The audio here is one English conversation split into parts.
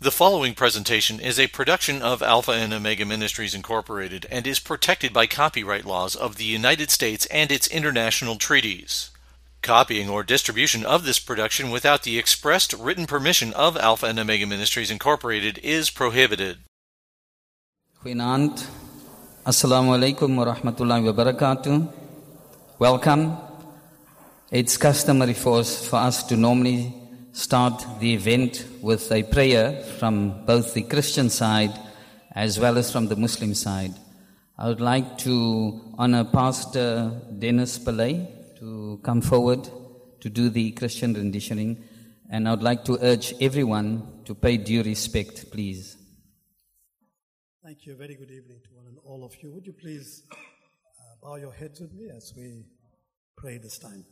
The following presentation is a production of Alpha and Omega Ministries Incorporated and is protected by copyright laws of the United States and its international treaties. Copying or distribution of this production without the expressed written permission of Alpha and Omega Ministries Incorporated is prohibited. Goeienaand. Assalamu alaikum wa rahmatullahi wa barakatuh. Welcome. It's customary for us to normally start the event with a prayer from both the Christian side as well as from the Muslim side. I would like to honor Pastor Dennis Pillay to come forward to do the Christian renditioning, and I would like to urge everyone to pay due respect, please. Thank you. Very good evening to one and all of you. Would you please bow your heads with me as we pray this time.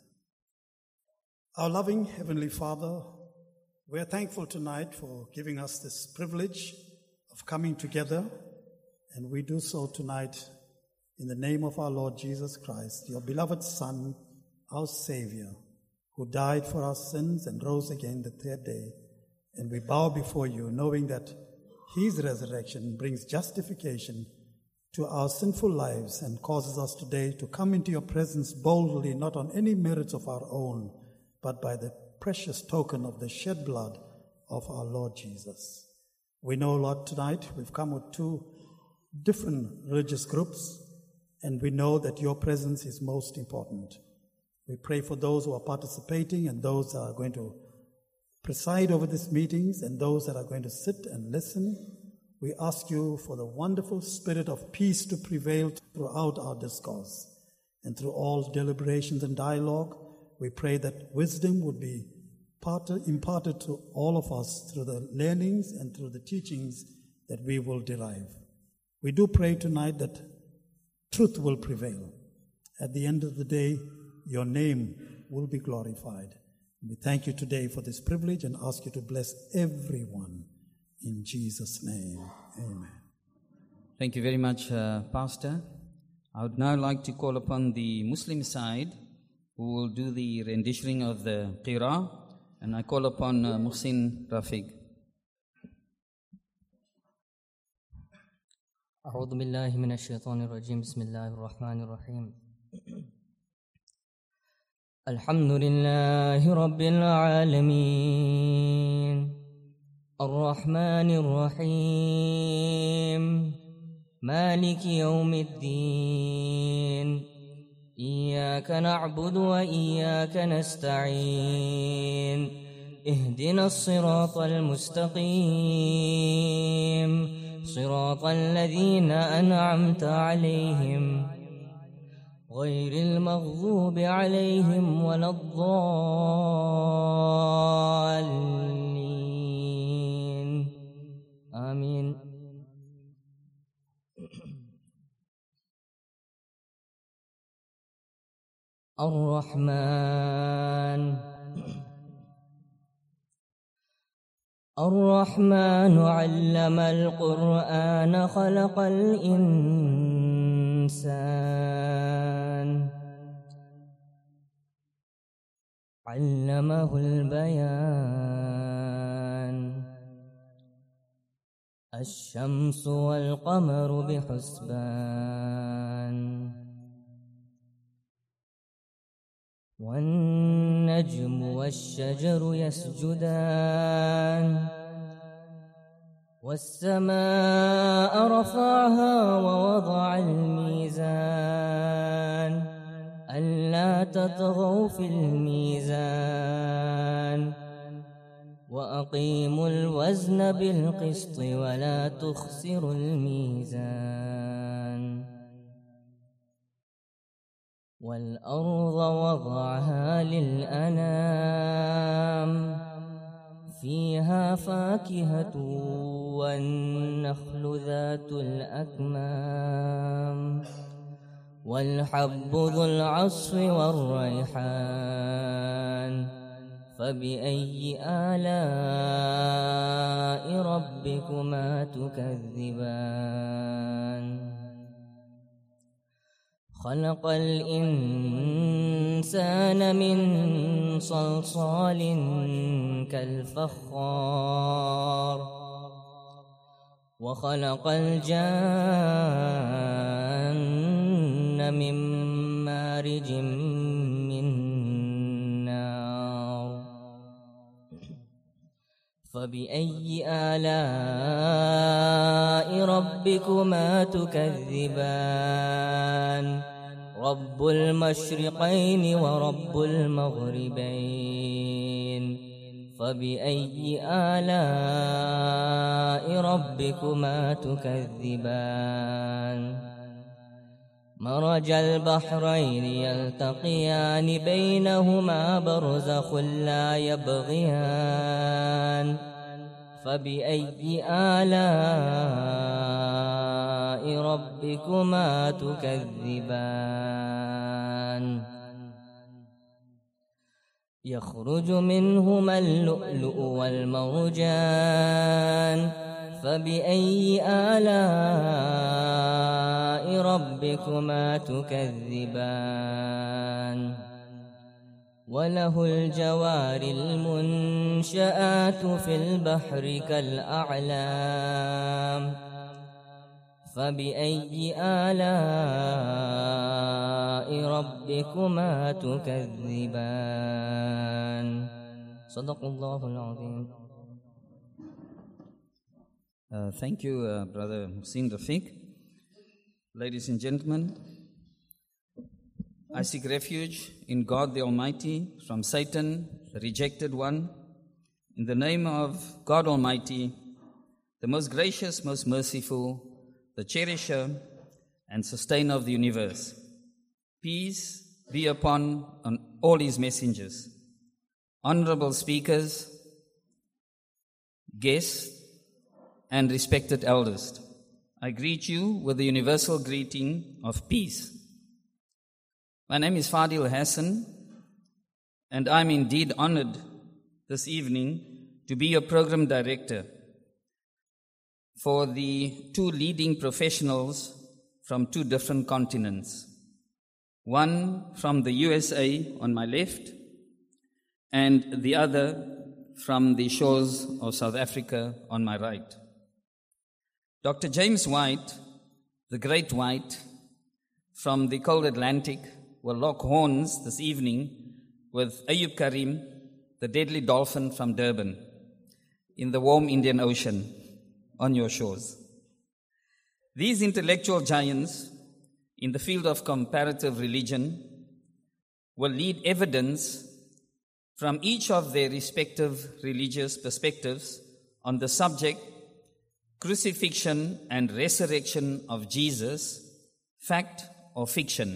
Our loving Heavenly Father, we are thankful tonight for giving us this privilege of coming together, and we do so tonight in the name of our Lord Jesus Christ, your beloved Son, our Savior, who died for our sins and rose again the third day. And we bow before you, knowing that his resurrection brings justification to our sinful lives and causes us today to come into your presence boldly, not on any merits of our own, but by the precious token of the shed blood of our Lord Jesus. We know, Lord, tonight we've come with two different religious groups, and we know that your presence is most important. We pray for those who are participating and those that are going to preside over these meetings and those that are going to sit and listen. We ask you for the wonderful spirit of peace to prevail throughout our discourse. And through all deliberations and dialogue, we pray that wisdom would be imparted to all of us through the learnings and through the teachings that we will derive. We do pray tonight that truth will prevail. At the end of the day, your name will be glorified. We thank you today for this privilege and ask you to bless everyone. In Jesus' name, amen. Thank you very much, Pastor. I would now like to call upon the Muslim side who will do the renditioning of the Qira, and I call upon Muhsin Rafiq. أعوذ بالله من الشيطان الرجيم بسم الله الرحمن الرحيم الحمد لله رب العالمين الرحمن الرحيم مالك يوم الدين إياك نعبد وإياك نستعين اهدنا الصراط المستقيم صراط الذين أنعمت عليهم غير المغضوب عليهم ولا الضالين آمين. الرحمن علم القرآن خلق الإنسان علمه البيان الشمس والقمر بحسبان والنجم والشجر يسجدان والسماء رفعها ووضع الميزان ألا تطغوا في الميزان وأقيموا الوزن بالقسط ولا تخسروا الميزان والأرض وضعها للأنام فيها فاكهة والنخل ذات الأكمام والحب ذو العصف والريحان فبأي آلاء ربكما تكذبان خلق الإنسان من صلصال كالفخار وخلق الجن من مارج من نار فبأي آلاء ربكما تكذبان رب المشرقين ورب المغربين فبأي آلاء ربكما تكذبان مرج البحرين يلتقيان بينهما برزخ لا يبغيان فبأي آلاء ربكما تكذبان يخرج منهما اللؤلؤ والمرجان فبأي آلاء ربكما تكذبان وله الجوار المنشآت في البحر كالأعلام فبأي آلاء ربكما تكذبان صدق الله العظيم. Thank you, Brother Muhsin Rafiq. Ladies and gentlemen, I seek refuge in God the Almighty from Satan, the rejected one. In the name of God Almighty, the most gracious, most merciful, the cherisher and sustainer of the universe. Peace be upon all his messengers, honorable speakers, guests, and respected elders. I greet you with the universal greeting of peace. My name is Fadil Hassan, and I'm indeed honored this evening to be your program director for the two leading professionals from two different continents. One from the USA on my left, and the other from the shores of South Africa on my right. Dr. James White, the Great White, from the cold Atlantic, will lock horns this evening with Ayub Karim, the deadly dolphin from Durban, in the warm Indian Ocean on your shores. These intellectual giants in the field of comparative religion will lead evidence from each of their respective religious perspectives on the subject crucifixion and resurrection of Jesus, fact or fiction.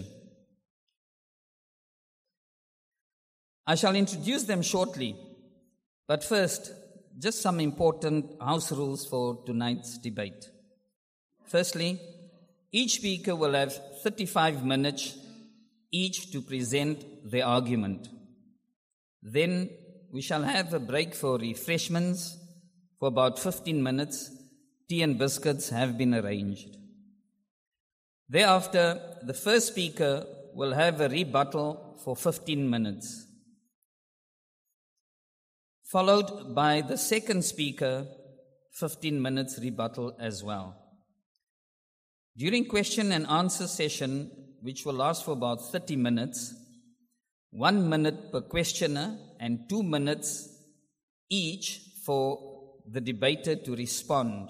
I shall introduce them shortly, but first, just some important house rules for tonight's debate. Firstly, each speaker will have 35 minutes each to present their argument. Then we shall have a break for refreshments for about 15 minutes. Tea and biscuits have been arranged. Thereafter, the first speaker will have a rebuttal for 15 minutes, followed by the second speaker, 15 minutes rebuttal as well. During question and answer session, which will last for about 30 minutes, 1 minute per questioner and 2 minutes each for the debater to respond.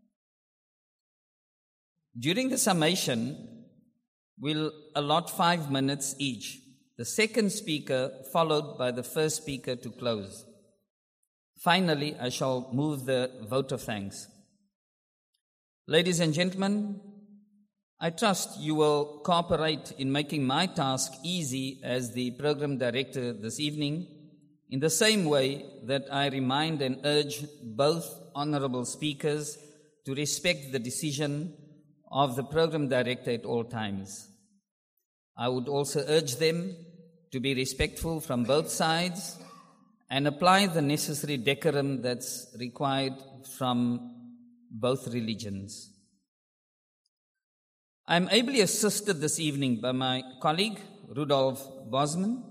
During the summation, we'll allot 5 minutes each, the second speaker followed by the first speaker to close. Finally, I shall move the vote of thanks. Ladies and gentlemen, I trust you will cooperate in making my task easy as the program director this evening, in the same way that I remind and urge both honorable speakers to respect the decision of the program director at all times. I would also urge them to be respectful from both sides and apply the necessary decorum that's required from both religions. I am ably assisted this evening by my colleague, Rudolf Bosov.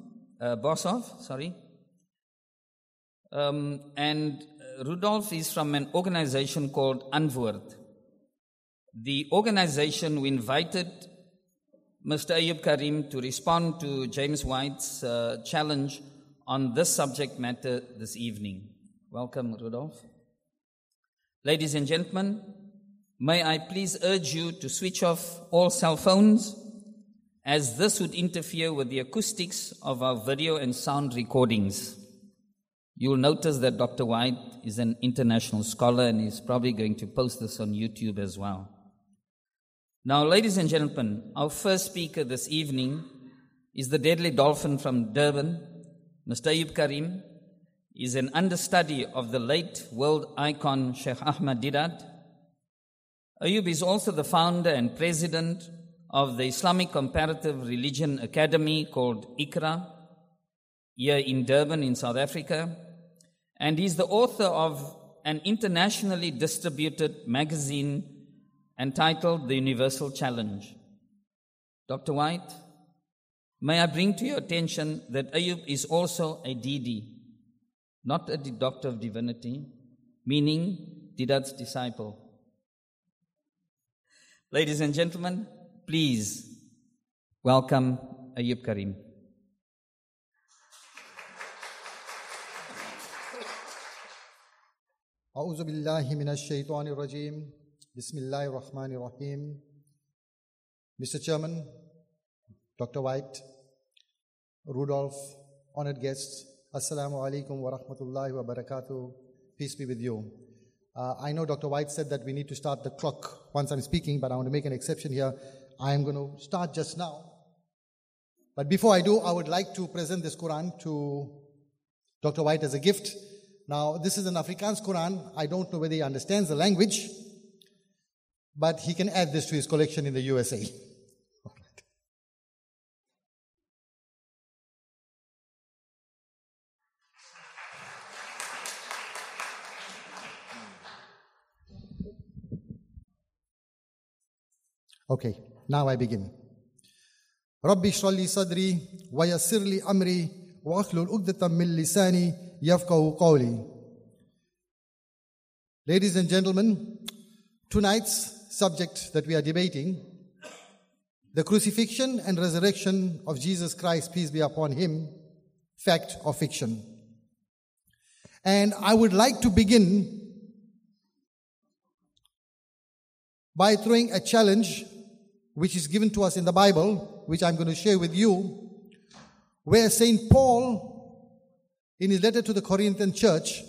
And Rudolf is from an organization called Antwoord, the organization who invited Mr. Ayub Karim to respond to James White's challenge on this subject matter this evening. Welcome, Rudolph. Ladies and gentlemen, may I please urge you to switch off all cell phones, as this would interfere with the acoustics of our video and sound recordings. You'll notice that Dr. White is an international scholar and is probably going to post this on YouTube as well. Now, ladies and gentlemen, our first speaker this evening is the Deadly Dolphin from Durban. Mr. Ayub Karim is an understudy of the late world icon Sheikh Ahmad Deedat. Ayub is also the founder and president of the Islamic Comparative Religion Academy called ICRA, here in Durban in South Africa, and he's the author of an internationally distributed magazine entitled The Universal Challenge. Dr. White, may I bring to your attention that Ayub is also a DD, not a Doctor of Divinity, meaning Deedat's disciple. Ladies and gentlemen, please welcome Ayub Karim. أعوذ بالله من الشيطان الرجيم بسم الله الرحمن الرحيم. Mr. Chairman, Dr. White, Rudolph, honored guests, Assalamu alaikum wa rahmatullahi wa barakatuh. Peace be with you. I know Dr. White said that we need to start the clock once I'm speaking, but I want to make an exception here. I am going to start just now. But before I do, I would like to present this Quran to Dr. White as a gift. Now, this is an Afrikaans Quran. I don't know whether he understands the language, but he can add this to his collection in the USA. Okay, now I begin. Rabbi shrah li sadri wa yassir li amri wa akhlul uqdatan min lisani yafqahu qawli. Ladies and gentlemen, tonight's subject that we are debating, the crucifixion and resurrection of Jesus Christ, peace be upon him, fact or fiction. And I would like to begin by throwing a challenge which is given to us in the Bible, which I'm going to share with you, where St. Paul, in his letter to the Corinthian church,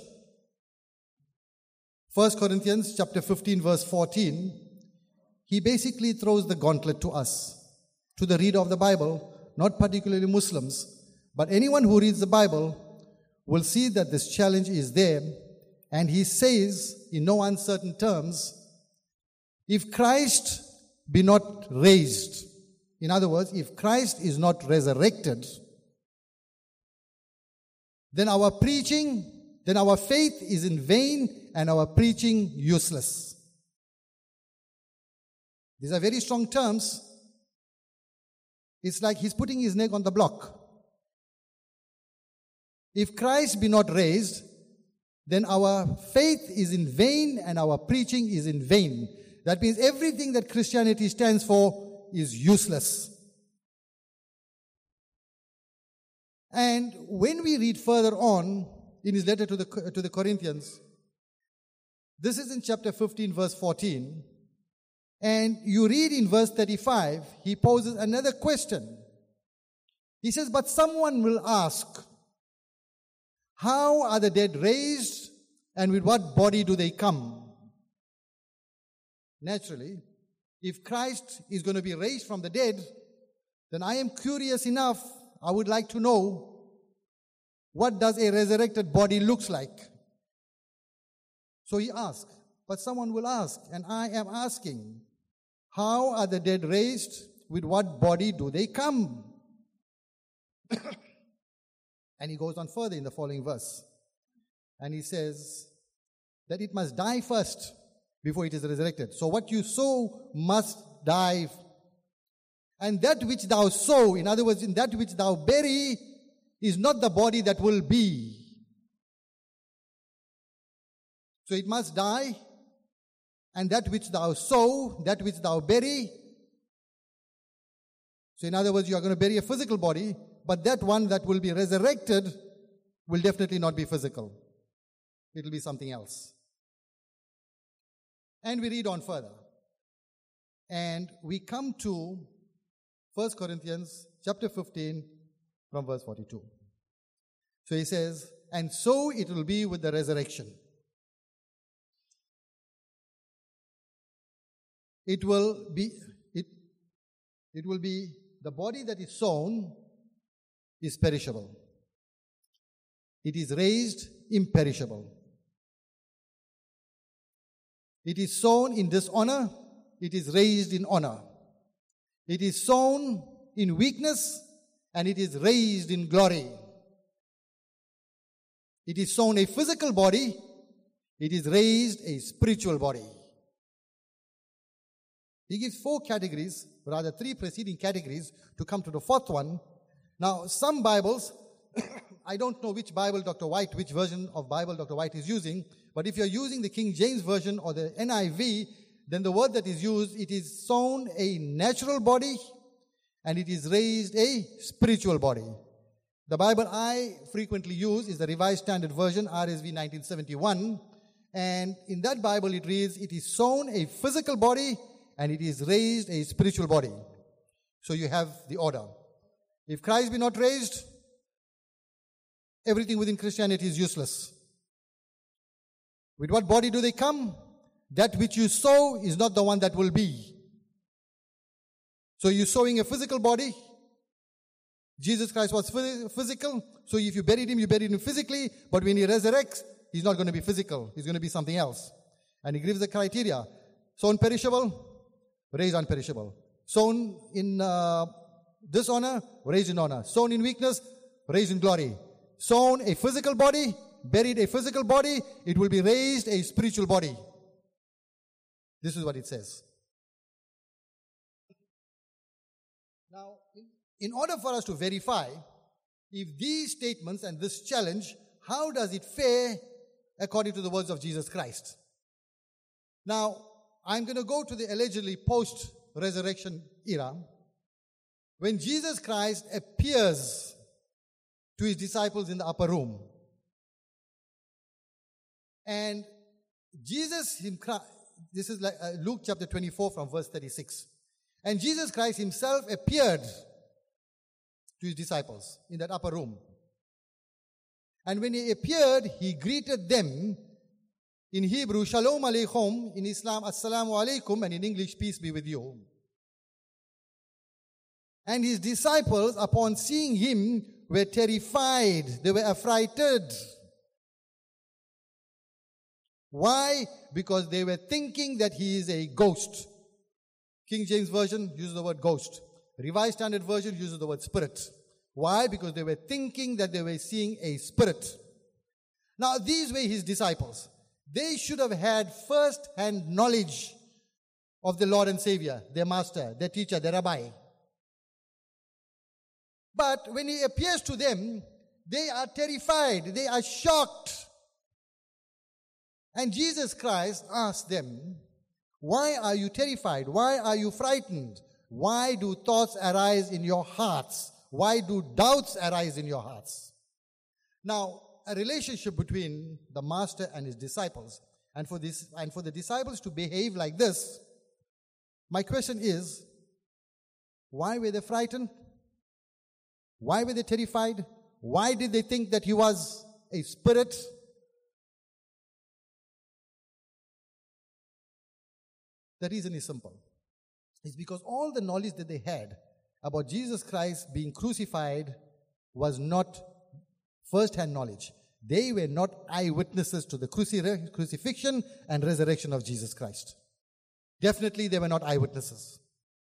1 Corinthians chapter 15 verse 14, he basically throws the gauntlet to us, to the reader of the Bible, not particularly Muslims, but anyone who reads the Bible will see that this challenge is there, and he says in no uncertain terms, if Christ be not raised, in other words, if Christ is not resurrected, then our preaching, then our faith is in vain and our preaching useless. These are very strong terms. It's like he's putting his neck on the block. If Christ be not raised, then our faith is in vain and our preaching is in vain. That means everything that Christianity stands for is useless. And when we read further on in his letter to the Corinthians, this is in chapter 15 verse 14, and you read in verse 35, he poses another question. He says, but someone will ask, how are the dead raised, and with what body do they come? Naturally, if Christ is going to be raised from the dead, then I am curious enough, I would like to know, what does a resurrected body looks like? So he asks, but someone will ask, and I am asking, how are the dead raised? With what body do they come? And he goes on further in the following verse. And he says that it must die first before it is resurrected. So what you sow must die. And that which thou sow, in other words, in that which thou bury, is not the body that will be. So it must die. and that which thou sow, that which thou bury. So in other words, you are going to bury a physical body, but that one that will be resurrected will definitely not be physical. It will be something else. And we read on further. And we come to 1 Corinthians chapter 15 from verse 42. So he says, and so it will be with the resurrection. It will be the body that is sown is perishable. It is raised imperishable. It is sown in dishonor, it is raised in honor. It is sown in weakness, and it is raised in glory. It is sown a physical body, it is raised a spiritual body. He gives 4 categories, rather 3 preceding categories, to come to the 4th one. Now, some Bibles, I don't know which version of Bible Dr. White is using, but if you're using the King James Version or the NIV, then the word that is used, it is sown a natural body and it is raised a spiritual body. The Bible I frequently use is the Revised Standard Version, RSV 1971, and in that Bible it reads, it is sown a physical body and it is raised a spiritual body. So you have the order. If Christ be not raised, everything within Christianity is useless. With what body do they come? That which you sow is not the one that will be. So you're sowing a physical body. Jesus Christ was physical. So if you buried him, you buried him physically. But when he resurrects, he's not going to be physical. He's going to be something else. And he gives the criteria. Sown perishable, raised unperishable. Sown in dishonor, raised in honor. Sown in weakness, raised in glory. Sown a physical body, buried a physical body, it will be raised a spiritual body. This is what it says. Now, in order for us to verify if these statements and this challenge, how does it fare according to the words of Jesus Christ? Now, I'm going to go to the allegedly post-resurrection era when Jesus Christ appears to his disciples in the upper room. And Jesus, this is like Luke chapter 24 from verse 36. And Jesus Christ himself appeared to his disciples in that upper room. And when he appeared, he greeted them in Hebrew, Shalom Aleichem, in Islam, Assalamu Alaikum, and in English, peace be with you. And his disciples, upon seeing him, were terrified. They were affrighted. Why? Because they were thinking that he is a ghost. King James Version uses the word ghost. Revised Standard Version uses the word spirit. Why? Because they were thinking that they were seeing a spirit. Now, these were his disciples. They should have had first-hand knowledge of the Lord and Savior, their master, their teacher, their rabbi. But when he appears to them, they are terrified. They are shocked. And Jesus Christ asked them, why are you terrified? Why are you frightened? Why do thoughts arise in your hearts? Why do doubts arise in your hearts? Now, a relationship between the master and his disciples, and for the disciples to behave like this, my question is, why were they frightened? Why were they terrified? Why did they think that he was a spirit? The reason is simple. It's because all the knowledge that they had about Jesus Christ being crucified was not first-hand knowledge. They were not eyewitnesses to the crucifixion and resurrection of Jesus Christ. Definitely they were not eyewitnesses.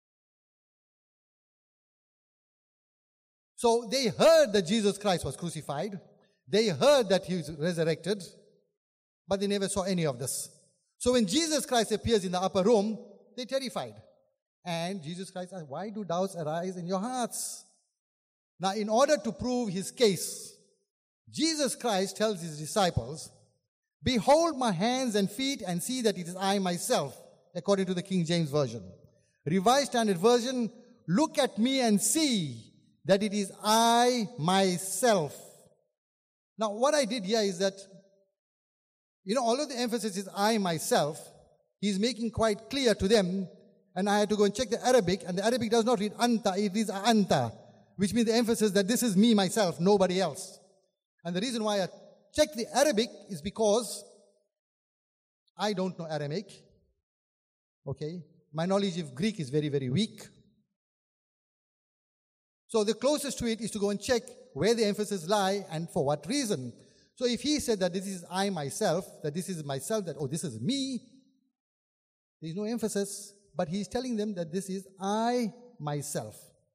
So they heard that Jesus Christ was crucified. They heard that he was resurrected, but they never saw any of this. So when Jesus Christ appears in the upper room, they're terrified. And Jesus Christ asks, why do doubts arise in your hearts? Now, in order to prove his case, Jesus Christ tells his disciples Behold my hands and feet, and see that it is I myself, according to the King James Version. Revised Standard Version, look at me and see that it is I myself. Now, what I did here is that, although the emphasis is I myself, he's making quite clear to them, and I had to go and check the Arabic, and the Arabic does not read anta, it reads anta, which means the emphasis that this is me, myself, nobody else. And the reason why I checked the Arabic is because I don't know Aramaic. Okay? My knowledge of Greek is very, very weak. So the closest to it is to go and check where the emphasis lie and for what reason. So if he said that this is I myself, that this is myself, that this is me, there is no emphasis, but he's telling them that this is I myself.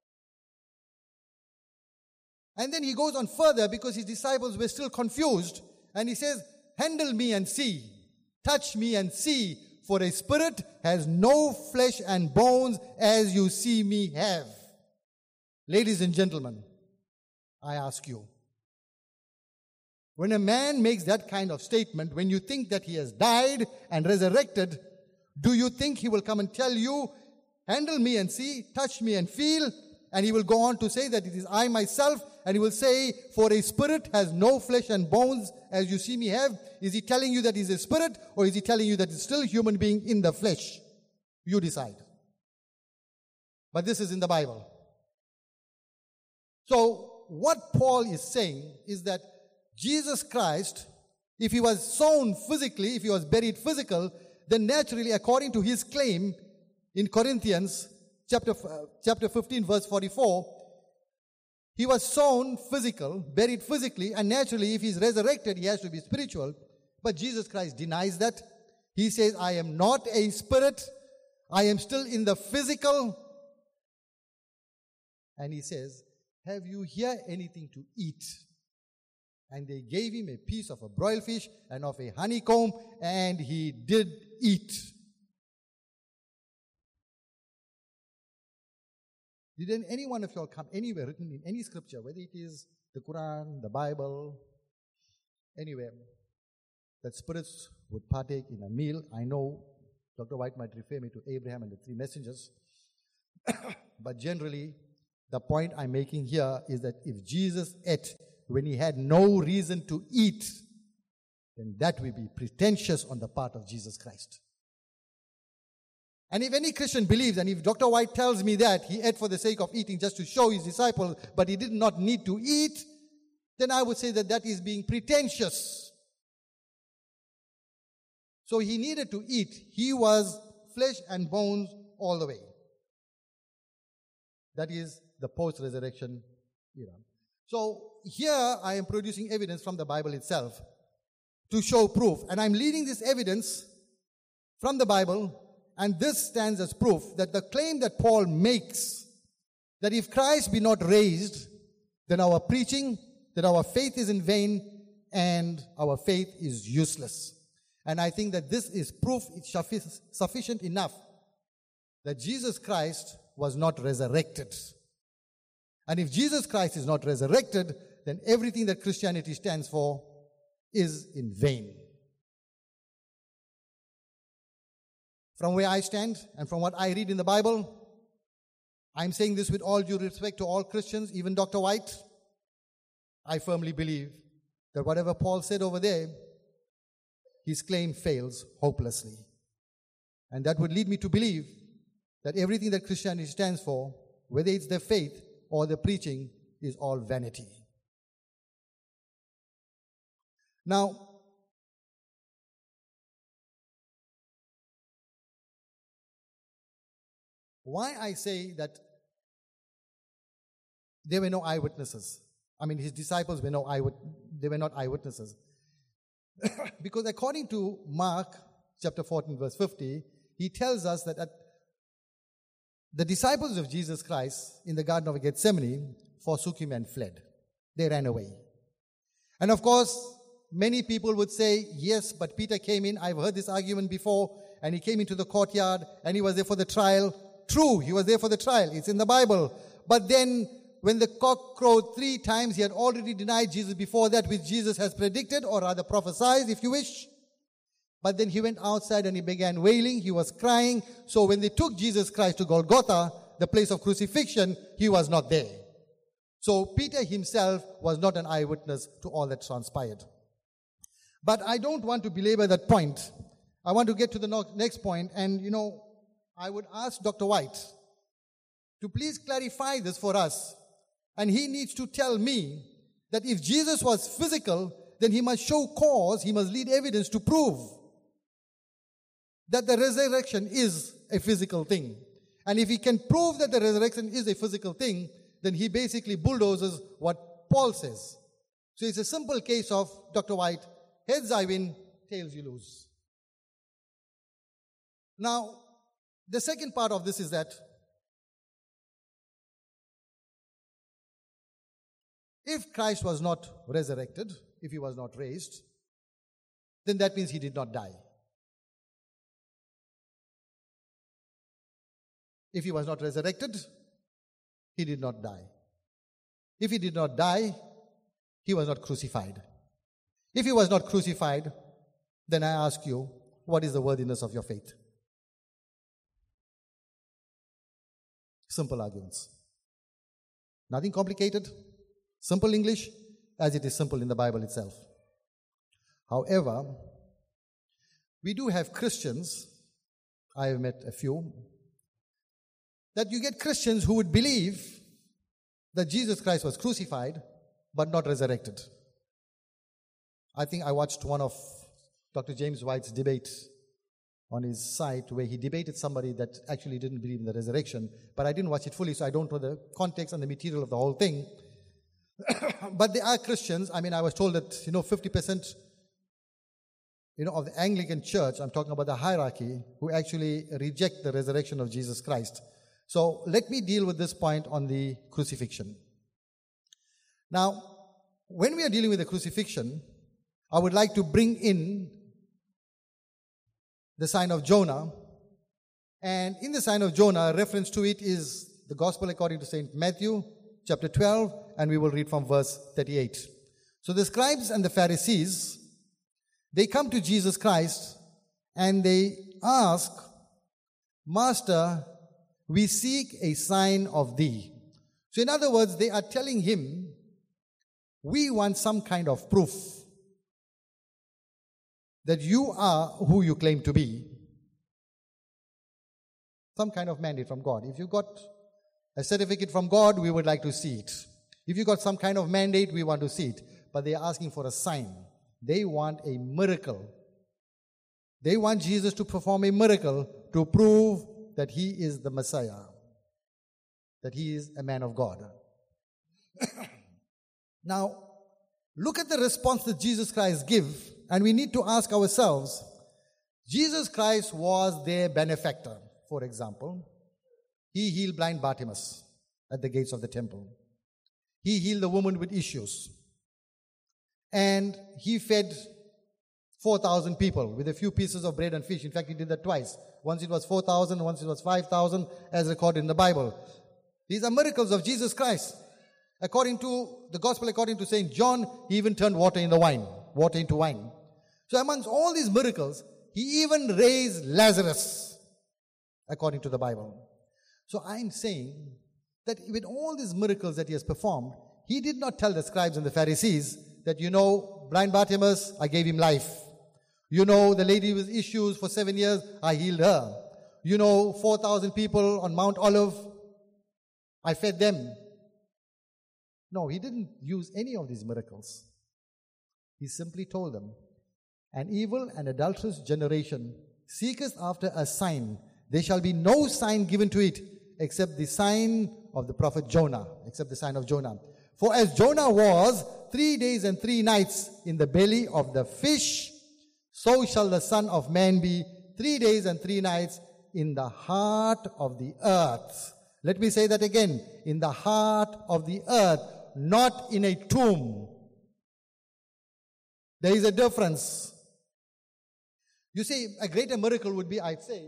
And then he goes on further because his disciples were still confused, and he says, handle me and see, touch me and see, for a spirit has no flesh and bones as you see me have. Ladies and gentlemen, I ask you, when a man makes that kind of statement, when you think that he has died and resurrected, do you think he will come and tell you, handle me and see, touch me and feel, and he will go on to say that it is I myself, and he will say, for a spirit has no flesh and bones as you see me have? Is he telling you that he's a spirit, or is he telling you that he's still a human being in the flesh? You decide. But this is in the Bible. So, what Paul is saying is that Jesus Christ, if he was sown physically, if he was buried physical, then naturally, according to his claim in Corinthians chapter 15, verse 44, he was sown physical, buried physically, and naturally, if he's resurrected, he has to be spiritual. But Jesus Christ denies that. He says, I am not a spirit. I am still in the physical. And he says, have you here anything to eat? And they gave him a piece of a broiled fish and of a honeycomb, and he did eat. Did any one of you all come anywhere written in any scripture, whether it is the Quran, the Bible, anywhere, that spirits would partake in a meal? I know Dr. White might refer me to Abraham and the three messengers, but generally, the point I'm making here is that if Jesus ate when he had no reason to eat, then that will be pretentious on the part of Jesus Christ. And if any Christian believes, and if Dr. White tells me that he ate for the sake of eating just to show his disciples, but he did not need to eat, then I would say that that is being pretentious. So he needed to eat. He was flesh and bones all the way. That is the post-resurrection era. So here I am producing evidence from the Bible itself to show proof. And I'm leading this evidence from the Bible, and this stands as proof that the claim that Paul makes, that if Christ be not raised, then our preaching, that our faith is in vain, and our faith is useless. And I think that this is proof, it's sufficient enough that Jesus Christ was not resurrected. And if Jesus Christ is not resurrected, then everything that Christianity stands for is in vain. From where I stand and from what I read in the Bible, I'm saying this with all due respect to all Christians, even Dr. White. I firmly believe that whatever Paul said over there, his claim fails hopelessly. And that would lead me to believe that everything that Christianity stands for, whether it's their faith or their preaching, is all vanity. Now, why I say that there were no eyewitnesses. I mean, his disciples were they were not eyewitnesses. Because according to Mark chapter 14 verse 50, he tells us that the disciples of Jesus Christ in the Garden of Gethsemane forsook him and fled. They ran away. And of course, many people would say, yes, but Peter came in. I've heard this argument before. And he came into the courtyard and he was there for the trial. True, he was there for the trial. It's in the Bible. But then when the cock crowed 3 times, he had already denied Jesus before that, which Jesus has predicted, or rather prophesied, if you wish. But then he went outside and he began wailing. He was crying. So when they took Jesus Christ to Golgotha, the place of crucifixion, he was not there. So Peter himself was not an eyewitness to all that transpired. But I don't want to belabor that point. I want to get to the next point. And, I would ask Dr. White to please clarify this for us. And he needs to tell me that if Jesus was physical, then he must show cause, he must lead evidence to prove that the resurrection is a physical thing. And if he can prove that the resurrection is a physical thing, then he basically bulldozes what Paul says. So it's a simple case of, Dr. White, heads I win, tails you lose. Now, the second part of this is that if Christ was not resurrected, if he was not raised, then that means he did not die. If he was not resurrected, he did not die. If he did not die, he was not crucified. If he was not crucified, then I ask you, what is the worthiness of your faith? Simple arguments. Nothing complicated. Simple English, as it is simple in the Bible itself. However, we do have Christians, I have met a few, that you get Christians who would believe that Jesus Christ was crucified but not resurrected. I think I watched one of Dr. James White's debates on his site where he debated somebody that actually didn't believe in the resurrection, but I didn't watch it fully, so I don't know the context and the material of the whole thing. But there are Christians, I was told that, 50%, of the Anglican Church, I'm talking about the hierarchy, who actually reject the resurrection of Jesus Christ. So let me deal with this point on the crucifixion. Now, when we are dealing with the crucifixion, I would like to bring in the sign of Jonah. And in the sign of Jonah, a reference to it is the Gospel according to St. Matthew, chapter 12, and we will read from verse 38. So the scribes and the Pharisees, they come to Jesus Christ and they ask, Master, we seek a sign of thee. So in other words, they are telling him, we want some kind of proof that you are who you claim to be. Some kind of mandate from God. If you got a certificate from God, we would like to see it. If you got some kind of mandate, we want to see it. But they are asking for a sign. They want a miracle. They want Jesus to perform a miracle to prove that he is the Messiah, that he is a man of God. Now, look at the response that Jesus Christ gives, and we need to ask ourselves, Jesus Christ was their benefactor. For example, he healed blind Bartimaeus at the gates of the temple. He healed the woman with issues. And he fed 4,000 people with a few pieces of bread and fish. In fact, he did that twice. Once it was 4,000, once it was 5,000, as recorded in the Bible. These are miracles of Jesus Christ. According to the Gospel, according to St. John, he even turned water into wine. So amongst all these miracles, he even raised Lazarus, according to the Bible. So I'm saying that with all these miracles that he has performed, he did not tell the scribes and the Pharisees that, blind Bartimaeus, I gave him life. The lady with issues for 7 years, I healed her. 4,000 people on Mount Olive, I fed them. No, he didn't use any of these miracles. He simply told them, an evil and adulterous generation seeketh after a sign. There shall be no sign given to it except the sign of the prophet Jonah, except the sign of Jonah. For as Jonah was 3 days and 3 nights in the belly of the fish, so shall the Son of Man be 3 days and 3 nights in the heart of the earth. Let me say that again. In the heart of the earth, not in a tomb. There is a difference. You see, a greater miracle would be, I'd say,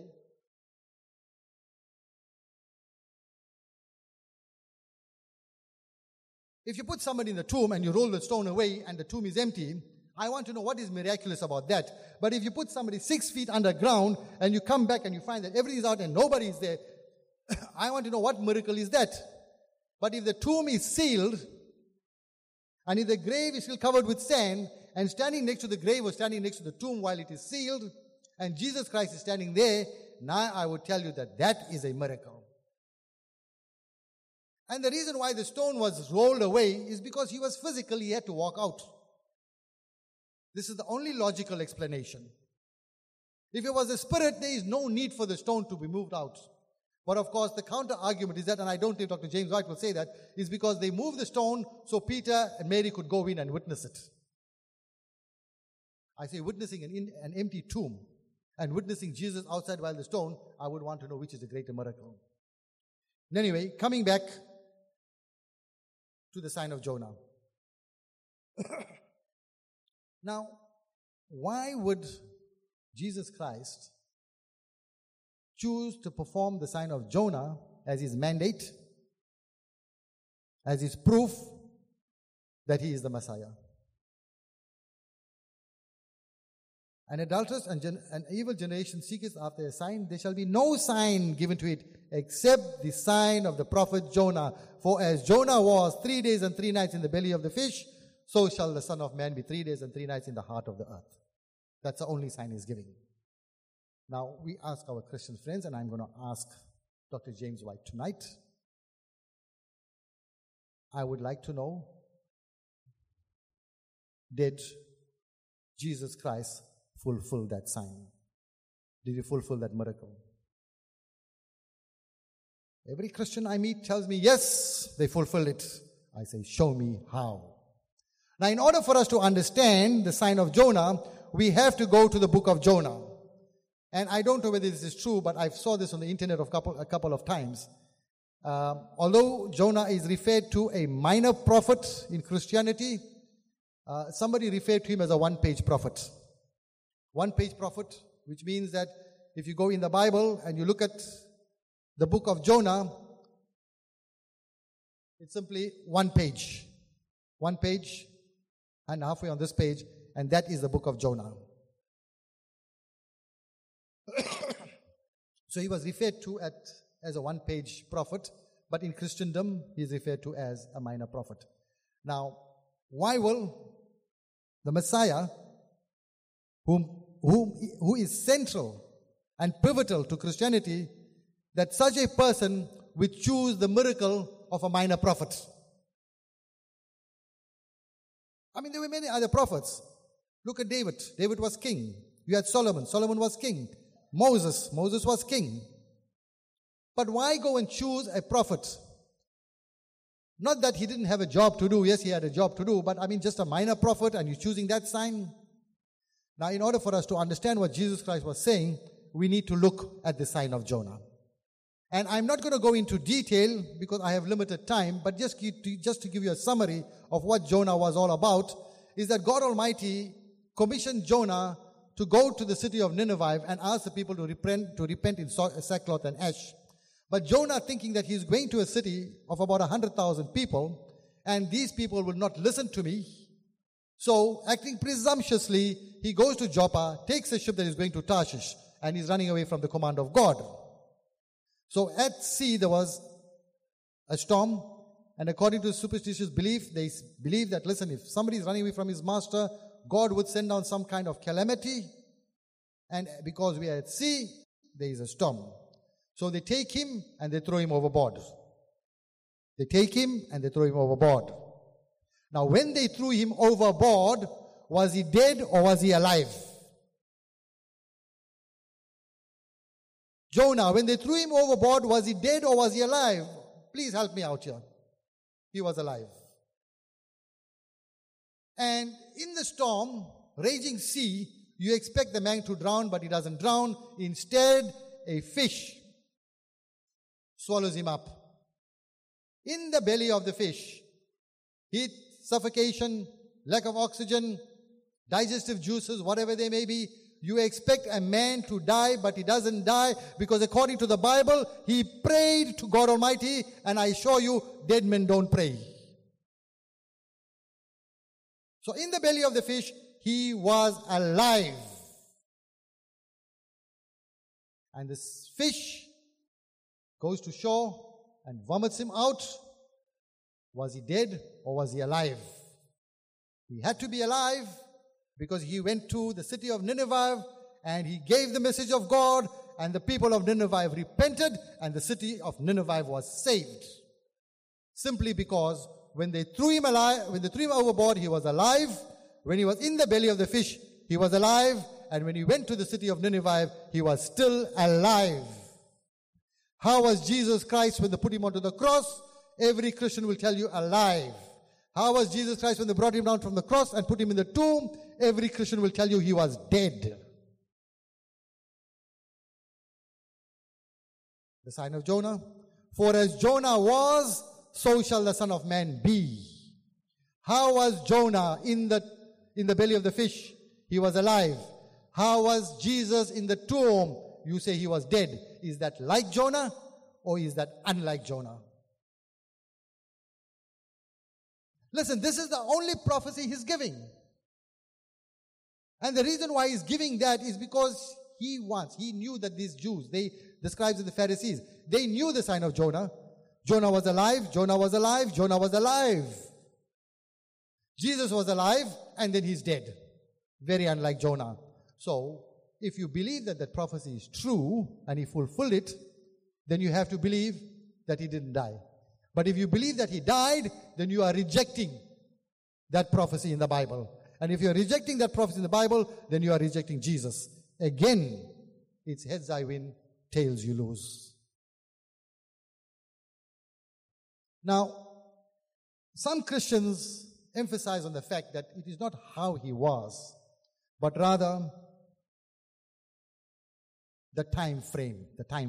if you put somebody in the tomb and you roll the stone away and the tomb is empty, I want to know what is miraculous about that. But if you put somebody 6 feet underground and you come back and you find that everything is out and nobody is there, I want to know what miracle is that. But if the tomb is sealed and if the grave is still covered with sand and standing next to the grave or standing next to the tomb while it is sealed and Jesus Christ is standing there, now I would tell you that that is a miracle. And the reason why the stone was rolled away is because he was physically, he had to walk out. This is the only logical explanation. If it was a spirit, there is no need for the stone to be moved out. But of course, the counter argument is that, and I don't think Dr. James White will say that, is because they moved the stone so Peter and Mary could go in and witness it. I say witnessing an empty tomb and witnessing Jesus outside while the stone, I would want to know which is a greater miracle. Anyway, coming back to the sign of Jonah. Now, why would Jesus Christ choose to perform the sign of Jonah as his mandate, as his proof that he is the Messiah? An adulterous and an evil generation seeketh after a sign. There shall be no sign given to it except the sign of the prophet Jonah. For as Jonah was 3 days and 3 nights in the belly of the fish, so shall the Son of Man be 3 days and 3 nights in the heart of the earth. That's the only sign he's giving. Now, we ask our Christian friends, and I'm going to ask Dr. James White tonight. I would like to know, did Jesus Christ fulfill that sign? Did he fulfill that miracle? Every Christian I meet tells me, yes, they fulfilled it. I say, show me how. Now, in order for us to understand the sign of Jonah, we have to go to the book of Jonah. And I don't know whether this is true, but I saw this on the internet a couple of times. Although Jonah is referred to a minor prophet in Christianity, somebody referred to him as a one-page prophet. One-page prophet, which means that if you go in the Bible and you look at the book of Jonah, it's simply one page. One page and halfway on this page, and that is the book of Jonah. So he was referred to as a one-page prophet, but in Christendom he is referred to as a minor prophet. Now, why will the Messiah, who is central and pivotal to Christianity, that such a person would choose the miracle of a minor prophet? I mean, there were many other prophets. Look at David. David was king. You had Solomon. Solomon was king. Moses was king. But why go and choose a prophet? Not that he didn't have a job to do. Yes, he had a job to do. But I mean, just a minor prophet, and you're choosing that sign? Now, in order for us to understand what Jesus Christ was saying, we need to look at the sign of Jonah. And I'm not going to go into detail because I have limited time, but just to give you a summary of what Jonah was all about, is that God Almighty commissioned Jonah to go to the city of Nineveh and ask the people to repent in sackcloth and ash. But Jonah, thinking that he's going to a city of about 100,000 people, and these people will not listen to me, so acting presumptuously, he goes to Joppa, takes a ship that is going to Tarshish, and he's running away from the command of God. So at sea there was a storm, and according to superstitious belief, they believe that, listen, if somebody is running away from his master, God would send down some kind of calamity, and because we are at sea, there is a storm. So they take him and they throw him overboard. They take him and they throw him overboard. Now, when they threw him overboard, was he dead or was he alive? Jonah, when they threw him overboard, was he dead or was he alive? Please help me out here. He was alive. And in the storm, raging sea, you expect the man to drown, but he doesn't drown. Instead, a fish swallows him up. In the belly of the fish, heat, suffocation, lack of oxygen, digestive juices, whatever they may be, you expect a man to die, but he doesn't die because according to the Bible, he prayed to God Almighty, and I assure you, dead men don't pray. So in the belly of the fish, he was alive. And this fish goes to shore and vomits him out. Was he dead or was he alive? He had to be alive because he went to the city of Nineveh and he gave the message of God, and the people of Nineveh repented and the city of Nineveh was saved. Simply because when they threw him overboard, he was alive. When he was in the belly of the fish, he was alive. And when he went to the city of Nineveh, he was still alive. How was Jesus Christ when they put him onto the cross? Every Christian will tell you alive. How was Jesus Christ when they brought him down from the cross and put him in the tomb? Every Christian will tell you he was dead. The sign of Jonah. For as Jonah was, so shall the Son of Man be. How was Jonah in the belly of the fish? He was alive. How was Jesus in the tomb? You say he was dead. Is that like Jonah or is that unlike Jonah? Listen, this is the only prophecy he's giving. And the reason why he's giving that is because he knew that these Jews, the scribes and the Pharisees, they knew the sign of Jonah. Jonah was alive, Jonah was alive, Jonah was alive. Jesus was alive and then he's dead. Very unlike Jonah. So, if you believe that that prophecy is true and he fulfilled it, then you have to believe that he didn't die. But if you believe that he died, then you are rejecting that prophecy in the Bible. And if you are rejecting that prophecy in the Bible, then you are rejecting Jesus. Again, it's heads I win, tails you lose. Now, some Christians emphasize on the fact that it is not how he was, but rather the time frame.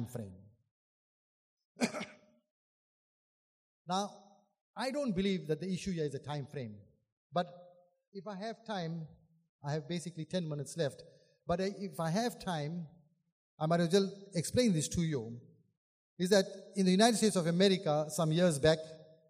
Now, I don't believe that the issue here is a time frame. But if I have time, I have basically 10 minutes left. But if I have time, I might as well explain this to you. Is that in the United States of America, some years back,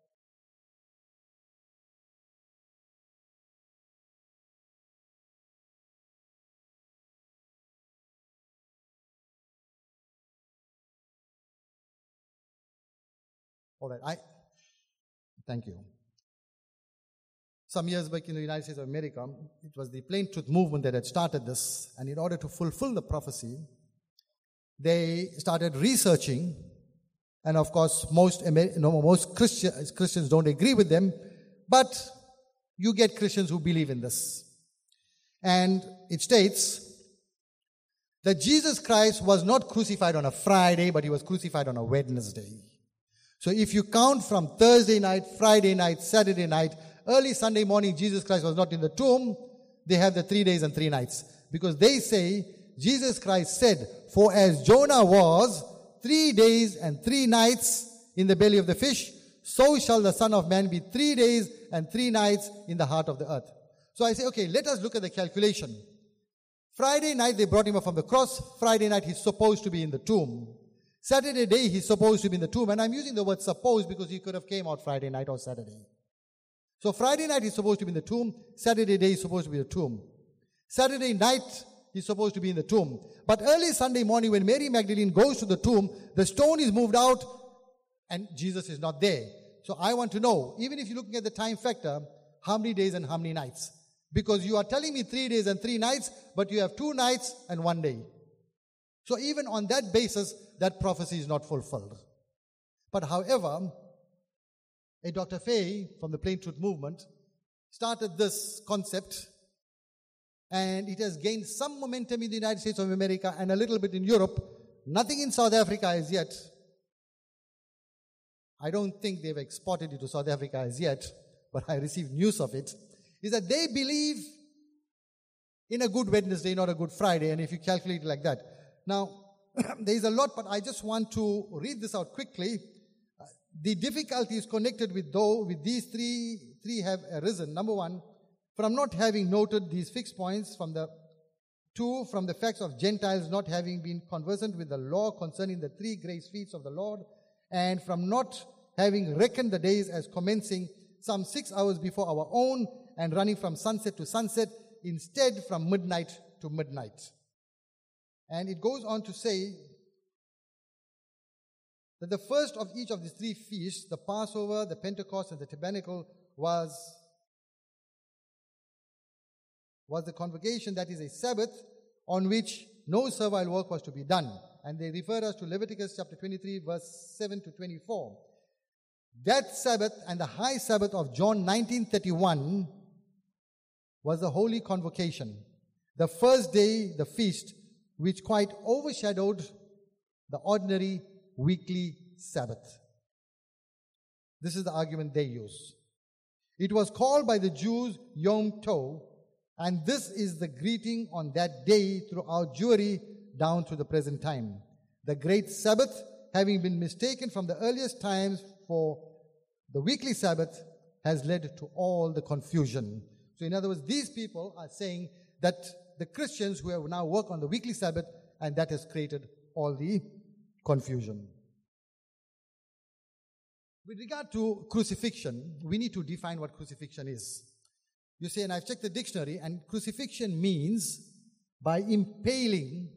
all right, thank you. Some years back in the United States of America, it was the Plain Truth movement that had started this. And in order to fulfill the prophecy, they started researching. And of course, most Christians don't agree with them. But you get Christians who believe in this. And it states that Jesus Christ was not crucified on a Friday, but he was crucified on a Wednesday. So if you count from Thursday night, Friday night, Saturday night, early Sunday morning, Jesus Christ was not in the tomb, they have the 3 days and 3 nights. Because they say, Jesus Christ said, for as Jonah was 3 days and 3 nights in the belly of the fish, so shall the Son of Man be 3 days and 3 nights in the heart of the earth. So I say, okay, let us look at the calculation. Friday night, they brought him up from the cross. Friday night, he's supposed to be in the tomb. Saturday day, he's supposed to be in the tomb. And I'm using the word supposed because he could have came out Friday night or Saturday. So Friday night, he's supposed to be in the tomb. Saturday day, he's supposed to be in the tomb. Saturday night, he's supposed to be in the tomb. But early Sunday morning, when Mary Magdalene goes to the tomb, the stone is moved out and Jesus is not there. So I want to know, even if you're looking at the time factor, how many days and how many nights? Because you are telling me 3 days and 3 nights, but you have 2 nights and 1 day. So even on that basis, that prophecy is not fulfilled. But however, a Dr. Fay from the Plain Truth movement started this concept, and it has gained some momentum in the United States of America and a little bit in Europe. Nothing in South Africa as yet. I don't think they've exported it to South Africa as yet, but I received news of it. Is that they believe in a good Wednesday, not a good Friday, and if you calculate it like that. Now, there is a lot, but I just want to read this out quickly. The difficulties connected with these three have arisen. Number one, from not having noted these fixed points, from the facts of Gentiles not having been conversant with the law concerning the 3 grace feasts of the Lord, and from not having reckoned the days as commencing some 6 hours before our own, and running from sunset to sunset, instead from midnight to midnight. And it goes on to say that the first of each of these three feasts, the Passover, the Pentecost, and the Tabernacle, was the convocation, that is a Sabbath, on which no servile work was to be done. And they refer us to Leviticus chapter 23, verse 7 to 24. That Sabbath and the high Sabbath of John 19:31 was the holy convocation, the first day, the feast, which quite overshadowed the ordinary weekly Sabbath. This is the argument they use. It was called by the Jews Yom Tov, and this is the greeting on that day throughout Jewry down to the present time. The great Sabbath, having been mistaken from the earliest times for the weekly Sabbath, has led to all the confusion. So in other words, these people are saying that the Christians who have now worked on the weekly Sabbath, and that has created all the confusion. With regard to crucifixion, we need to define what crucifixion is. You say, and I've checked the dictionary, and crucifixion means by impaling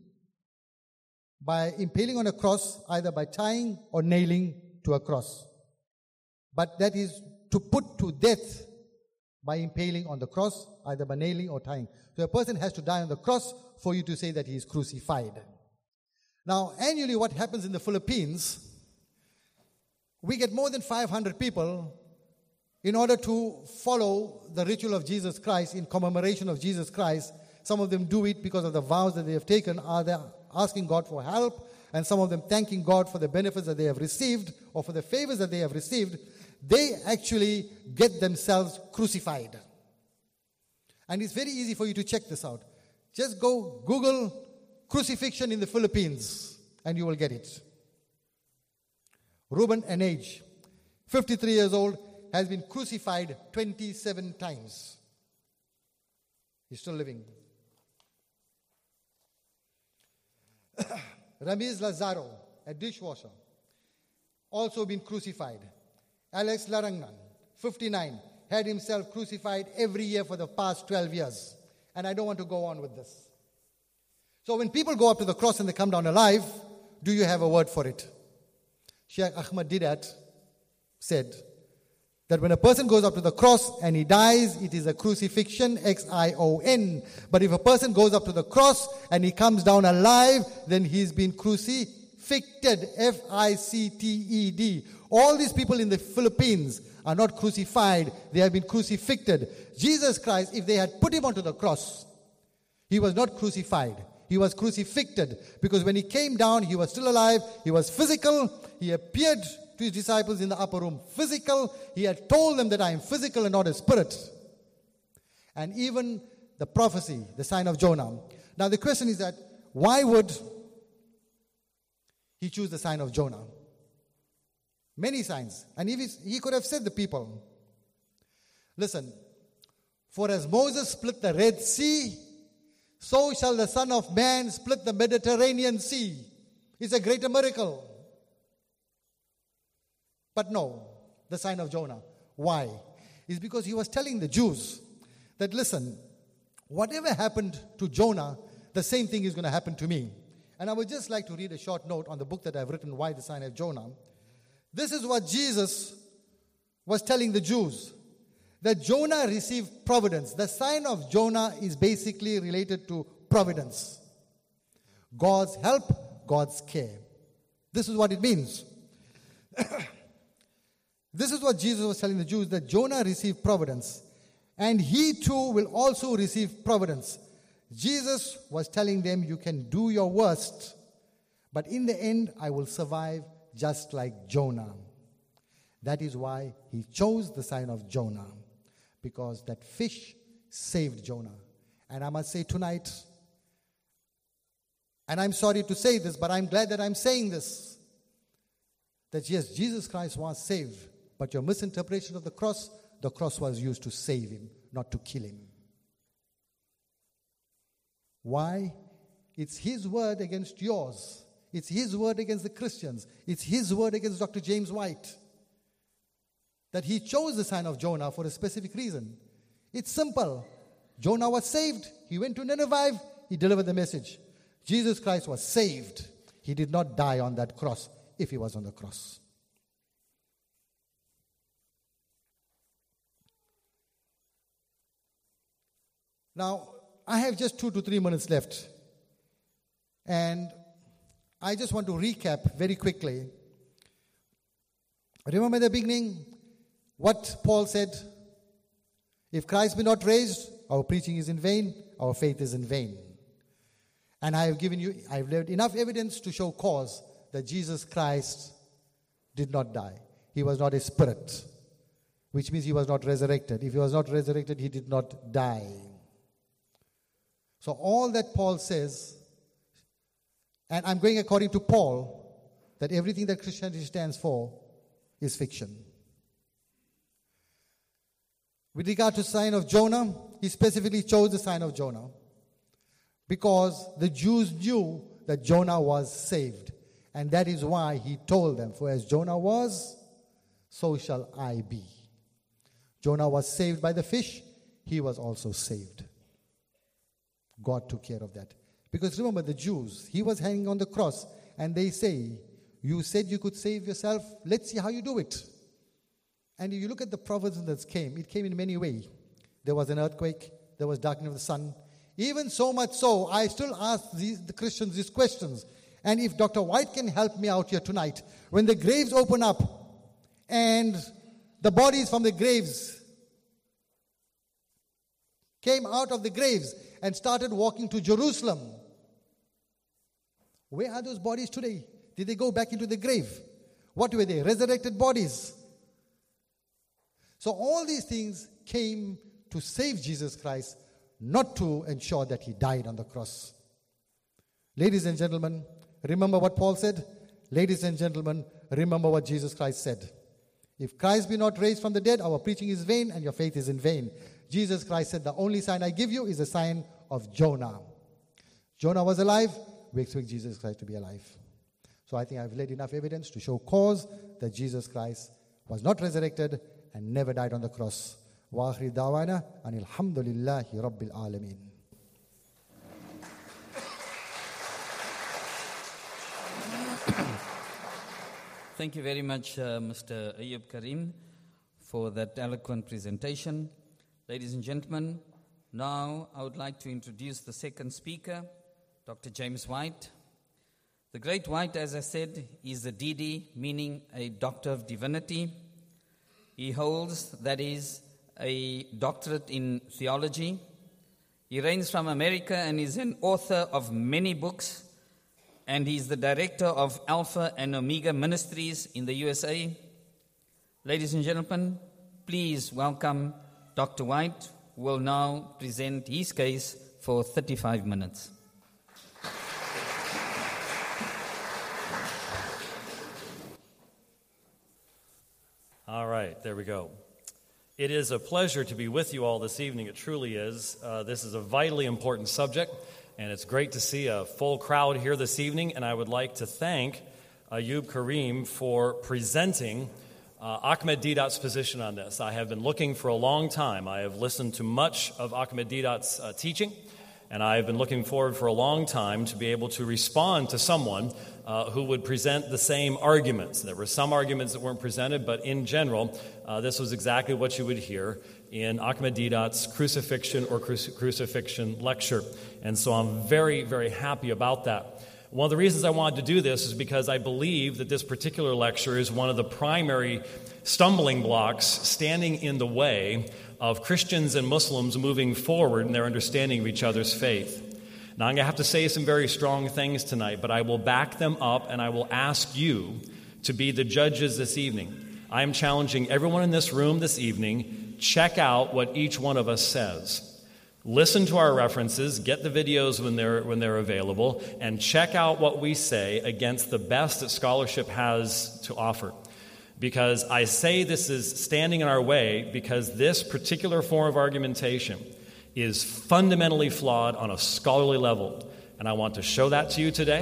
on a cross, either by tying or nailing to a cross. But that is to put to death by impaling on the cross, either by nailing or tying. So a person has to die on the cross for you to say that he is crucified. Now, annually what happens in the Philippines, we get more than 500 people in order to follow the ritual of Jesus Christ in commemoration of Jesus Christ. Some of them do it because of the vows that they have taken, are they asking God for help, and some of them thanking God for the benefits that they have received or for the favors that they have received. They actually get themselves crucified. And it's very easy for you to check this out. Just go Google crucifixion in the Philippines and you will get it. Ruben Anage, 53 years old, has been crucified 27 times. He's still living. Ramiz Lazaro, a dishwasher, also been crucified. Alex Larangnan, 59, had himself crucified every year for the past 12 years. And I don't want to go on with this. So when people go up to the cross and they come down alive, do you have a word for it? Sheikh Ahmad Didat said that when a person goes up to the cross and he dies, it is a crucifixion, X-I-O-N. But if a person goes up to the cross and he comes down alive, then he's been crucifixited, F-I-C-T-E-D. All these people in the Philippines are not crucified, they have been crucifixited. Jesus Christ, if they had put him onto the cross, he was not crucified. He was crucifixited, because when he came down, he was still alive, he was physical, he appeared to his disciples in the upper room physical, he had told them that I am physical and not a spirit. And even the prophecy, the sign of Jonah. Now the question is that, why would he choose the sign of Jonah? Many signs. And he could have said the people, listen, for as Moses split the Red Sea, so shall the Son of Man split the Mediterranean Sea. It's a greater miracle. But no, the sign of Jonah. Why? It's because he was telling the Jews that, listen, whatever happened to Jonah, the same thing is going to happen to me. And I would just like to read a short note on the book that I've written, Why the Sign of Jonah. This is what Jesus was telling the Jews, that Jonah received providence. The sign of Jonah is basically related to providence. God's help, God's care. This is what it means. This is what Jesus was telling the Jews, that Jonah received providence, and he too will also receive providence. Jesus was telling them, you can do your worst, but in the end, I will survive just like Jonah. That is why he chose the sign of Jonah, because that fish saved Jonah. And I must say tonight, and I'm sorry to say this, but I'm glad that I'm saying this, that yes, Jesus Christ was saved, but your misinterpretation of the cross was used to save him, not to kill him. Why? It's his word against yours. It's his word against the Christians. It's his word against Dr. James White. That he chose the sign of Jonah for a specific reason. It's simple. Jonah was saved. He went to Nineveh. He delivered the message. Jesus Christ was saved. He did not die on that cross if he was on the cross. Now, I have just 2 to 3 minutes left. And I just want to recap very quickly. Remember in the beginning what Paul said? If Christ be not raised, our preaching is in vain, our faith is in vain. And I have laid enough evidence to show cause that Jesus Christ did not die. He was not a spirit, which means he was not resurrected. If he was not resurrected, he did not die. So all that Paul says, and I'm going according to Paul, that everything that Christianity stands for is fiction. With regard to the sign of Jonah, he specifically chose the sign of Jonah because the Jews knew that Jonah was saved. And that is why he told them, for as Jonah was, so shall I be. Jonah was saved by the fish, he was also saved. God took care of that. Because remember the Jews, he was hanging on the cross and they say, you said you could save yourself, let's see how you do it. And if you look at the providence that came, it came in many ways. There was an earthquake, there was darkening of the sun. Even so much so, I still ask the Christians these questions. And if Dr. White can help me out here tonight, when the graves open up and the bodies from the graves came out of the graves and started walking to Jerusalem, where are those bodies today? Did they go back into the grave? What were they? Resurrected bodies. So all these things came to save Jesus Christ, not to ensure that he died on the cross. Ladies and gentlemen, remember what Paul said? Ladies and gentlemen, remember what Jesus Christ said. If Christ be not raised from the dead, our preaching is vain and your faith is in vain. Jesus Christ said, the only sign I give you is the sign of Jonah. Jonah was alive. We expect Jesus Christ to be alive. So I think I've laid enough evidence to show cause that Jesus Christ was not resurrected and never died on the cross. Wa akhir da'wana anil hamdulillahi rabbil alameen. Thank you very much, Mr. Ayub Karim, for that eloquent presentation. Ladies and gentlemen, now I would like to introduce the second speaker, Dr. James White. The great White, as I said, is a DD, meaning a Doctor of Divinity. He holds, that is, a doctorate in theology. He reigns from America and is an author of many books, and he's the director of Alpha and Omega Ministries in the USA. Ladies and gentlemen, please welcome Dr. White, who will now present his case for 35 minutes. All right, there we go. It is a pleasure to be with you all this evening. It truly is. This is a vitally important subject, and it's great to see a full crowd here this evening. And I would like to thank Ayub Karim for presenting Ahmed Deedat's position on this. I have been looking for a long time. I have listened to much of Ahmed Deedat's teaching, and I have been looking forward for a long time to be able to respond to someone who would present the same arguments. There were some arguments that weren't presented, but in general, this was exactly what you would hear in Ahmed Deedat's crucifixion or crucifixion lecture. And so I'm very, very happy about that. One of the reasons I wanted to do this is because I believe that this particular lecture is one of the primary stumbling blocks standing in the way of Christians and Muslims moving forward in their understanding of each other's faith. Now, I'm going to have to say some very strong things tonight, but I will back them up and I will ask you to be the judges this evening. I am challenging everyone in this room this evening, check out what each one of us says. Listen to our references, get the videos when they're available, and check out what we say against the best that scholarship has to offer. Because I say this is standing in our way because this particular form of argumentation is fundamentally flawed on a scholarly level. And I want to show that to you today.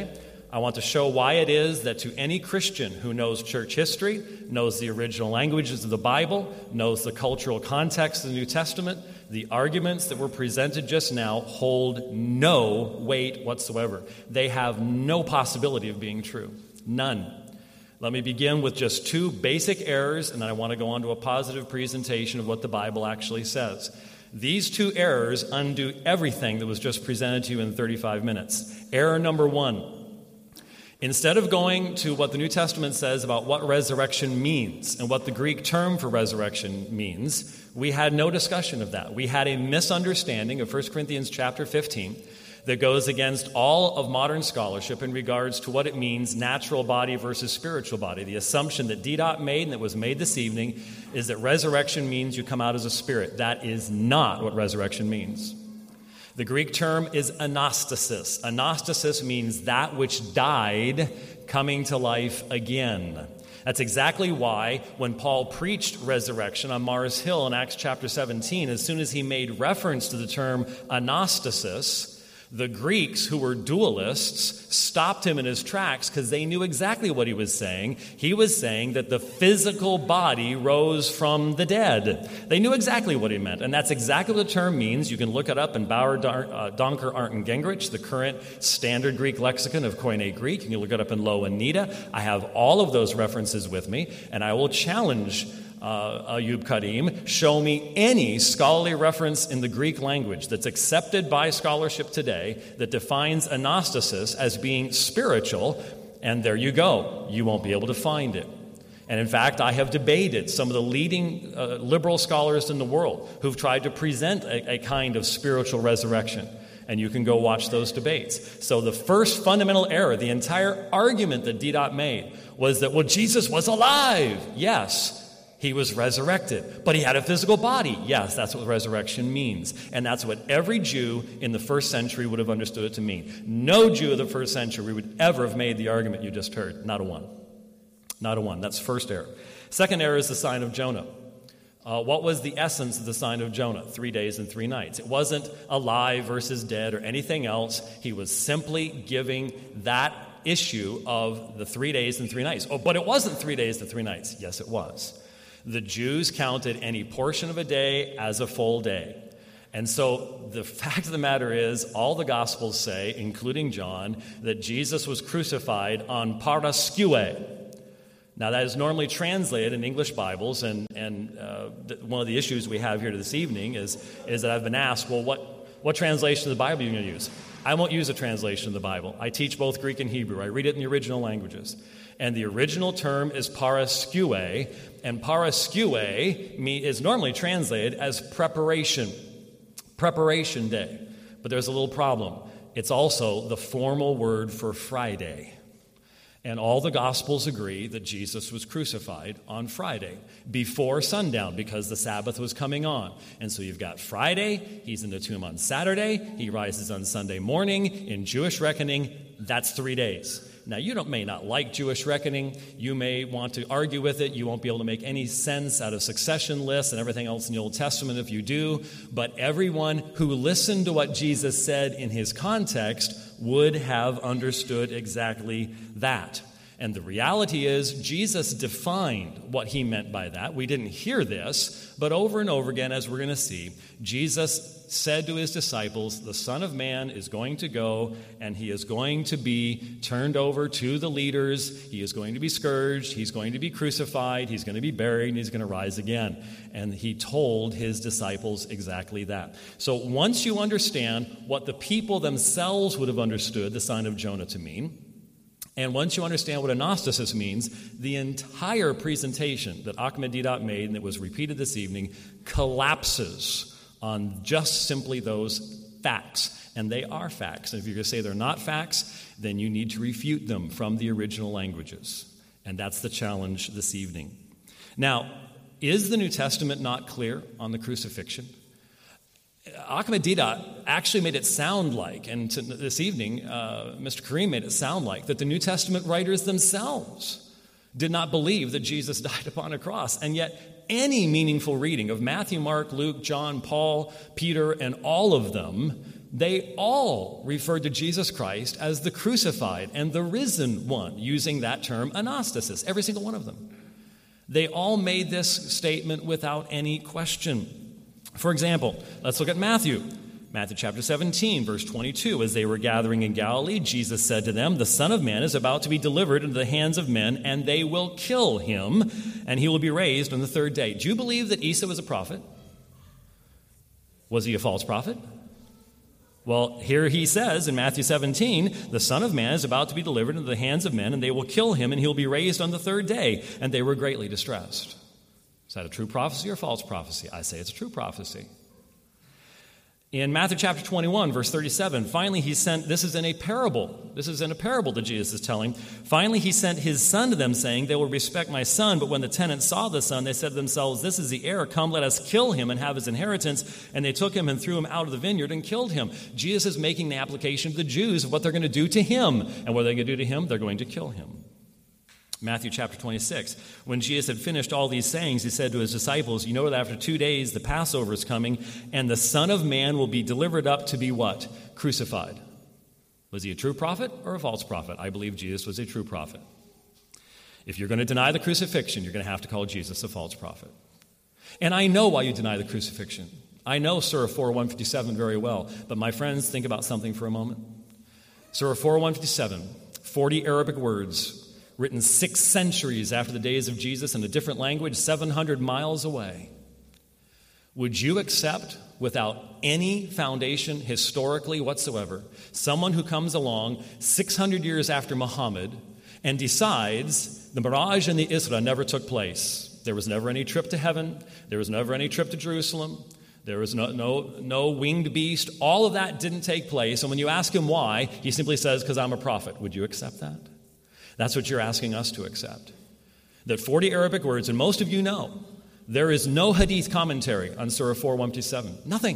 I want to show why it is that to any Christian who knows church history, knows the original languages of the Bible, knows the cultural context of the New Testament, the arguments that were presented just now hold no weight whatsoever. They have no possibility of being true. None. Let me begin with just two basic errors, and then I want to go on to a positive presentation of what the Bible actually says. These two errors undo everything that was just presented to you in 35 minutes. Error number one. Instead of going to what the New Testament says about what resurrection means and what the Greek term for resurrection means, we had no discussion of that. We had a misunderstanding of 1 Corinthians chapter 15 that goes against all of modern scholarship in regards to what it means, natural body versus spiritual body. The assumption that D-Dot made and that was made this evening is that resurrection means you come out as a spirit. That is not what resurrection means. The Greek term is anastasis. Anastasis means that which died coming to life again. That's exactly why when Paul preached resurrection on Mars Hill in Acts chapter 17, as soon as he made reference to the term anastasis, the Greeks, who were dualists, stopped him in his tracks because they knew exactly what he was saying. He was saying that the physical body rose from the dead. They knew exactly what he meant, and that's exactly what the term means. You can look it up in Bauer, Donker, Arndt, and Gingrich, the current standard Greek lexicon of Koine Greek. You can look it up in Lowe and Nita. I have all of those references with me, and I will challenge Ayub Karim, show me any scholarly reference in the Greek language that's accepted by scholarship today that defines anastasis as being spiritual, and there you go. You won't be able to find it. And in fact, I have debated some of the leading liberal scholars in the world who've tried to present a kind of spiritual resurrection. And you can go watch those debates. So the first fundamental error, the entire argument that D-Dot made was that, well, Jesus was alive. Yes. He was resurrected, but he had a physical body. Yes, that's what resurrection means. And that's what every Jew in the first century would have understood it to mean. No Jew of the first century would ever have made the argument you just heard. Not a one. Not a one. That's first error. Second error is the sign of Jonah. What was the essence of the sign of Jonah? 3 days and 3 nights. It wasn't alive versus dead or anything else. He was simply giving that issue of the 3 days and 3 nights. Oh, but it wasn't 3 days and 3 nights. Yes, it was. The Jews counted any portion of a day as a full day. And so the fact of the matter is, all the Gospels say, including John, that Jesus was crucified on paraskue. Now, that is normally translated in English Bibles, and one of the issues we have here this evening is that I've been asked, well, what translation of the Bible are you going to use? I won't use a translation of the Bible. I teach both Greek and Hebrew. I read it in the original languages. And the original term is paraskue, and paraskue is normally translated as preparation day. But there's a little problem. It's also the formal word for Friday. And all the Gospels agree that Jesus was crucified on Friday, before sundown, because the Sabbath was coming on. And so you've got Friday, he's in the tomb on Saturday, he rises on Sunday morning. In Jewish reckoning, that's 3 days. Now, you may not like Jewish reckoning. You may want to argue with it. You won't be able to make any sense out of succession lists and everything else in the Old Testament if you do. But everyone who listened to what Jesus said in his context would have understood exactly that. And the reality is, Jesus defined what he meant by that. We didn't hear this, but over and over again, as we're going to see, Jesus said to his disciples, the Son of Man is going to go, and he is going to be turned over to the leaders. He is going to be scourged. He's going to be crucified. He's going to be buried, and he's going to rise again. And he told his disciples exactly that. So once you understand what the people themselves would have understood the sign of Jonah to mean, and once you understand what anastasis means, the entire presentation that Ahmed D-Dot made and that was repeated this evening collapses on just simply those facts. And they are facts. And if you're going to say they're not facts, then you need to refute them from the original languages. And that's the challenge this evening. Now, is the New Testament not clear on the crucifixion? Ahmed D-Dot actually made it sound like, and this evening, Mr. Kareem made it sound like, that the New Testament writers themselves did not believe that Jesus died upon a cross. And yet, any meaningful reading of Matthew, Mark, Luke, John, Paul, Peter, and all of them they all referred to Jesus Christ as the crucified and the risen one, using that term anastasis, every single one of them. They all made this statement without any question. For example, let's look at Matthew. Matthew chapter 17, verse 22. As they were gathering in Galilee, Jesus said to them, "The Son of Man is about to be delivered into the hands of men, and they will kill him, and he will be raised on the third day." Do you believe that Isa was a prophet? Was he a false prophet? Well, here he says in Matthew 17, "The Son of Man is about to be delivered into the hands of men, and they will kill him, and he will be raised on the third day." And they were greatly distressed. Is that a true prophecy or false prophecy? I say it's a true prophecy. In Matthew chapter 21, verse 37, finally he sent, this is in a parable that Jesus is telling. Finally he sent his son to them, saying, "They will respect my son." But when the tenants saw the son, they said to themselves, "This is the heir. Come, let us kill him and have his inheritance." And they took him and threw him out of the vineyard and killed him. Jesus is making the application to the Jews of what they're going to do to him. And what are they going to do to him? They're going to kill him. Matthew chapter 26. When Jesus had finished all these sayings, he said to his disciples, "You know that after 2 days the Passover is coming, and the Son of Man will be delivered up to be" what? Crucified. Was he a true prophet or a false prophet? I believe Jesus was a true prophet. If you're going to deny the crucifixion, you're going to have to call Jesus a false prophet. And I know why you deny the crucifixion. I know Surah 4:157 very well. But my friends, think about something for a moment. Surah 4:157, 40 Arabic words, written 6 centuries after the days of Jesus in a different language, 700 miles away. Would you accept, without any foundation historically whatsoever, someone who comes along 600 years after Muhammad and decides the Miraj and the Isra never took place? There was never any trip to heaven. There was never any trip to Jerusalem. There was no winged beast. All of that didn't take place. And when you ask him why, he simply says, "Because I'm a prophet." Would you accept that? That's what you're asking us to accept. That 40 Arabic words, and most of you know, there is no hadith commentary on Surah 4:157. Nothing.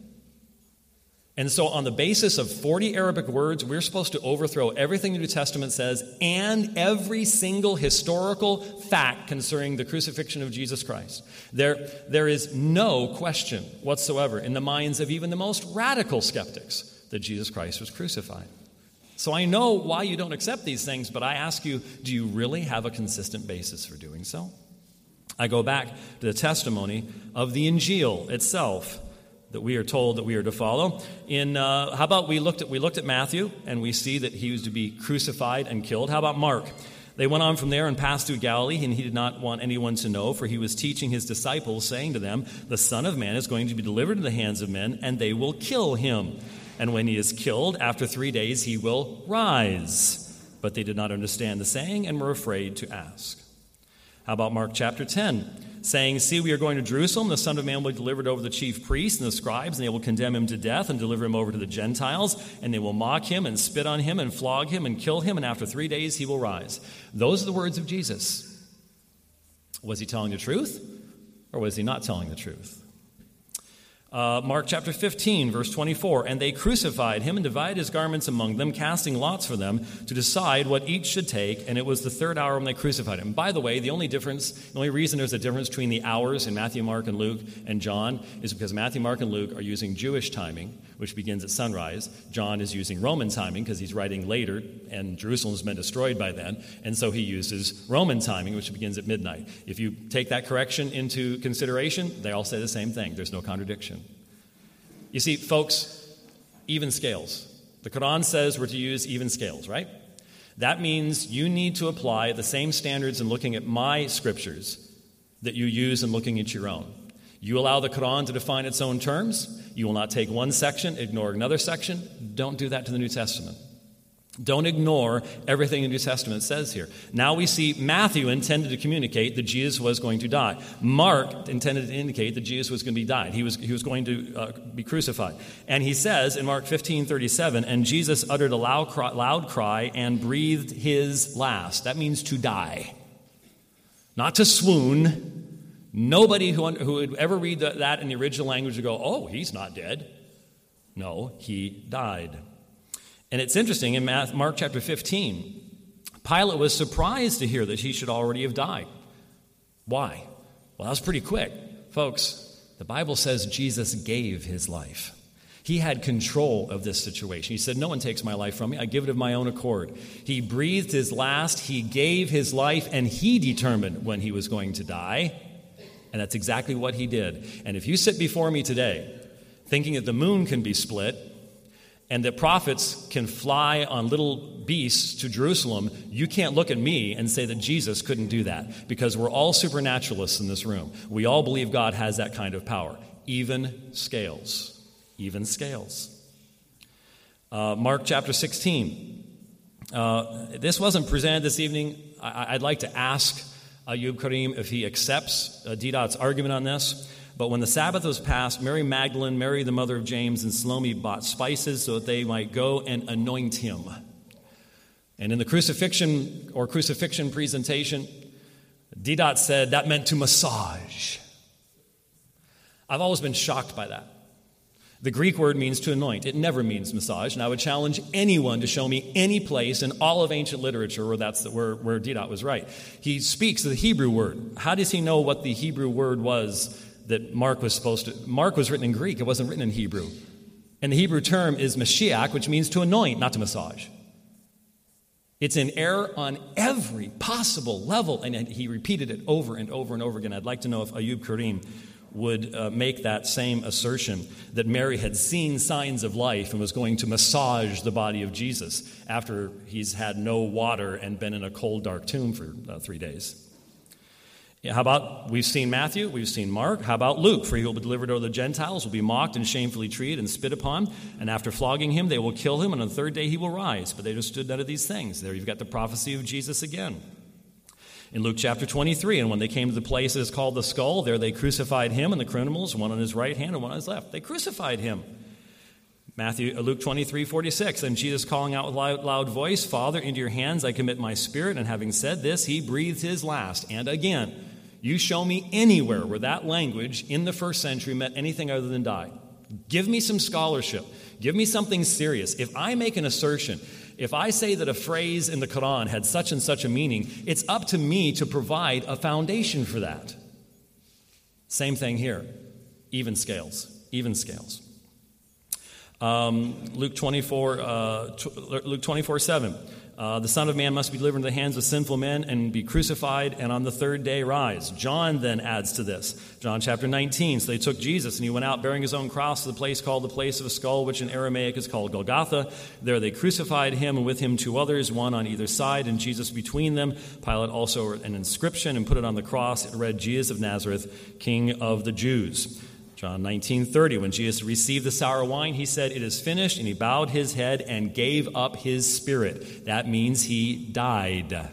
And so on the basis of 40 Arabic words, we're supposed to overthrow everything the New Testament says and every single historical fact concerning the crucifixion of Jesus Christ. There is no question whatsoever in the minds of even the most radical skeptics that Jesus Christ was crucified. So I know why you don't accept these things, but I ask you, do you really have a consistent basis for doing so? I go back to the testimony of the Injil itself that we are told that we are to follow. How about we looked at Matthew, and we see that he was to be crucified and killed. How about Mark? They went on from there and passed through Galilee, and he did not want anyone to know, for he was teaching his disciples, saying to them, "The Son of Man is going to be delivered into the hands of men, and they will kill him. And when he is killed, after 3 days he will rise." But they did not understand the saying and were afraid to ask. How about Mark chapter 10? Saying, "See, we are going to Jerusalem. The Son of Man will be delivered over to the chief priests and the scribes, and they will condemn him to death and deliver him over to the Gentiles. And they will mock him and spit on him and flog him and kill him. And after 3 days he will rise." Those are the words of Jesus. Was he telling the truth, or was he not telling the truth? Mark chapter 15, verse 24, "And they crucified him and divided his garments among them, casting lots for them to decide what each should take. And it was the 3rd hour when they crucified him." By the way, the only reason there's a difference between the hours in Matthew, Mark, and Luke and John is because Matthew, Mark, and Luke are using Jewish timing, which begins at sunrise. John is using Roman timing because he's writing later, and Jerusalem's been destroyed by then. And so he uses Roman timing, which begins at midnight. If you take that correction into consideration, they all say the same thing. There's no contradiction. You see, folks, even scales. The Quran says we're to use even scales, right? That means you need to apply the same standards in looking at my scriptures that you use in looking at your own. You allow the Quran to define its own terms. You will not take one section, ignore another section. Don't do that to the New Testament. Don't ignore everything the New Testament says here. Now we see Matthew intended to communicate that Jesus was going to die. Mark intended to indicate that Jesus was going to be died. He was going to be crucified. And he says in Mark 15:37, "And Jesus uttered a loud cry and breathed his last." That means to die, not to swoon. Nobody who would ever read that in the original language would go, "Oh, he's not dead." No, he died. And it's interesting, in Mark chapter 15, Pilate was surprised to hear that he should already have died. Why? Well, that was pretty quick. Folks, the Bible says Jesus gave his life. He had control of this situation. He said, no one takes my life from me. I give it of my own accord. He breathed his last. He gave his life, and he determined when he was going to die. And that's exactly what he did. And if you sit before me today thinking that the moon can be split and that prophets can fly on little beasts to Jerusalem, you can't look at me and say that Jesus couldn't do that, because we're all supernaturalists in this room. We all believe God has that kind of power. Even scales. Even scales. Mark chapter 16. This wasn't presented this evening. I'd like to ask Ayub Karim if he accepts Didot's argument on this. But when the Sabbath was passed, Mary Magdalene, Mary the mother of James, and Salome bought spices so that they might go and anoint him. And in the crucifixion presentation, Didot said that meant to massage. I've always been shocked by that. The Greek word means to anoint. It never means massage. And I would challenge anyone to show me any place in all of ancient literature where where Didot was right. He speaks of the Hebrew word. How does he know what the Hebrew word was that Mark was supposed to? Mark was written in Greek. It wasn't written in Hebrew. And the Hebrew term is Mashiach, which means to anoint, not to massage. It's in error on every possible level. And he repeated it over and over and over again. I'd like to know if Ayub Karim would make that same assertion that Mary had seen signs of life and was going to massage the body of Jesus after he's had no water and been in a cold, dark tomb for 3 days. How about, we've seen Matthew, we've seen Mark. How about Luke? For he will be delivered over the Gentiles, will be mocked and shamefully treated and spit upon. And after flogging him, they will kill him, and on the third day he will rise. But they understood none of these things. There you've got the prophecy of Jesus again. In Luke chapter 23, and when they came to the place that is called the Skull, there they crucified him and the criminals, one on his right hand and one on his left. They crucified him. Luke 23:46, and Jesus calling out with loud voice, Father, into your hands I commit my spirit. And having said this, he breathed his last. And again, you show me anywhere where that language in the first century meant anything other than die. Give me some scholarship. Give me something serious. If I make an assertion, if I say that a phrase in the Quran had such and such a meaning, it's up to me to provide a foundation for that. Same thing here. Even scales. Even scales. Luke 24:7. The Son of Man must be delivered into the hands of sinful men and be crucified, and on the third day rise. John then adds to this. John chapter 19. So they took Jesus, and he went out bearing his own cross to the place called the place of a skull, which in Aramaic is called Golgotha. There they crucified him, and with him 2 others, one on either side, and Jesus between them. Pilate also wrote an inscription and put it on the cross. It read, Jesus of Nazareth, King of the Jews. John 19:30, when Jesus received the sour wine, he said, it is finished, and he bowed his head and gave up his spirit. That means he died.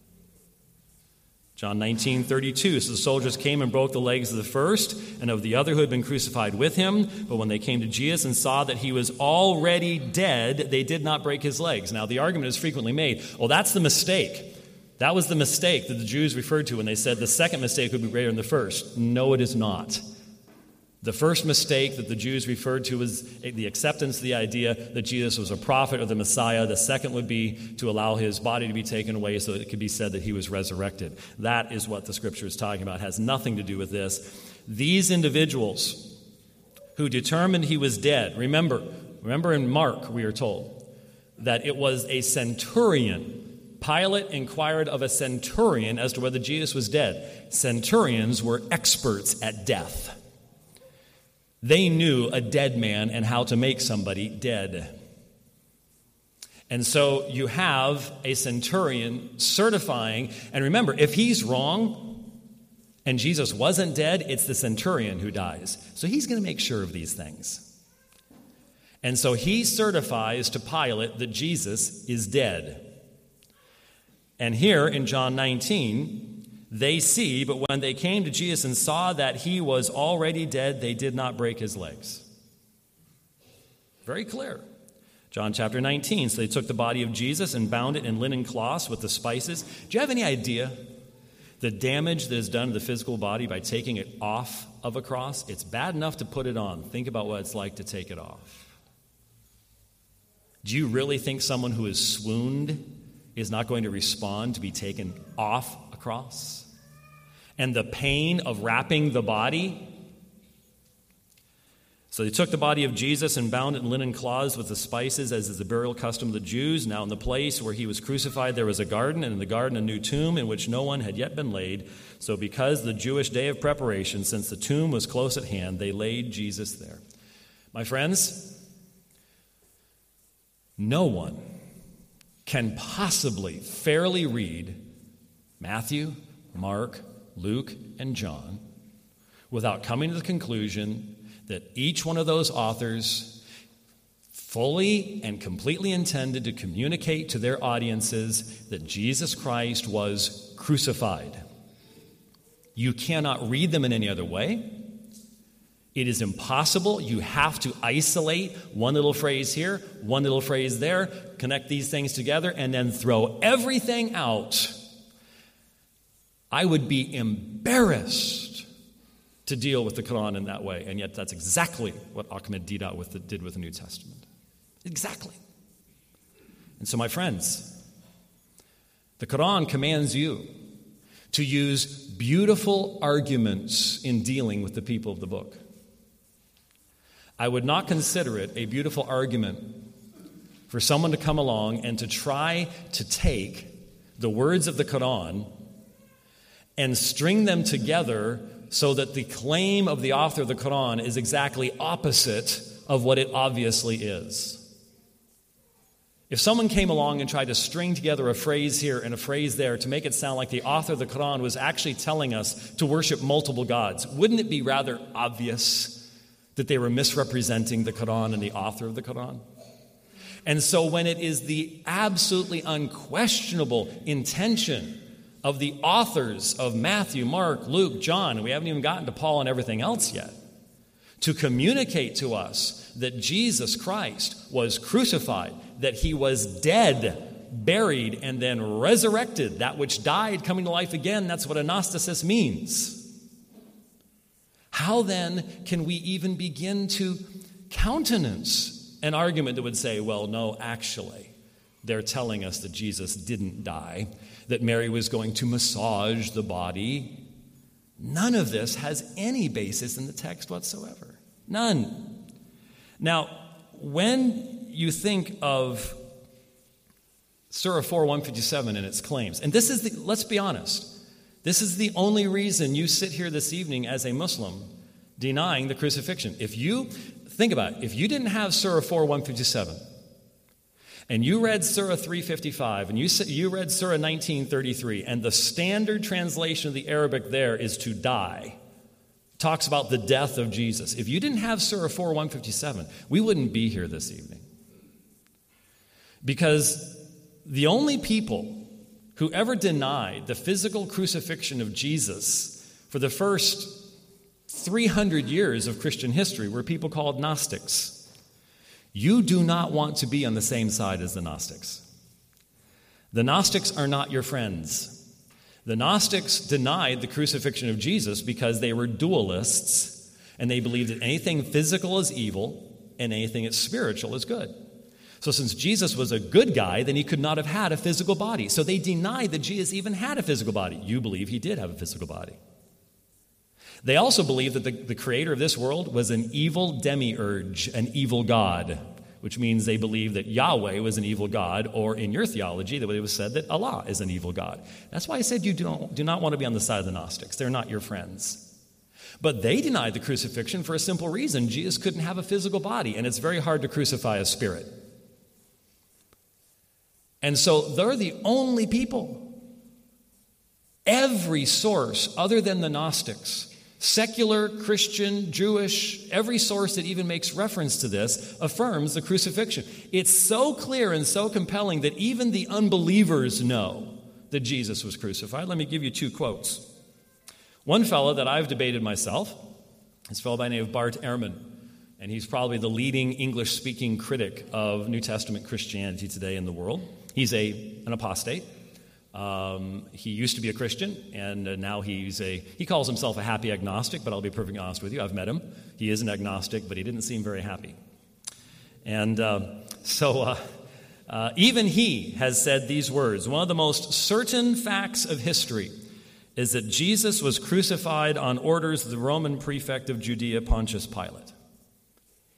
John 19:32, so the soldiers came and broke the legs of the first and of the other who had been crucified with him. But when they came to Jesus and saw that he was already dead, they did not break his legs. Now, the argument is frequently made, well, that's the mistake. That was the mistake that the Jews referred to when they said the second mistake would be greater than the first. No, it is not. The first mistake that the Jews referred to was the acceptance of the idea that Jesus was a prophet or the Messiah. The second would be to allow his body to be taken away so that it could be said that he was resurrected. That is what the Scripture is talking about. It has nothing to do with this. These individuals who determined he was dead, remember in Mark we are told that it was a centurion. Pilate inquired of a centurion as to whether Jesus was dead. Centurions were experts at death. They knew a dead man and how to make somebody dead. And so you have a centurion certifying, and remember, if he's wrong and Jesus wasn't dead, it's the centurion who dies. So he's going to make sure of these things. And so he certifies to Pilate that Jesus is dead. And here in John 19, they see, but when they came to Jesus and saw that he was already dead, they did not break his legs. Very clear. John chapter 19, so they took the body of Jesus and bound it in linen cloths with the spices. Do you have any idea the damage that is done to the physical body by taking it off of a cross? It's bad enough to put it on. Think about what it's like to take it off. Do you really think someone who is swooned is not going to respond to be taken off a cross? And the pain of wrapping the body. So they took the body of Jesus and bound it in linen cloths with the spices, as is the burial custom of the Jews. Now in the place where he was crucified there was a garden, and in the garden a new tomb in which no one had yet been laid. So because the Jewish day of preparation, since the tomb was close at hand, they laid Jesus there. My friends, no one can possibly fairly read Matthew, Mark, Luke, and John without coming to the conclusion that each one of those authors fully and completely intended to communicate to their audiences that Jesus Christ was crucified. You cannot read them in any other way. It is impossible. You have to isolate one little phrase here, one little phrase there, connect these things together, and then throw everything out. I would be embarrassed to deal with the Quran in that way, and yet that's exactly what Ahmed Deedat did with the New Testament. Exactly. And so, my friends, the Quran commands you to use beautiful arguments in dealing with the people of the book. I would not consider it a beautiful argument for someone to come along and to try to take the words of the Quran and string them together so that the claim of the author of the Quran is exactly opposite of what it obviously is. If someone came along and tried to string together a phrase here and a phrase there to make it sound like the author of the Quran was actually telling us to worship multiple gods, wouldn't it be rather obvious that they were misrepresenting the Quran and the author of the Quran? And so when it is the absolutely unquestionable intention of the authors of Matthew, Mark, Luke, John, and we haven't even gotten to Paul and everything else yet, to communicate to us that Jesus Christ was crucified, that he was dead, buried, and then resurrected, that which died, coming to life again, that's what anastasis means. How then can we even begin to countenance an argument that would say, well, no, actually, they're telling us that Jesus didn't die, that Mary was going to massage the body? None of this has any basis in the text whatsoever. None. Now, when you think of Surah 4:157 and its claims, and this is let's be honest, this is the only reason you sit here this evening as a Muslim denying the crucifixion. If you think about it, if you didn't have Surah 4:157, and you read Surah 355, and you read Surah 1933, and the standard translation of the Arabic there is to die, talks about the death of Jesus. If you didn't have Surah 4:157, we wouldn't be here this evening. Because the only people who ever denied the physical crucifixion of Jesus for the first 300 years of Christian history were people called Gnostics. You do not want to be on the same side as the Gnostics. The Gnostics are not your friends. The Gnostics denied the crucifixion of Jesus because they were dualists, and they believed that anything physical is evil and anything that's spiritual is good. So since Jesus was a good guy, then he could not have had a physical body. So they denied that Jesus even had a physical body. You believe he did have a physical body. They also believed that the creator of this world was an evil demiurge, an evil god, which means they believed that Yahweh was an evil god, or in your theology, the way it was said that Allah is an evil god. That's why I said you do not want to be on the side of the Gnostics. They're not your friends. But they denied the crucifixion for a simple reason. Jesus couldn't have a physical body, and it's very hard to crucify a spirit. And so they're the only people. Every source other than the Gnostics, secular, Christian, Jewish, every source that even makes reference to this affirms the crucifixion. It's so clear and so compelling that even the unbelievers know that Jesus was crucified. Let me give you two quotes. One fellow that I've debated myself is a fellow by the name of Bart Ehrman, and he's probably the leading English-speaking critic of New Testament Christianity today in the world. He's an apostate. He used to be a Christian, and now he calls himself a happy agnostic, but I'll be perfectly honest with you. I've met him. He is an agnostic, but he didn't seem very happy. And so even he has said these words: one of the most certain facts of history is that Jesus was crucified on orders of the Roman prefect of Judea, Pontius Pilate.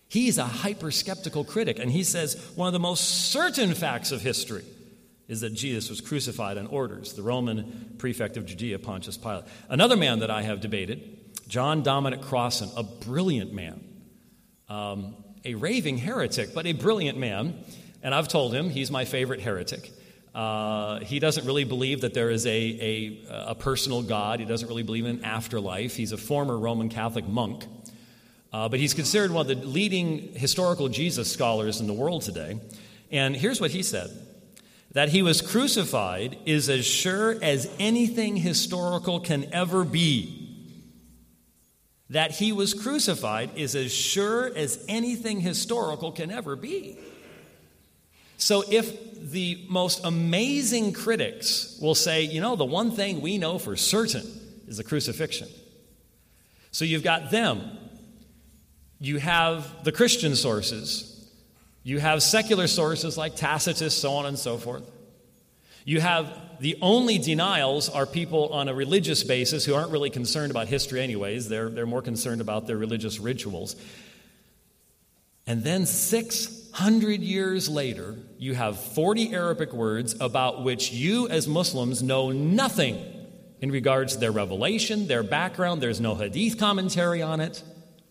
He's a hyper-skeptical critic, and he says one of the most certain facts of history is that Jesus was crucified on orders, the Roman prefect of Judea, Pontius Pilate. Another man that I have debated, John Dominic Crossan, a brilliant man, a raving heretic, but a brilliant man, and I've told him he's my favorite heretic. He doesn't really believe that there is a personal God. He doesn't really believe in an afterlife. He's a former Roman Catholic monk. But he's considered one of the leading historical Jesus scholars in the world today. And here's what he said. That he was crucified is as sure as anything historical can ever be. That he was crucified is as sure as anything historical can ever be. So if the most amazing critics will say, the one thing we know for certain is the crucifixion. So you've got them. You have the Christian sources. You have secular sources like Tacitus, so on and so forth. You have the only denials are people on a religious basis who aren't really concerned about history anyways. They're more concerned about their religious rituals. And then 600 years later, you have 40 Arabic words about which you as Muslims know nothing in regards to their revelation, their background. There's no hadith commentary on it.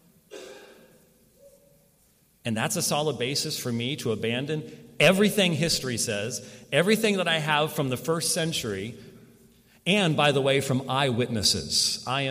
And that's a solid basis for me to abandon everything history says, everything that I have from the first century, and, by the way, from eyewitnesses. I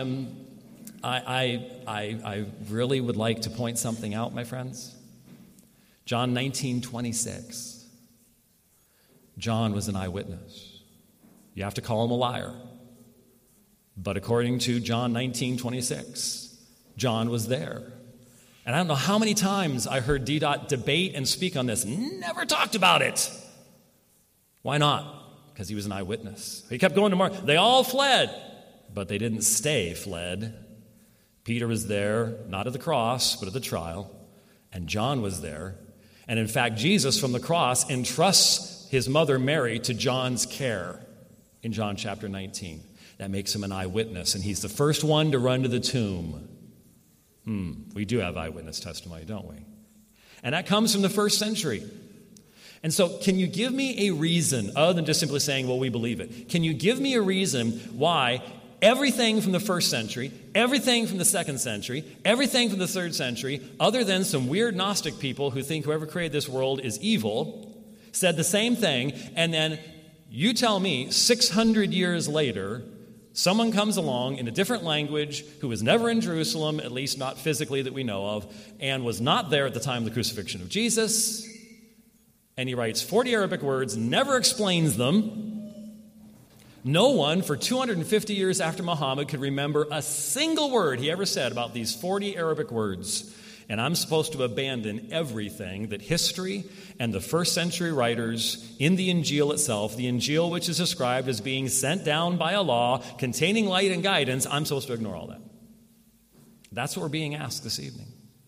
really would like to point something out, my friends. John 19:26. John was an eyewitness. You have to call him a liar. But according to John 19:26, John was there. And I don't know how many times I heard D-Dot debate and speak on this. Never talked about it. Why not? Because he was an eyewitness. He kept going to Mark. They all fled, but they didn't stay fled. Peter was there, not at the cross, but at the trial. And John was there. And in fact, Jesus from the cross entrusts his mother Mary to John's care in John chapter 19. That makes him an eyewitness. And he's the first one to run to the tomb. We do have eyewitness testimony, don't we? And that comes from the first century. And so can you give me a reason, other than just simply saying, well, we believe it? Can you give me a reason why everything from the first century, everything from the second century, everything from the third century, other than some weird Gnostic people who think whoever created this world is evil, said the same thing, and then you tell me 600 years later, someone comes along in a different language who was never in Jerusalem, at least not physically that we know of, and was not there at the time of the crucifixion of Jesus, and he writes 40 Arabic words, never explains them. No one for 250 years after Muhammad could remember a single word he ever said about these 40 Arabic words. And I'm supposed to abandon everything that history and the first century writers in the Injil itself, the Injil which is described as being sent down by Allah, containing light and guidance, I'm supposed to ignore all that. That's what we're being asked this evening.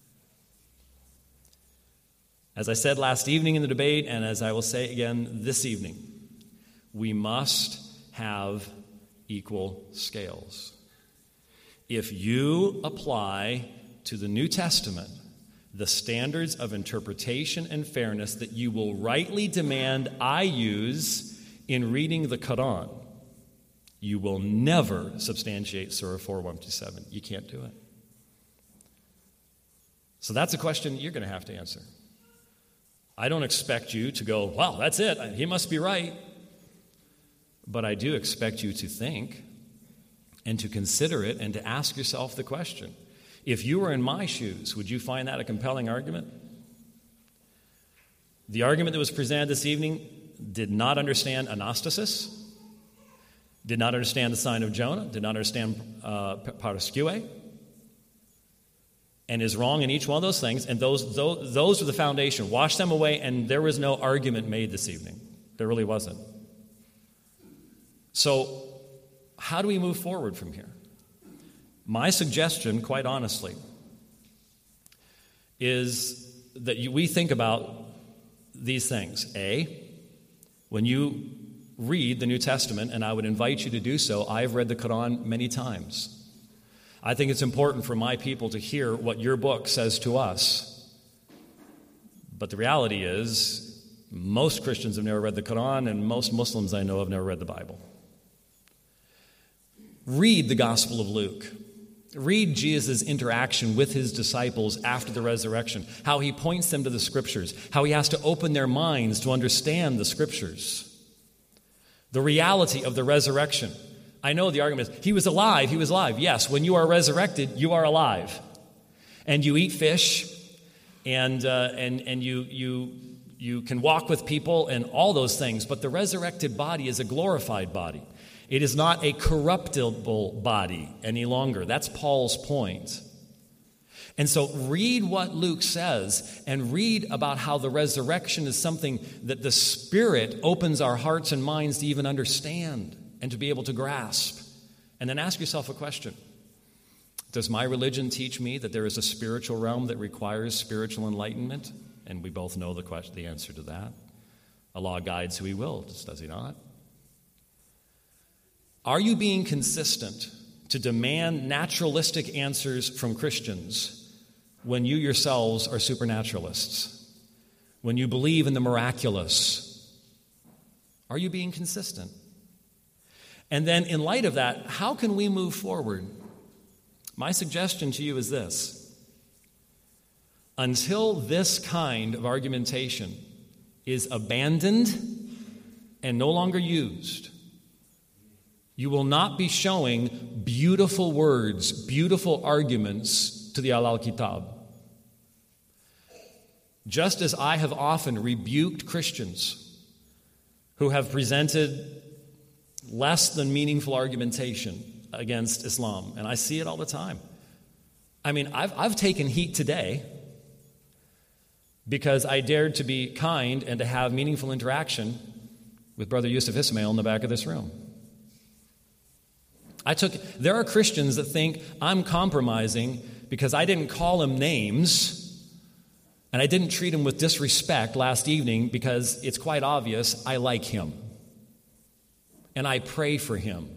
As I said last evening in the debate, and as I will say again this evening, we must have equal scales. If you apply to the New Testament the standards of interpretation and fairness that you will rightly demand I use in reading the Quran, you will never substantiate Surah 4:1-7. You can't do it. So that's a question you're going to have to answer. I don't expect you to go, well, that's it. He must be right. But I do expect you to think and to consider it and to ask yourself the question. If you were in my shoes, would you find that a compelling argument? The argument that was presented this evening did not understand anastasis, did not understand the sign of Jonah, did not understand parascue, and is wrong in each one of those things, and those were the foundation. Wash them away, and there was no argument made this evening. There really wasn't. So, how do we move forward from here? My suggestion, quite honestly, is that we think about these things. A, when you read the New Testament, and I would invite you to do so, I've read the Quran many times. I think it's important for my people to hear what your book says to us. But the reality is, most Christians have never read the Quran, and most Muslims I know have never read the Bible. Read the Gospel of Luke. Read Jesus' interaction with his disciples after the resurrection, how he points them to the Scriptures, how he has to open their minds to understand the Scriptures. The reality of the resurrection. I know the argument is, he was alive. Yes, when you are resurrected, you are alive. And you eat fish, and you can walk with people and all those things, but the resurrected body is a glorified body. It is not a corruptible body any longer. That's Paul's point. And so read what Luke says and read about how the resurrection is something that the Spirit opens our hearts and minds to even understand and to be able to grasp. And then ask yourself a question. Does my religion teach me that there is a spiritual realm that requires spiritual enlightenment? And we both know the answer to that. Allah guides who he wills, does he not? Are you being consistent to demand naturalistic answers from Christians when you yourselves are supernaturalists? When you believe in the miraculous? Are you being consistent? And then in light of that, how can we move forward? My suggestion to you is this. Until this kind of argumentation is abandoned and no longer used, you will not be showing beautiful words, beautiful arguments to the Al-Kitab. Just as I have often rebuked Christians who have presented less than meaningful argumentation against Islam, and I see it all the time. I mean, I've taken heat today because I dared to be kind and to have meaningful interaction with Brother Yusuf Ismail in the back of this room. There are Christians that think I'm compromising because I didn't call him names and I didn't treat him with disrespect last evening because it's quite obvious I like him and I pray for him.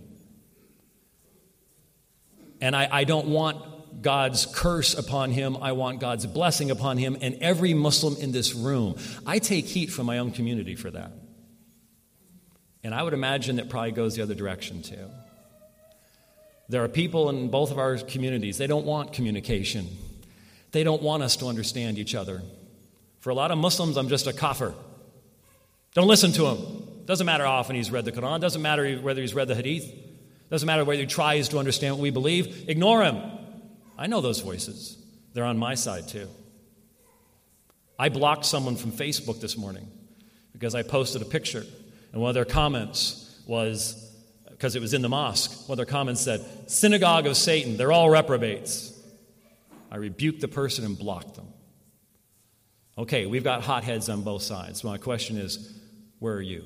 And I don't want God's curse upon him. I want God's blessing upon him and every Muslim in this room. I take heat from my own community for that. And I would imagine that probably goes the other direction too. There are people in both of our communities, they don't want communication. They don't want us to understand each other. For a lot of Muslims, I'm just a kafir. Don't listen to him. Doesn't matter how often he's read the Quran. Doesn't matter whether he's read the Hadith. Doesn't matter whether he tries to understand what we believe. Ignore him. I know those voices. They're on my side too. I blocked someone from Facebook this morning because I posted a picture, and one of their comments was, because it was in the mosque, one of their comments said, "Synagogue of Satan, they're all reprobates." I rebuked the person and blocked them. Okay, we've got hotheads on both sides. My question is, where are you?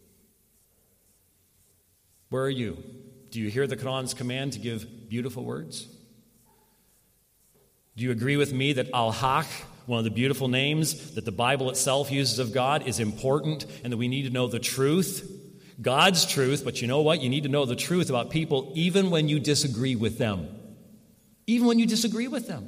Where are you? Do you hear the Quran's command to give beautiful words? Do you agree with me that Al-Haq, one of the beautiful names that the Bible itself uses of God, is important and that we need to know the truth? God's truth, but you know what? You need to know the truth about people even when you disagree with them. Even when you disagree with them.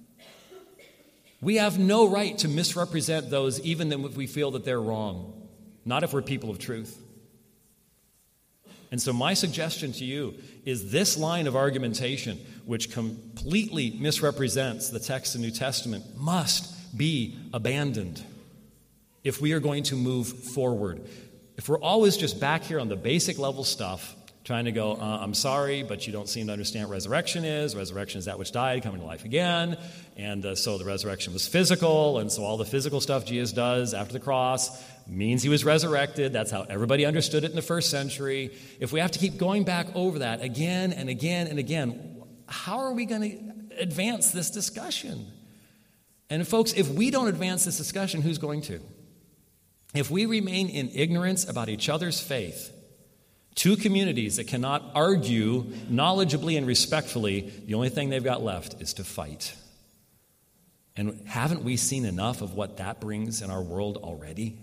We have no right to misrepresent those even if we feel that they're wrong. Not if we're people of truth. And so my suggestion to you is this line of argumentation, which completely misrepresents the text of the New Testament, must be abandoned if we are going to move forward. If we're always just back here on the basic level stuff, trying to go, I'm sorry, but you don't seem to understand what resurrection is. Resurrection is that which died, coming to life again. And so the resurrection was physical, and so all the physical stuff Jesus does after the cross means he was resurrected. That's how everybody understood it in the first century. If we have to keep going back over that again and again and again, how are we going to advance this discussion? And folks, if we don't advance this discussion, who's going to? If we remain in ignorance about each other's faith, two communities that cannot argue knowledgeably and respectfully, the only thing they've got left is to fight. And haven't we seen enough of what that brings in our world already?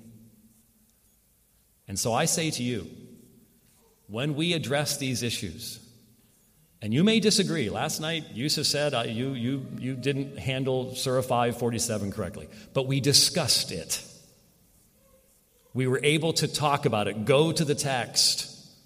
And so I say to you, when we address these issues, And you may disagree. Last night, Yusuf said you didn't handle Surah 547 correctly. But we discussed it. We were able to talk about it, go to the text.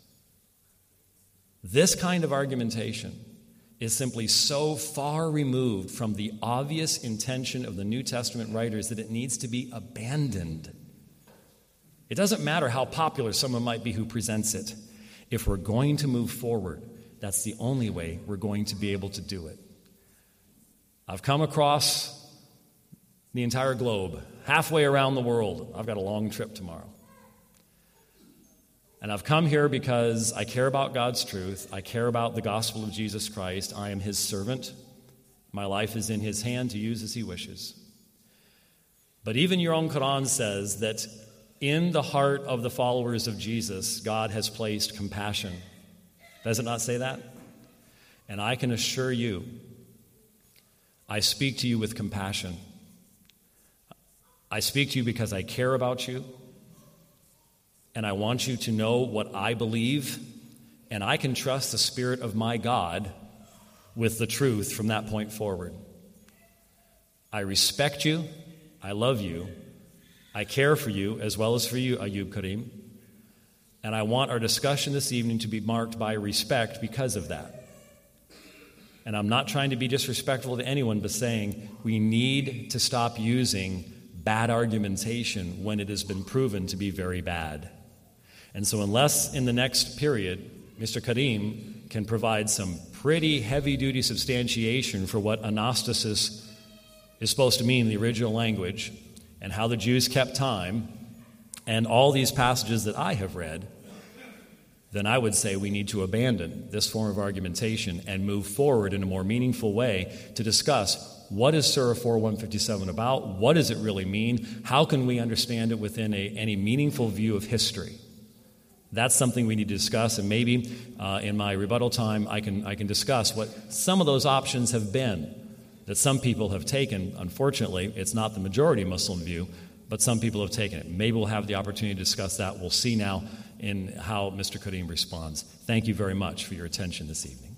This kind of argumentation is simply so far removed from the obvious intention of the New Testament writers that it needs to be abandoned. It doesn't matter how popular someone might be who presents it. If we're going to move forward, that's the only way we're going to be able to do it. I've come across the entire globe, halfway around the world. I've got a long trip tomorrow. And I've come here because I care about God's truth. I care about the gospel of Jesus Christ. I am his servant. My life is in his hand to use as he wishes. But even your own Quran says that in the heart of the followers of Jesus, God has placed compassion. Does it not say that? And I can assure you, I speak to you with compassion. I speak to you because I care about you, and I want you to know what I believe, and I can trust the Spirit of my God with the truth from that point forward. I respect you, I love you, I care for you as well as for you, Ayub Karim, and I want our discussion this evening to be marked by respect because of that. And I'm not trying to be disrespectful to anyone, but saying we need to stop using bad argumentation when it has been proven to be very bad. And so unless in the next period, Mr. Karim can provide some pretty heavy-duty substantiation for what anastasis is supposed to mean in the original language and how the Jews kept time and all these passages that I have read, then I would say we need to abandon this form of argumentation and move forward in a more meaningful way to discuss what is Surah 4:157 about, what does it really mean, how can we understand it within any meaningful view of history. That's something we need to discuss, and maybe in my rebuttal time I can discuss what some of those options have been that some people have taken. Unfortunately, it's not the majority Muslim view, but some people have taken it. Maybe we'll have the opportunity to discuss that. We'll see now in how Mr. Karim responds. Thank you very much for your attention this evening.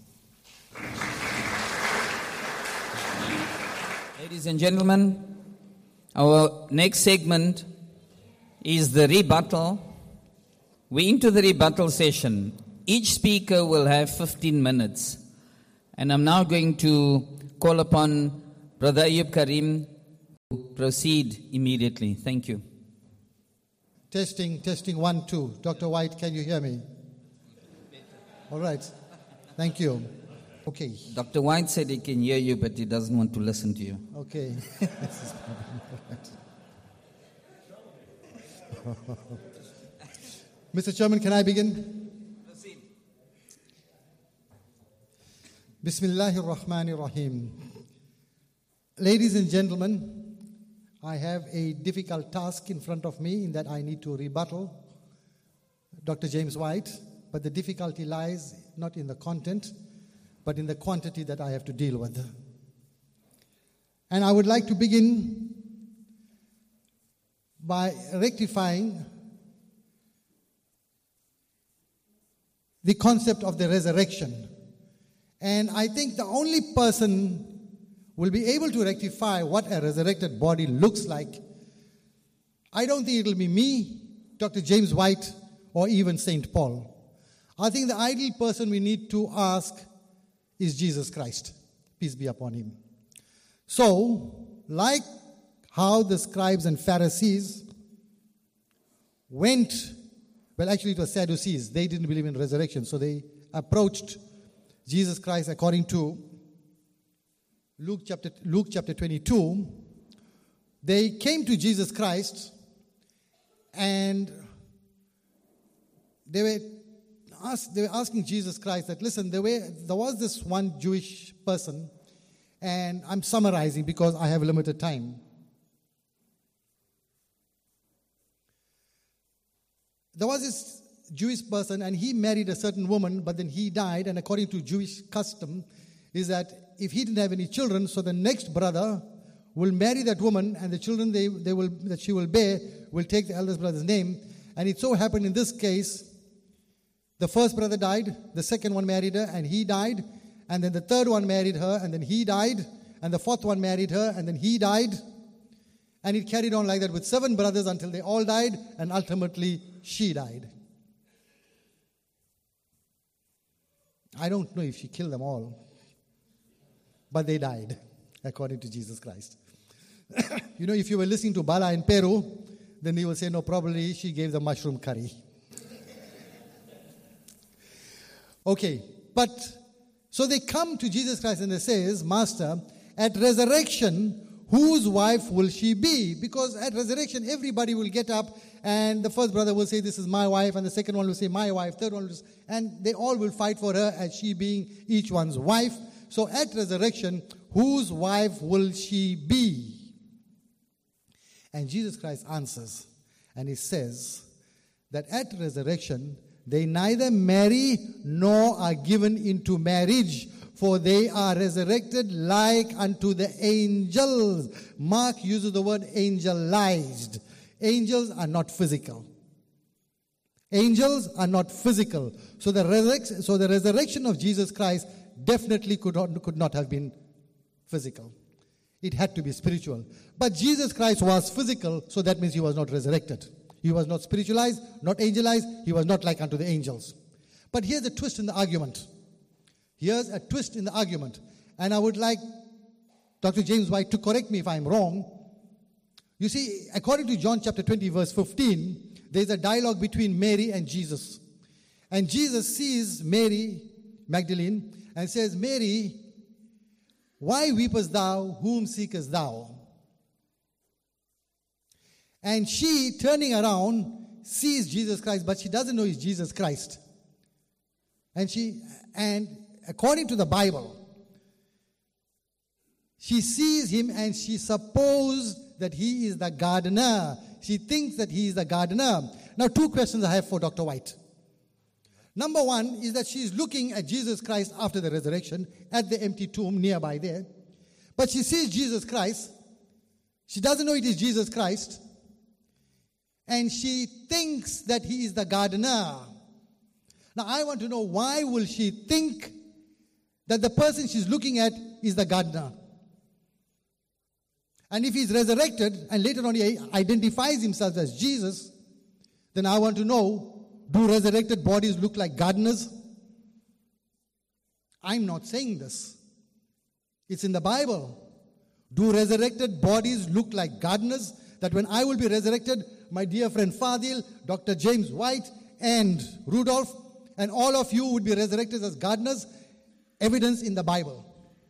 Ladies and gentlemen, our next segment is the rebuttal. We're into the rebuttal session. Each speaker will have 15 minutes. And I'm now going to call upon Brother Ayub Karim to proceed immediately. Thank you. Testing, 1, 2. Dr. White, can you hear me? All right. Thank you. Okay. Dr. White said he can hear you, but he doesn't want to listen to you. Okay. Mr. Chairman, can I begin? Proceed. Bismillahir Rahmanir Rahim. Ladies and gentlemen, I have a difficult task in front of me in that I need to rebuttal Dr. James White, but the difficulty lies not in the content, but in the quantity that I have to deal with. And I would like to begin by rectifying the concept of the resurrection. And I think the only person will be able to rectify what a resurrected body looks like. I don't think it will be me, Dr. James White, or even St. Paul. I think the ideal person we need to ask is Jesus Christ. Peace be upon him. So, like how the scribes and Pharisees went, well, actually it was Sadducees. They didn't believe in resurrection, so they approached Jesus Christ according to Luke chapter 22. They came to Jesus Christ and they were asking Jesus Christ that, listen, there was this one Jewish person, and I'm summarizing because I have limited time. There was this Jewish person, and he married a certain woman, but then he died, and according to Jewish custom, is that if he didn't have any children, so the next brother will marry that woman, and the children that she will bear will take the eldest brother's name. And it so happened in this case, the first brother died, the second one married her, and he died, and then the third one married her, and then he died, and the fourth one married her, and then he died. And it carried on like that with 7 brothers until they all died, and ultimately she died. I don't know if she killed them all, but they died, according to Jesus Christ. If you were listening to Bala in Peru, then you will say, no, probably she gave the mushroom curry. Okay, but so they come to Jesus Christ and they says, Master, at resurrection, whose wife will she be? Because at resurrection, everybody will get up, and the first brother will say, this is my wife, and the second one will say, my wife, third one will say, and they all will fight for her as she being each one's wife. So at resurrection, whose wife will she be? And Jesus Christ answers, and he says that at resurrection, they neither marry nor are given into marriage, for they are resurrected like unto the angels. Mark uses the word angelized. Angels are not physical. Angels are not physical. So the resurrection of Jesus Christ definitely could not have been physical. It had to be spiritual. But Jesus Christ was physical, so that means he was not resurrected. He was not spiritualized, not angelized. He was not like unto the angels. But here's a twist in the argument. Here's a twist in the argument. And I would like Dr. James White to correct me if I'm wrong. You see, according to John chapter 20, verse 15, there's a dialogue between Mary and Jesus. And Jesus sees Mary Magdalene and says, Mary, why weepest thou? Whom seekest thou? And she, turning around, sees Jesus Christ, but she doesn't know it's Jesus Christ. And according to the Bible, she sees him and she supposed that he is the gardener. She thinks that he is the gardener. Now, 2 questions I have for Dr. White. Number 1 is that she is looking at Jesus Christ after the resurrection at the empty tomb nearby there. But she sees Jesus Christ. She doesn't know it is Jesus Christ. And she thinks that he is the gardener. Now, I want to know, why will she think that the person she's looking at is the gardener? And if he's resurrected and later on he identifies himself as Jesus, then I want to know, do resurrected bodies look like gardeners? I'm not saying this. It's in the Bible. Do resurrected bodies look like gardeners? That when I will be resurrected, my dear friend Fadil, Dr. James White, and Rudolph, and all of you would be resurrected as gardeners? Evidence in the Bible.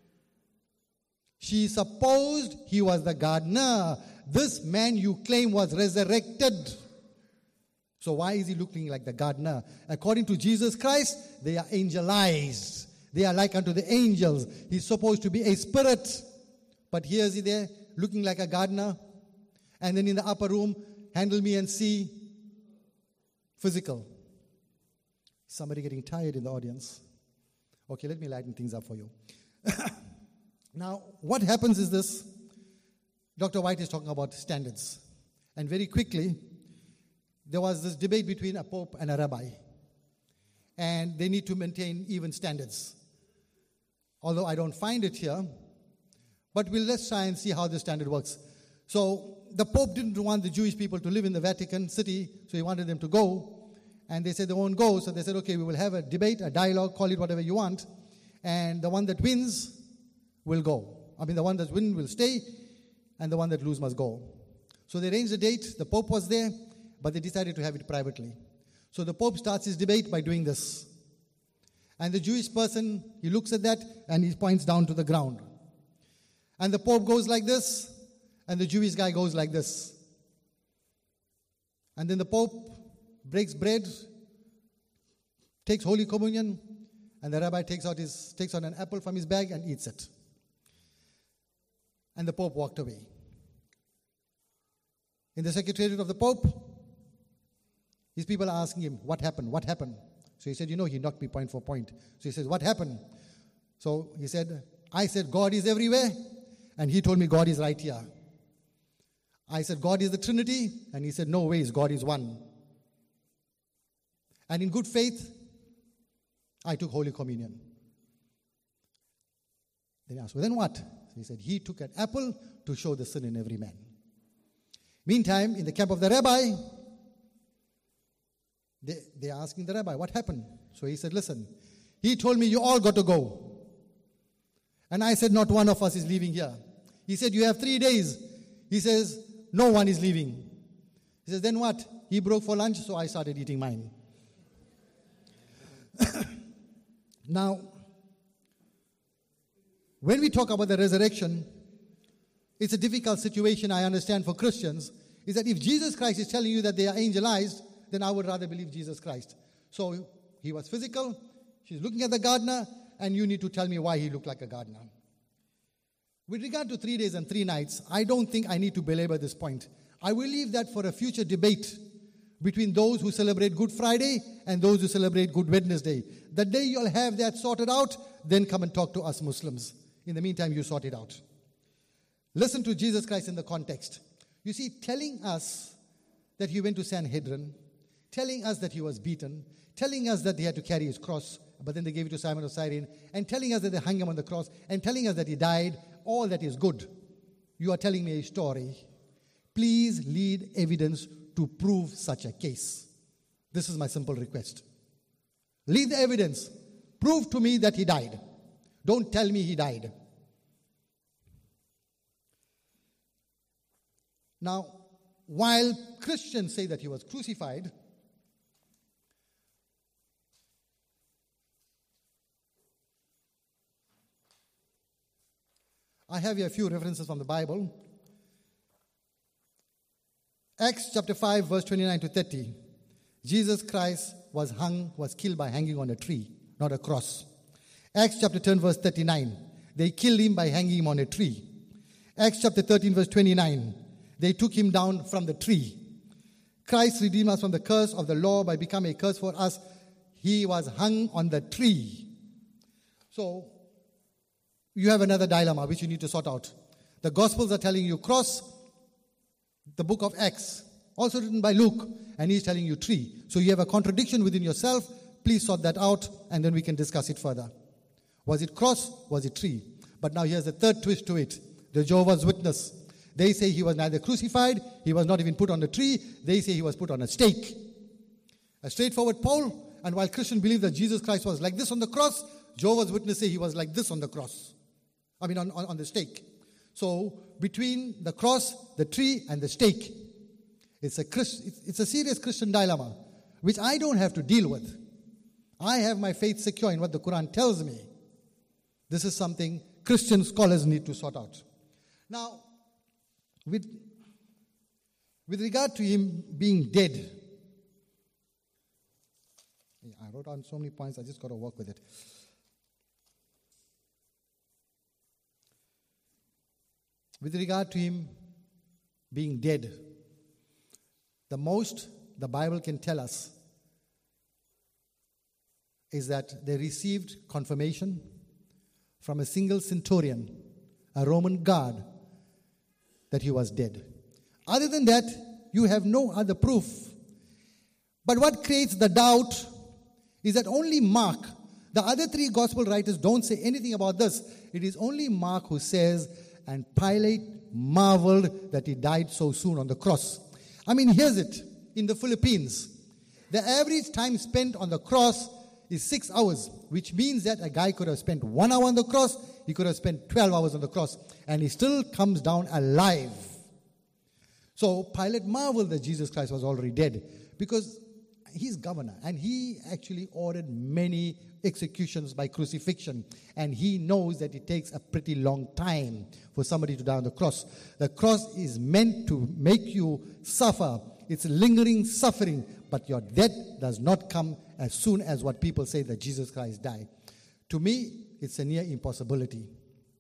She supposed he was the gardener. This man you claim was resurrected. So why is he looking like the gardener? According to Jesus Christ, they are angelized. They are like unto the angels. He's supposed to be a spirit. But here is he there, looking like a gardener. And then in the upper room, handle me and see, physical. Somebody getting tired in the audience. Okay, let me lighten things up for you. Now, what happens is this. Dr. White is talking about standards. And very quickly, there was this debate between a pope and a rabbi. And they need to maintain even standards. Although I don't find it here. But let's try and see how this standard works. So the Pope didn't want the Jewish people to live in the Vatican City, so he wanted them to go. And they said they won't go, so they said, okay, we will have a debate, a dialogue, call it whatever you want. And the one that wins will go. The one that wins will stay, and the one that loses must go. So they arranged a date. The Pope was there, but they decided to have it privately. So the Pope starts his debate by doing this. And the Jewish person, he looks at that, and he points down to the ground. And the Pope goes like this, and the Jewish guy goes like this. And then the Pope breaks bread, takes Holy Communion, and the rabbi takes out an apple from his bag and eats it. And the Pope walked away. In the secretariat of the Pope, his people are asking him, what happened? What happened? So he said, he knocked me point for point. So he says, what happened? So he said, I said, God is everywhere. And he told me God is right here. I said, God is the Trinity. And he said, no ways, God is one. And in good faith, I took Holy Communion. Then he asked, well, then what? So he said, he took an apple to show the sin in every man. Meantime, in the camp of the rabbi, they're asking the rabbi, what happened? So he said, listen, he told me you all got to go. And I said, not one of us is leaving here. He said, you have 3 days. He says, no one is leaving. He says, then what? He broke for lunch, so I started eating mine. Now, when we talk about the resurrection, it's a difficult situation, I understand, for Christians, is that if Jesus Christ is telling you that they are angelized, then I would rather believe Jesus Christ. So he was physical, she's looking at the gardener, and you need to tell me why he looked like a gardener. With regard to 3 days and 3 nights, I don't think I need to belabor this point. I will leave that for a future debate between those who celebrate Good Friday and those who celebrate Good Wednesday. The day you'll have that sorted out, then come and talk to us Muslims. In the meantime, you sort it out. Listen to Jesus Christ in the context. You see, telling us that he went to Sanhedrin, telling us that he was beaten, telling us that he had to carry his cross, but then they gave it to Simon of Cyrene, and telling us that they hung him on the cross, and telling us that he died, all that is good. You are telling me a story. Please lead evidence to prove such a case. This is my simple request. Lead the evidence. Prove to me that he died. Don't tell me he died. Now, while Christians say that he was crucified, I have here a few references from the Bible. Acts chapter 5, verse 29 to 30. Jesus Christ was killed by hanging on a tree, not a cross. Acts chapter 10, verse 39. They killed him by hanging him on a tree. Acts chapter 13, verse 29. They took him down from the tree. Christ redeemed us from the curse of the law by becoming a curse for us. He was hung on the tree. So, you have another dilemma which you need to sort out. The Gospels are telling you cross, the book of Acts, also written by Luke, and he's telling you tree. So you have a contradiction within yourself. Please sort that out, and then we can discuss it further. Was it cross? Was it tree? But now here's the third twist to it. The Jehovah's Witness. They say he was neither crucified, he was not even put on a tree. They say he was put on a stake. A straightforward poll. And while Christians believe that Jesus Christ was like this on the cross, Jehovah's Witnesses say he was like this on the cross. On the stake. So between the cross, the tree, and the stake, it's a serious Christian dilemma, which I don't have to deal with. I have my faith secure in what the Quran tells me. This is something Christian scholars need to sort out. Now, with regard to him being dead, I wrote down so many points, I just got to work with it. With regard to him being dead, the most the Bible can tell us is that they received confirmation from a single centurion, a Roman guard, that he was dead. Other than that, you have no other proof. But what creates the doubt is that only Mark, the other 3 gospel writers don't say anything about this. It is only Mark who says, and Pilate marveled that he died so soon on the cross. Here's it. In the Philippines, the average time spent on the cross is 6 hours, which means that a guy could have spent 1 hour on the cross, he could have spent 12 hours on the cross, and he still comes down alive. So Pilate marveled that Jesus Christ was already dead, because he's governor, and he actually ordered many executions by crucifixion, and he knows that it takes a pretty long time for somebody to die on the cross. The cross is meant to make you suffer. It's lingering suffering, but your death does not come as soon as what people say that Jesus Christ died. To me, it's a near impossibility.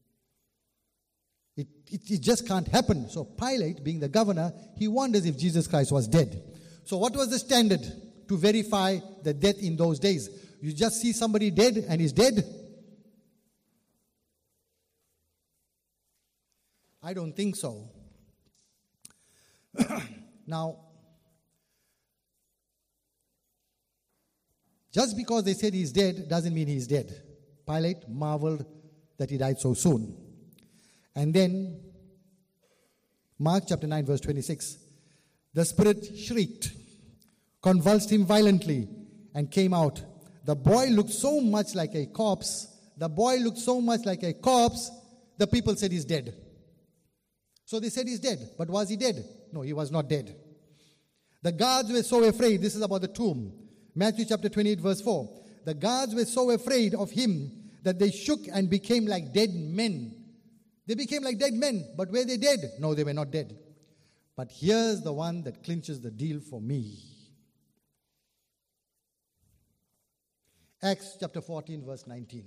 It just can't happen. So Pilate, being the governor, he wonders if Jesus Christ was dead. So what was the standard to verify the death in those days? You just see somebody dead and he's dead? I don't think so. Now, just because they said he's dead doesn't mean he's dead. Pilate marveled that he died so soon. And then, Mark chapter 9, verse 26, the spirit shrieked, convulsed him violently, and came out. The boy looked so much like a corpse. The people said he's dead. So they said he's dead. But was he dead? No, he was not dead. The guards were so afraid. This is about the tomb. Matthew chapter 28, verse 4. The guards were so afraid of him that they shook and became like dead men. They became like dead men. But were they dead? No, they were not dead. But here's the one that clinches the deal for me. Acts chapter 14, verse 19.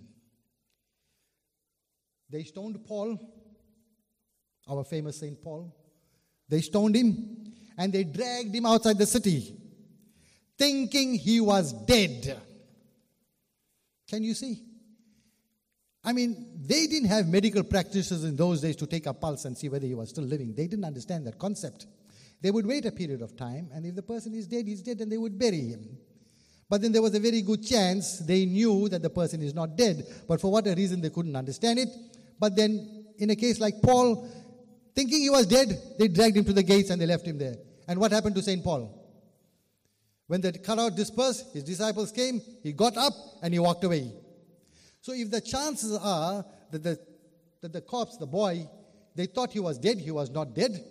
They stoned Paul, our famous Saint Paul. They stoned him and they dragged him outside the city, thinking he was dead. Can you see? I mean, they didn't have medical practitioners in those days to take a pulse and see whether he was still living. They didn't understand that concept. They would wait a period of time, and if the person is dead, he's dead, and they would bury him. But then there was a very good chance they knew that the person is not dead, but for whatever reason they couldn't understand it. But then, in a case like Paul, thinking he was dead, they dragged him to the gates and they left him there. And what happened to St. Paul? When the crowd dispersed, his disciples came, he got up and he walked away. So if the chances are that the corpse, the boy, they thought he was dead, he was not dead.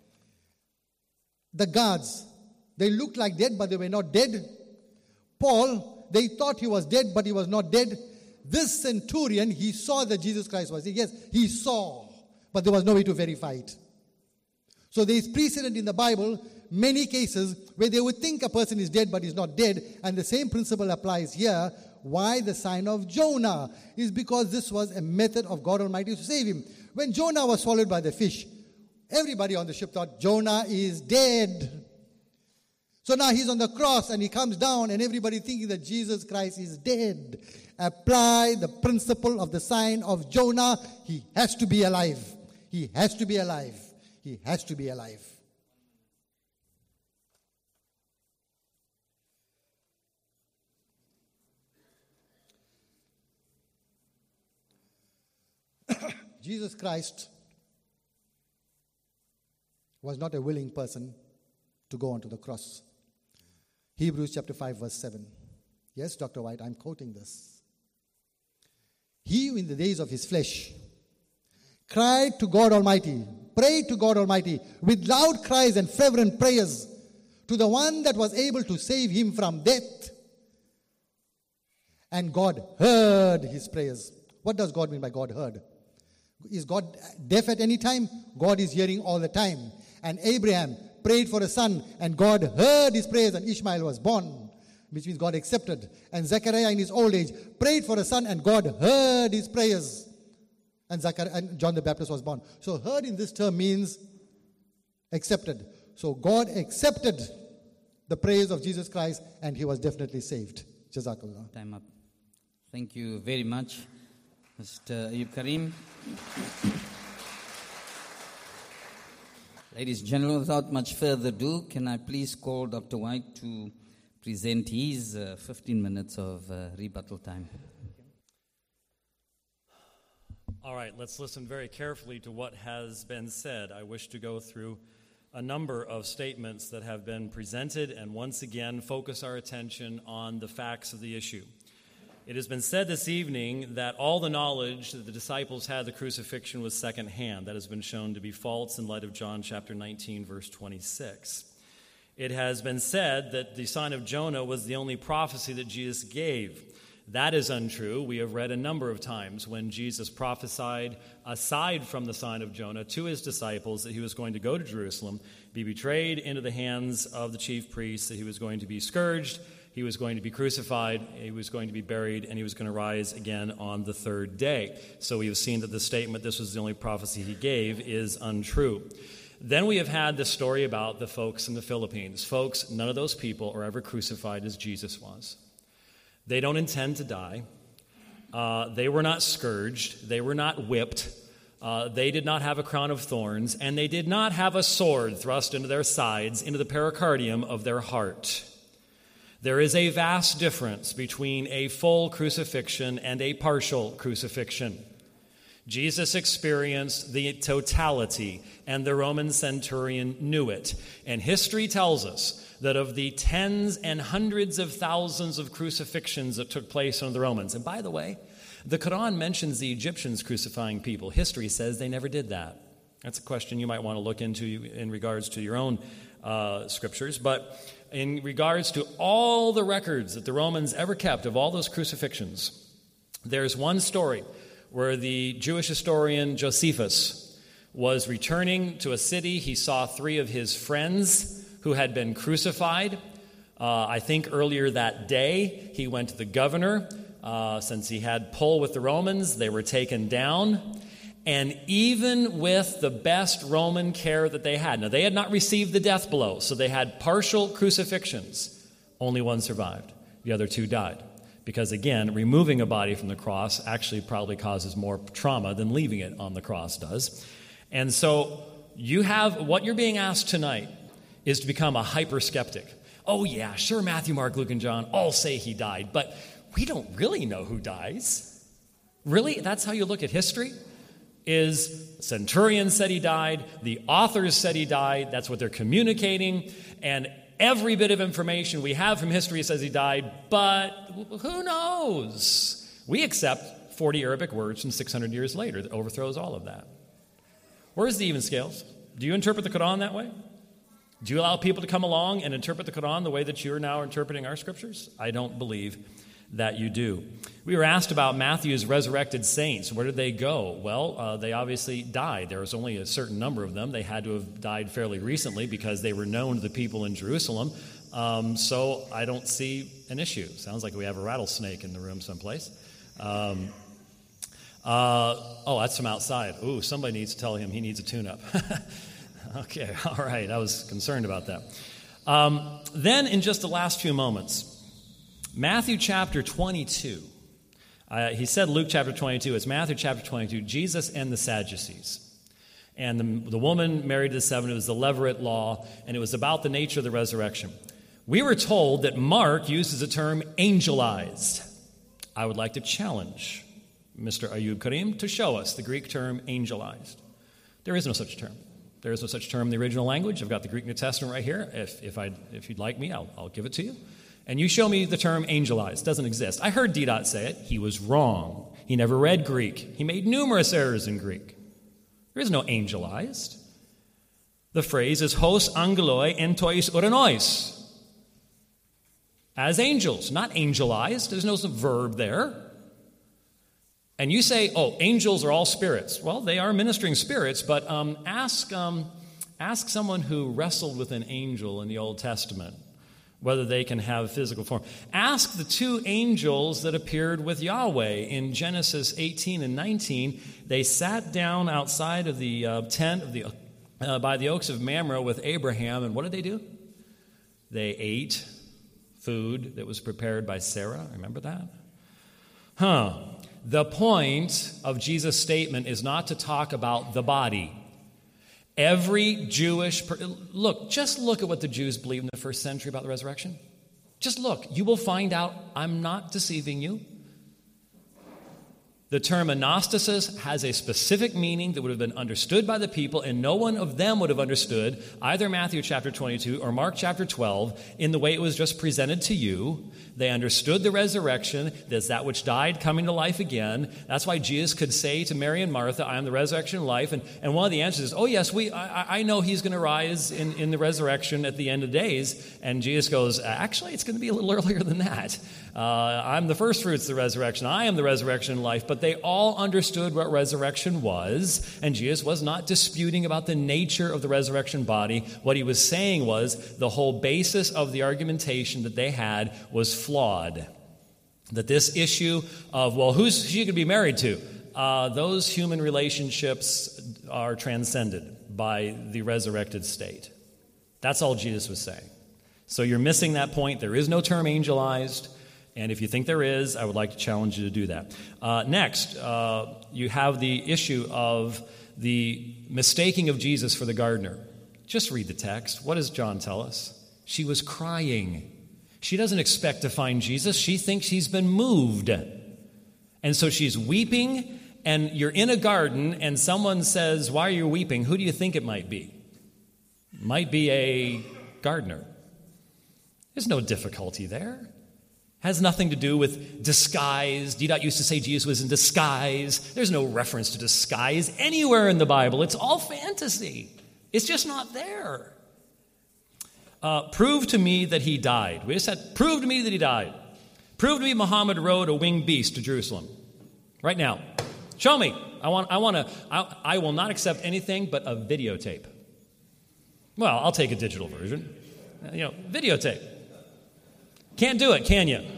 The guards, they looked like dead, but they were not dead. Paul, they thought he was dead, but he was not dead. This centurion, he saw that Jesus Christ was dead. Yes, he saw, but there was no way to verify it. So there is precedent in the Bible, many cases where they would think a person is dead, but he's not dead. And the same principle applies here. Why the sign of Jonah? Is because this was a method of God Almighty to save him. When Jonah was swallowed by the fish, everybody on the ship thought Jonah is dead. So now he's on the cross and he comes down and everybody thinking that Jesus Christ is dead. Apply the principle of the sign of Jonah. He has to be alive. He has to be alive. He has to be alive. Jesus Christ was not a willing person to go onto the cross. Hebrews chapter 5 verse 7. Yes, Dr. White, I'm quoting this. He, in the days of his flesh, cried to God Almighty, prayed to God Almighty with loud cries and fervent prayers to the one that was able to save him from death. And God heard his prayers. What does God mean by God heard? Is God deaf at any time? God is hearing all the time. And Abraham prayed for a son, and God heard his prayers, and Ishmael was born, which means God accepted. And Zechariah in his old age prayed for a son, and God heard his prayers, and John the Baptist was born. So heard in this term means accepted. So God accepted the prayers of Jesus Christ, and he was definitely saved. Jazakallah. Time up. Thank you very much, Mr. Ayub Karim. Ladies and gentlemen, without much further ado, can I please call Dr. White to present his 15 minutes of rebuttal time. All right, let's listen very carefully to what has been said. I wish to go through a number of statements that have been presented and once again focus our attention on the facts of the issue. It has been said this evening that all the knowledge that the disciples had of the crucifixion was secondhand. That has been shown to be false in light of John chapter 19, verse 26. It has been said that the sign of Jonah was the only prophecy that Jesus gave. That is untrue. We have read a number of times when Jesus prophesied, aside from the sign of Jonah, to his disciples that he was going to go to Jerusalem, be betrayed into the hands of the chief priests, that he was going to be scourged, he was going to be crucified, he was going to be buried, and he was going to rise again on the third day. So we have seen that the statement, this was the only prophecy he gave, is untrue. Then we have had the story about the folks in the Philippines. Folks, none of those people are ever crucified as Jesus was. They don't intend to die. They were not scourged. They were not whipped. They did not have a crown of thorns. And they did not have a sword thrust into their sides, into the pericardium of their heart. There is a vast difference between a full crucifixion and a partial crucifixion. Jesus experienced the totality, and the Roman centurion knew it. And history tells us that of the tens and hundreds of thousands of crucifixions that took place under the Romans, and by the way, the Quran mentions the Egyptians crucifying people. History says they never did that. That's a question you might want to look into in regards to your own scriptures. But in regards to all the records that the Romans ever kept of all those crucifixions, there's one story where the Jewish historian Josephus was returning to a city. He saw 3 of his friends who had been crucified. I think earlier that day, he went to the governor. Since he had pull with the Romans, they were taken down. And even with the best Roman care that they had, now they had not received the death blow, so they had partial crucifixions. Only one survived. The other 2 died. Because again, removing a body from the cross actually probably causes more trauma than leaving it on the cross does. And so what you're being asked tonight is to become a hyper-skeptic. Oh yeah, sure, Matthew, Mark, Luke, and John all say he died, but we don't really know who dies. Really? That's how you look at history? Is centurion said he died, the authors said he died, that's what they're communicating, and every bit of information we have from history says he died, but who knows? We accept 40 Arabic words from 600 years later that overthrows all of that. Where's the even scales? Do you interpret the Quran that way? Do you allow people to come along and interpret the Quran the way that you're now interpreting our scriptures? I don't believe that you do. We were asked about Matthew's resurrected saints. Where did they go? Well, they obviously died. There was only a certain number of them. They had to have died fairly recently because they were known to the people in Jerusalem. So I don't see an issue. Sounds like we have a rattlesnake in the room someplace. That's from outside. Ooh, somebody needs to tell him he needs a tune-up. Okay, all right. I was concerned about that. Then in just the last few moments, Matthew chapter 22. He said Luke chapter 22. It's Matthew chapter 22, Jesus and the Sadducees. And the woman married to the 7, it was the Levirate law, and it was about the nature of the resurrection. We were told that Mark uses the term angelized. I would like to challenge Mr. Ayub Karim to show us the Greek term angelized. There is no such term. There is no such term in the original language. I've got the Greek New Testament right here. If you'd like me, I'll give it to you. And you show me the term angelized. It doesn't exist. I heard D. say it. He was wrong. He never read Greek. He made numerous errors in Greek. There is no angelized. The phrase is hos angeloi entois uranois. As angels, not angelized. There's no verb there. And you say, angels are all spirits. Well, they are ministering spirits, but ask someone who wrestled with an angel in the Old Testament whether they can have physical form. Ask the 2 angels that appeared with Yahweh in Genesis 18 and 19. They sat down outside of the tent of by the oaks of Mamre with Abraham, and what did they do? They ate food that was prepared by Sarah. Remember that? The point of Jesus' statement is not to talk about the body. Every Jewish just look at what the Jews believed in the first century about the resurrection. Just look. You will find out I'm not deceiving you. The term anastasis has a specific meaning that would have been understood by the people, and no one of them would have understood either Matthew chapter 22 or Mark chapter 12 in the way it was just presented to you. They understood the resurrection, there's that which died coming to life again. That's why Jesus could say to Mary and Martha, I am the resurrection and life. And one of the answers is, oh yes, I know he's going to rise in the resurrection at the end of days. And Jesus goes, actually, it's going to be a little earlier than that. I'm the first fruits of the resurrection. I am the resurrection and life. But they all understood what resurrection was, and Jesus was not disputing about the nature of the resurrection body. What he was saying was the whole basis of the argumentation that they had was flawed. That this issue of, who's she going to be married to? Those human relationships are transcended by the resurrected state. That's all Jesus was saying. So you're missing that point. There is no term angelized. And if you think there is, I would like to challenge you to do that. Next, you have the issue of the mistaking of Jesus for the gardener. Just read the text. What does John tell us? She was crying. She doesn't expect to find Jesus. She thinks he's been moved. And so she's weeping and you're in a garden and someone says, "Why are you weeping?" Who do you think it might be? It might be a gardener. There's no difficulty there. Has nothing to do with disguise. D. used to say Jesus was in disguise. There's no reference to disguise anywhere in the Bible. It's all fantasy. It's just not there. Prove to me that he died. We just said, prove to me that he died. Prove to me Muhammad rode a winged beast to Jerusalem. Right now. Show me. I will not accept anything but a videotape. Well, I'll take a digital version. Videotape. Can't do it, can you?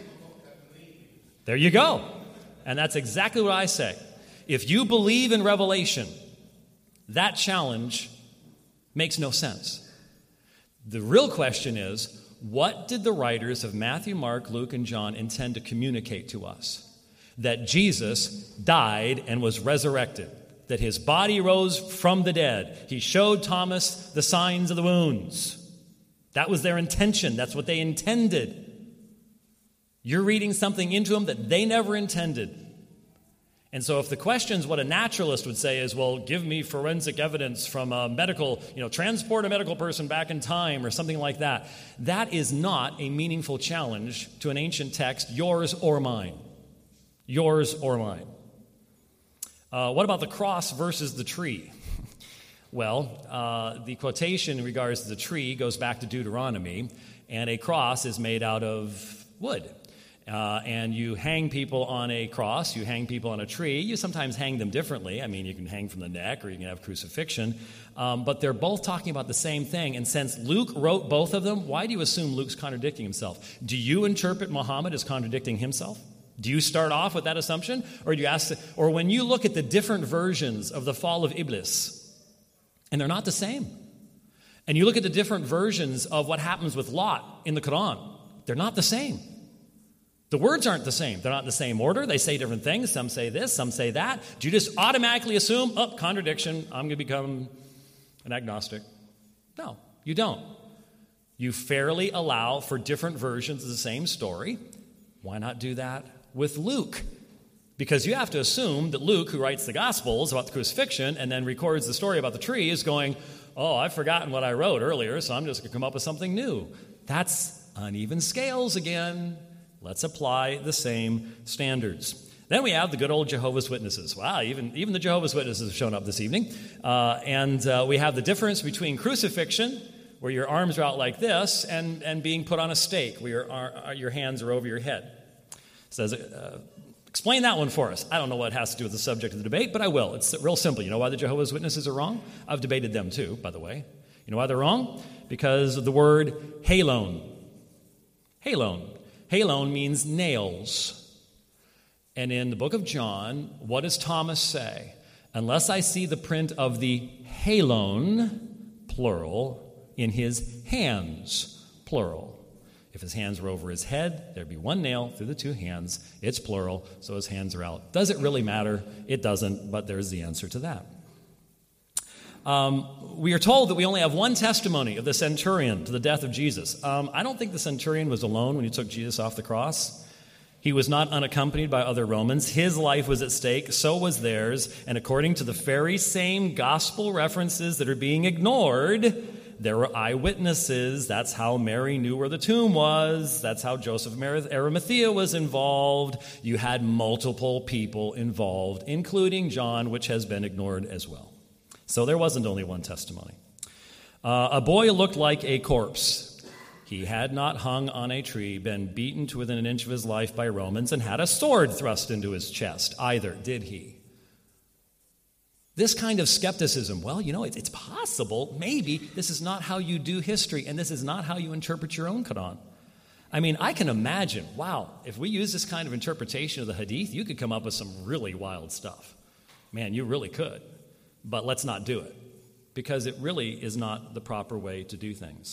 There you go. And that's exactly what I say. If you believe in Revelation, that challenge makes no sense. The real question is, what did the writers of Matthew, Mark, Luke, and John intend to communicate to us? That Jesus died and was resurrected, that his body rose from the dead. He showed Thomas the signs of the wounds. That was their intention. That's what they intended. You're reading something into them that they never intended. And so if the question's what a naturalist would say is, well, give me forensic evidence from a medical, transport a medical person back in time or something like that, that is not a meaningful challenge to an ancient text, yours or mine. Yours or mine. What about the cross versus the tree? Well, the quotation in regards to the tree goes back to Deuteronomy, and a cross is made out of wood. And you hang people on a cross, you hang people on a tree. You sometimes hang them differently. I mean, you can hang from the neck or you can have crucifixion. But they're both talking about the same thing. And since Luke wrote both of them, why do you assume Luke's contradicting himself? Do you interpret Muhammad as contradicting himself? Do you start off with that assumption? Or do you ask, or when you look at the different versions of the fall of Iblis, and they're not the same. And you look at the different versions of what happens with Lot in the Quran, they're not the same. The words aren't the same. They're not in the same order. They say different things. Some say this, some say that. Do you just automatically assume, contradiction, I'm going to become an agnostic? No, you don't. You fairly allow for different versions of the same story. Why not do that with Luke? Because you have to assume that Luke, who writes the Gospels about the crucifixion and then records the story about the tree, is going, I've forgotten what I wrote earlier, so I'm just going to come up with something new. That's uneven scales again. Let's apply the same standards. Then we have the good old Jehovah's Witnesses. Wow, even the Jehovah's Witnesses have shown up this evening. And we have the difference between crucifixion, where your arms are out like this, and being put on a stake, where your hands are over your head. It says, explain that one for us. I don't know what it has to do with the subject of the debate, but I will. It's real simple. You know why the Jehovah's Witnesses are wrong? I've debated them too, by the way. You know why they're wrong? Because of the word halon. Halon. Halon means nails. And in the book of John, what does Thomas say? Unless I see the print of the halon, plural, in his hands, plural. If his hands were over his head, there'd be one nail through the two hands. It's plural, so his hands are out. Does it really matter? It doesn't, but there's the answer to that. We are told that we only have one testimony of the centurion to the death of Jesus. I don't think the centurion was alone when he took Jesus off the cross. He was not unaccompanied by other Romans. His life was at stake, so was theirs. And according to the very same gospel references that are being ignored, there were eyewitnesses. That's how Mary knew where the tomb was. That's how Joseph of Arimathea was involved. You had multiple people involved, including John, which has been ignored as well. So there wasn't only one testimony. A boy looked like a corpse. He had not hung on a tree, been beaten to within an inch of his life by Romans, and had a sword thrust into his chest either, did he? This kind of skepticism, it's possible, maybe this is not how you do history, and this is not how you interpret your own Quran. I mean, I can imagine, if we use this kind of interpretation of the Hadith, you could come up with some really wild stuff. Man, you really could. But let's not do it, because it really is not the proper way to do things.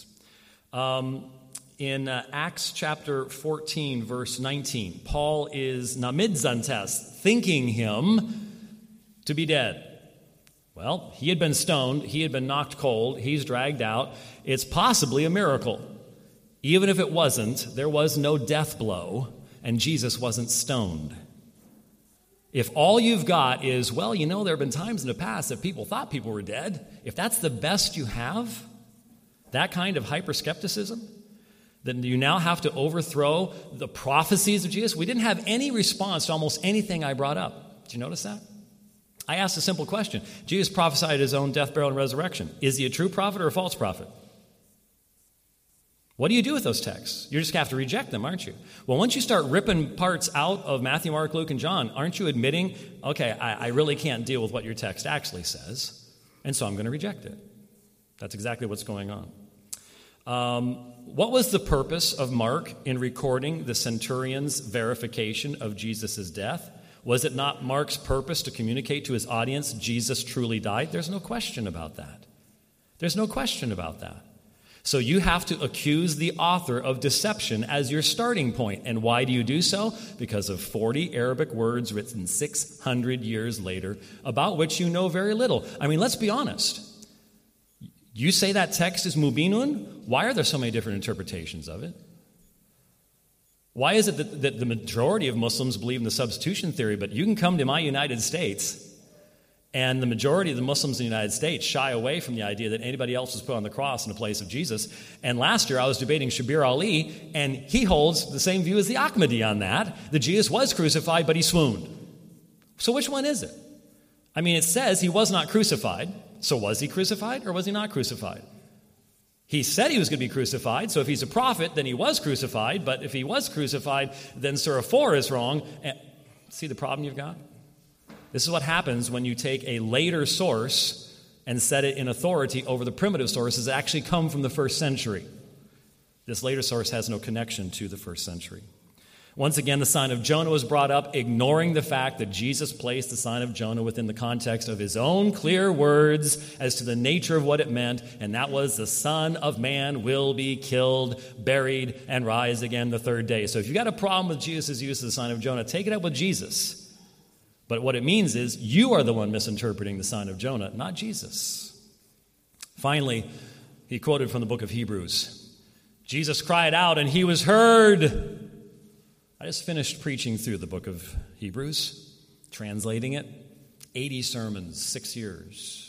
In Acts chapter 14, verse 19, Paul is namidzantes, thinking him to be dead. Well, he had been stoned, he had been knocked cold, he's dragged out. It's possibly a miracle. Even if it wasn't, there was no death blow, and Jesus wasn't stoned. If all you've got is, well, you know, there have been times in the past that people thought people were dead, if that's the best you have, that kind of hyper-skepticism, then you now have to overthrow the prophecies of Jesus. We didn't have any response to almost anything I brought up. Did you notice that? I asked a simple question. Jesus prophesied his own death, burial, and resurrection. Is he a true prophet or a false prophet? What do you do with those texts? You're just going to have to reject them, aren't you? Well, once you start ripping parts out of Matthew, Mark, Luke, and John, aren't you admitting, okay, I really can't deal with what your text actually says, and so I'm going to reject it? That's exactly what's going on. What was the purpose of Mark in recording the centurion's verification of Jesus' death? Was it not Mark's purpose to communicate to his audience Jesus truly died? There's no question about that. There's no question about that. So you have to accuse the author of deception as your starting point. And why do you do so? Because of 40 Arabic words written 600 years later about which you know very little. I mean, let's be honest. You say that text is mubinun. Why are there so many different interpretations of it? Why is it that the majority of Muslims believe in the substitution theory, but you can come to my United States and the majority of the Muslims in the United States shy away from the idea that anybody else was put on the cross in the place of Jesus. And last year I was debating Shabir Ali, and he holds the same view as the Ahmadi on that Jesus was crucified, but he swooned. So which one is it? I mean, it says he was not crucified. So was he crucified or was he not crucified? He said he was going to be crucified, so if he's a prophet, then he was crucified. But if he was crucified, then Surah 4 is wrong. See the problem you've got? This is what happens when you take a later source and set it in authority over the primitive sources that actually come from the first century. This later source has no connection to the first century. Once again, the sign of Jonah was brought up, ignoring the fact that Jesus placed the sign of Jonah within the context of his own clear words as to the nature of what it meant, and that was the Son of Man will be killed, buried, and rise again the third day. So if you've got a problem with Jesus' use of the sign of Jonah, take it up with Jesus. But what it means is you are the one misinterpreting the sign of Jonah, not Jesus. Finally, he quoted from the book of Hebrews. Jesus cried out and he was heard. I just finished preaching through the book of Hebrews, translating it. 80 sermons, 6 years.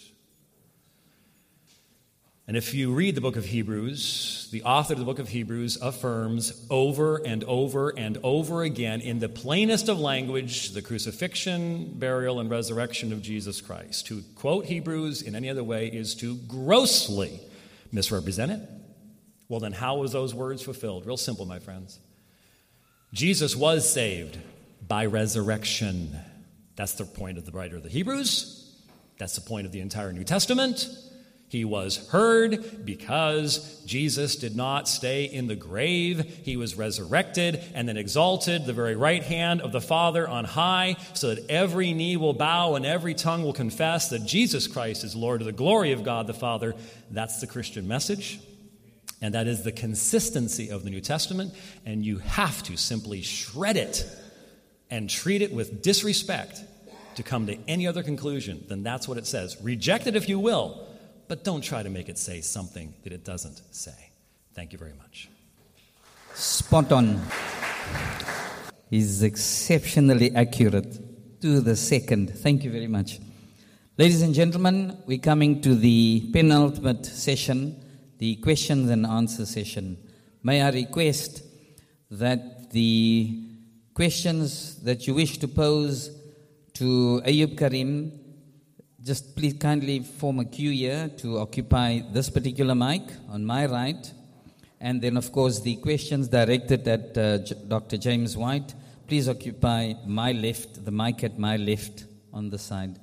And if you read the book of Hebrews, the author of the book of Hebrews affirms over and over and over again in the plainest of language the crucifixion, burial, and resurrection of Jesus Christ. To quote Hebrews in any other way is to grossly misrepresent it. Well, then how was those words fulfilled? Real simple, my friends. Jesus was saved by resurrection. That's the point of the writer of the Hebrews. That's the point of the entire New Testament. He was heard because Jesus did not stay in the grave. He was resurrected and then exalted the very right hand of the Father on high, so that every knee will bow and every tongue will confess that Jesus Christ is Lord, to the glory of God the Father. That's the Christian message. And that is the consistency of the New Testament, and you have to simply shred it and treat it with disrespect to come to any other conclusion than that's what it says. Reject it if you will, but don't try to make it say something that it doesn't say. Thank you very much. Spot on. He's exceptionally accurate to the second. Thank you very much. Ladies and gentlemen, we're coming to the penultimate session, the questions and answer session. May I request that the questions that you wish to pose to Ayub Karim, just please kindly form a queue here to occupy this particular mic on my right. And then, of course, the questions directed at Dr. James White, please occupy my left, the mic at my left on the side.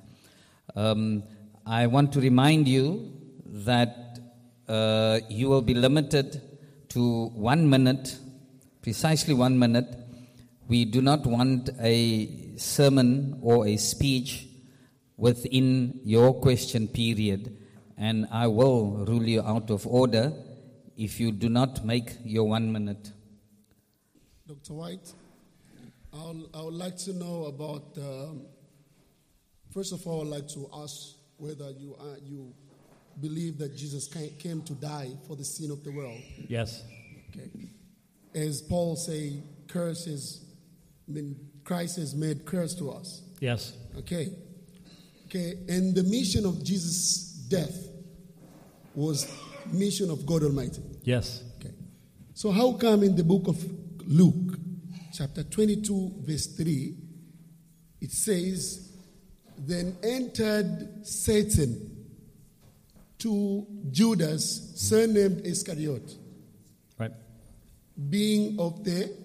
I want to remind you that you will be limited to 1 minute, precisely 1 minute. We do not want a sermon or a speech within your question period, and I will rule you out of order if you do not make your 1 minute. Dr. White, I would like to know about, first of all, I'd like to ask whether you believe that Jesus came to die for the sin of the world. Yes. Okay. As Paul say, Christ has made curse to us. Yes. Okay. And the mission of Jesus' death was mission of God Almighty. Yes. Okay. So how come in the book of Luke, chapter 22, verse 3, it says, then entered Satan to Judas, surnamed Iscariot, Right. being one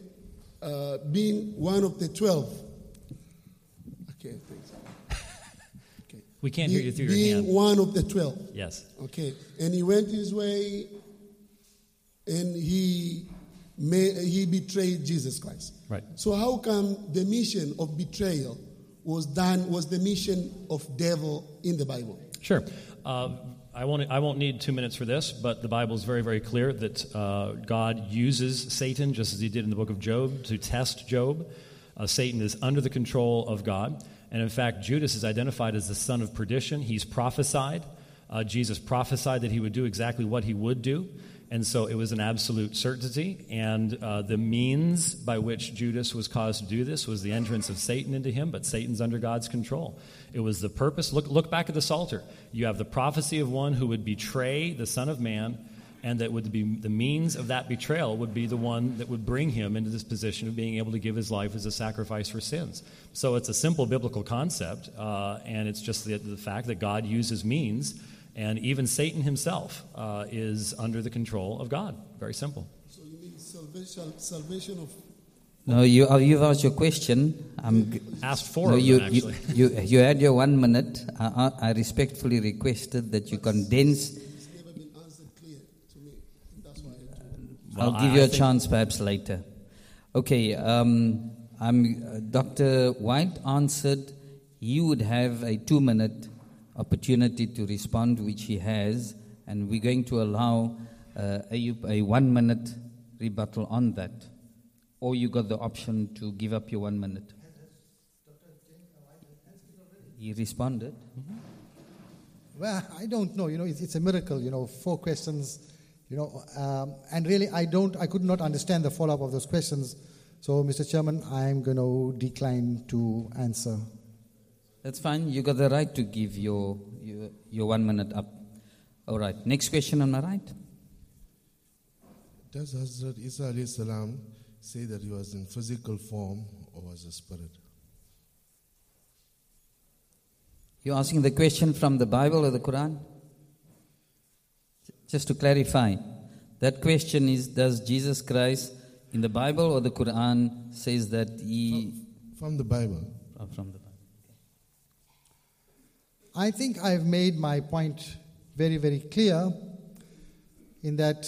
of the 12. Okay, thanks. Okay. We can't hear you through your being hand. one of the 12. Yes. Okay, and he went his way, and he betrayed Jesus Christ. Right. So how come the mission of betrayal was the mission of devil in the Bible? Sure. I won't need 2 minutes for this, but the Bible is very, very clear that God uses Satan, just as he did in the book of Job, to test Job. Satan is under the control of God. And in fact, Judas is identified as the son of perdition. He's prophesied. Jesus prophesied that he would do exactly what he would do. And so it was an absolute certainty. And the means by which Judas was caused to do this was the entrance of Satan into him, but Satan's under God's control. It was the purpose. Look back at the Psalter. You have the prophecy of one who would betray the Son of Man, and that would be the means of that betrayal would be the one that would bring him into this position of being able to give his life as a sacrifice for sins. So it's a simple biblical concept, and it's just the fact that God uses means. And even Satan himself is under the control of God. Very simple. So you mean salvation of... No, you've asked your question. Asked four no, of them, actually. You had your 1 minute. I respectfully requested that you condense. It's never been answered clear to me. That's why I'll give you a chance perhaps later. Okay, Dr. White answered he would have a 2-minute opportunity to respond, which he has, and we're going to allow a 1 minute rebuttal on that. Or you got the option to give up your 1 minute. He responded. Mm-hmm. Well, I don't know. It's a miracle. 4 questions. And really, I could not understand the follow-up of those questions. So, Mr. Chairman, I'm going to decline to answer. That's fine. You got the right to give your 1 minute up. All right. Next question on my right. Does Hazrat Isa alayhi salam say that he was in physical form or was a spirit? You're asking the question from the Bible or the Quran? Just to clarify, that question is, does Jesus Christ in the Bible or the Quran says that he... From the Bible. From the Bible. I think I've made my point very, very clear in that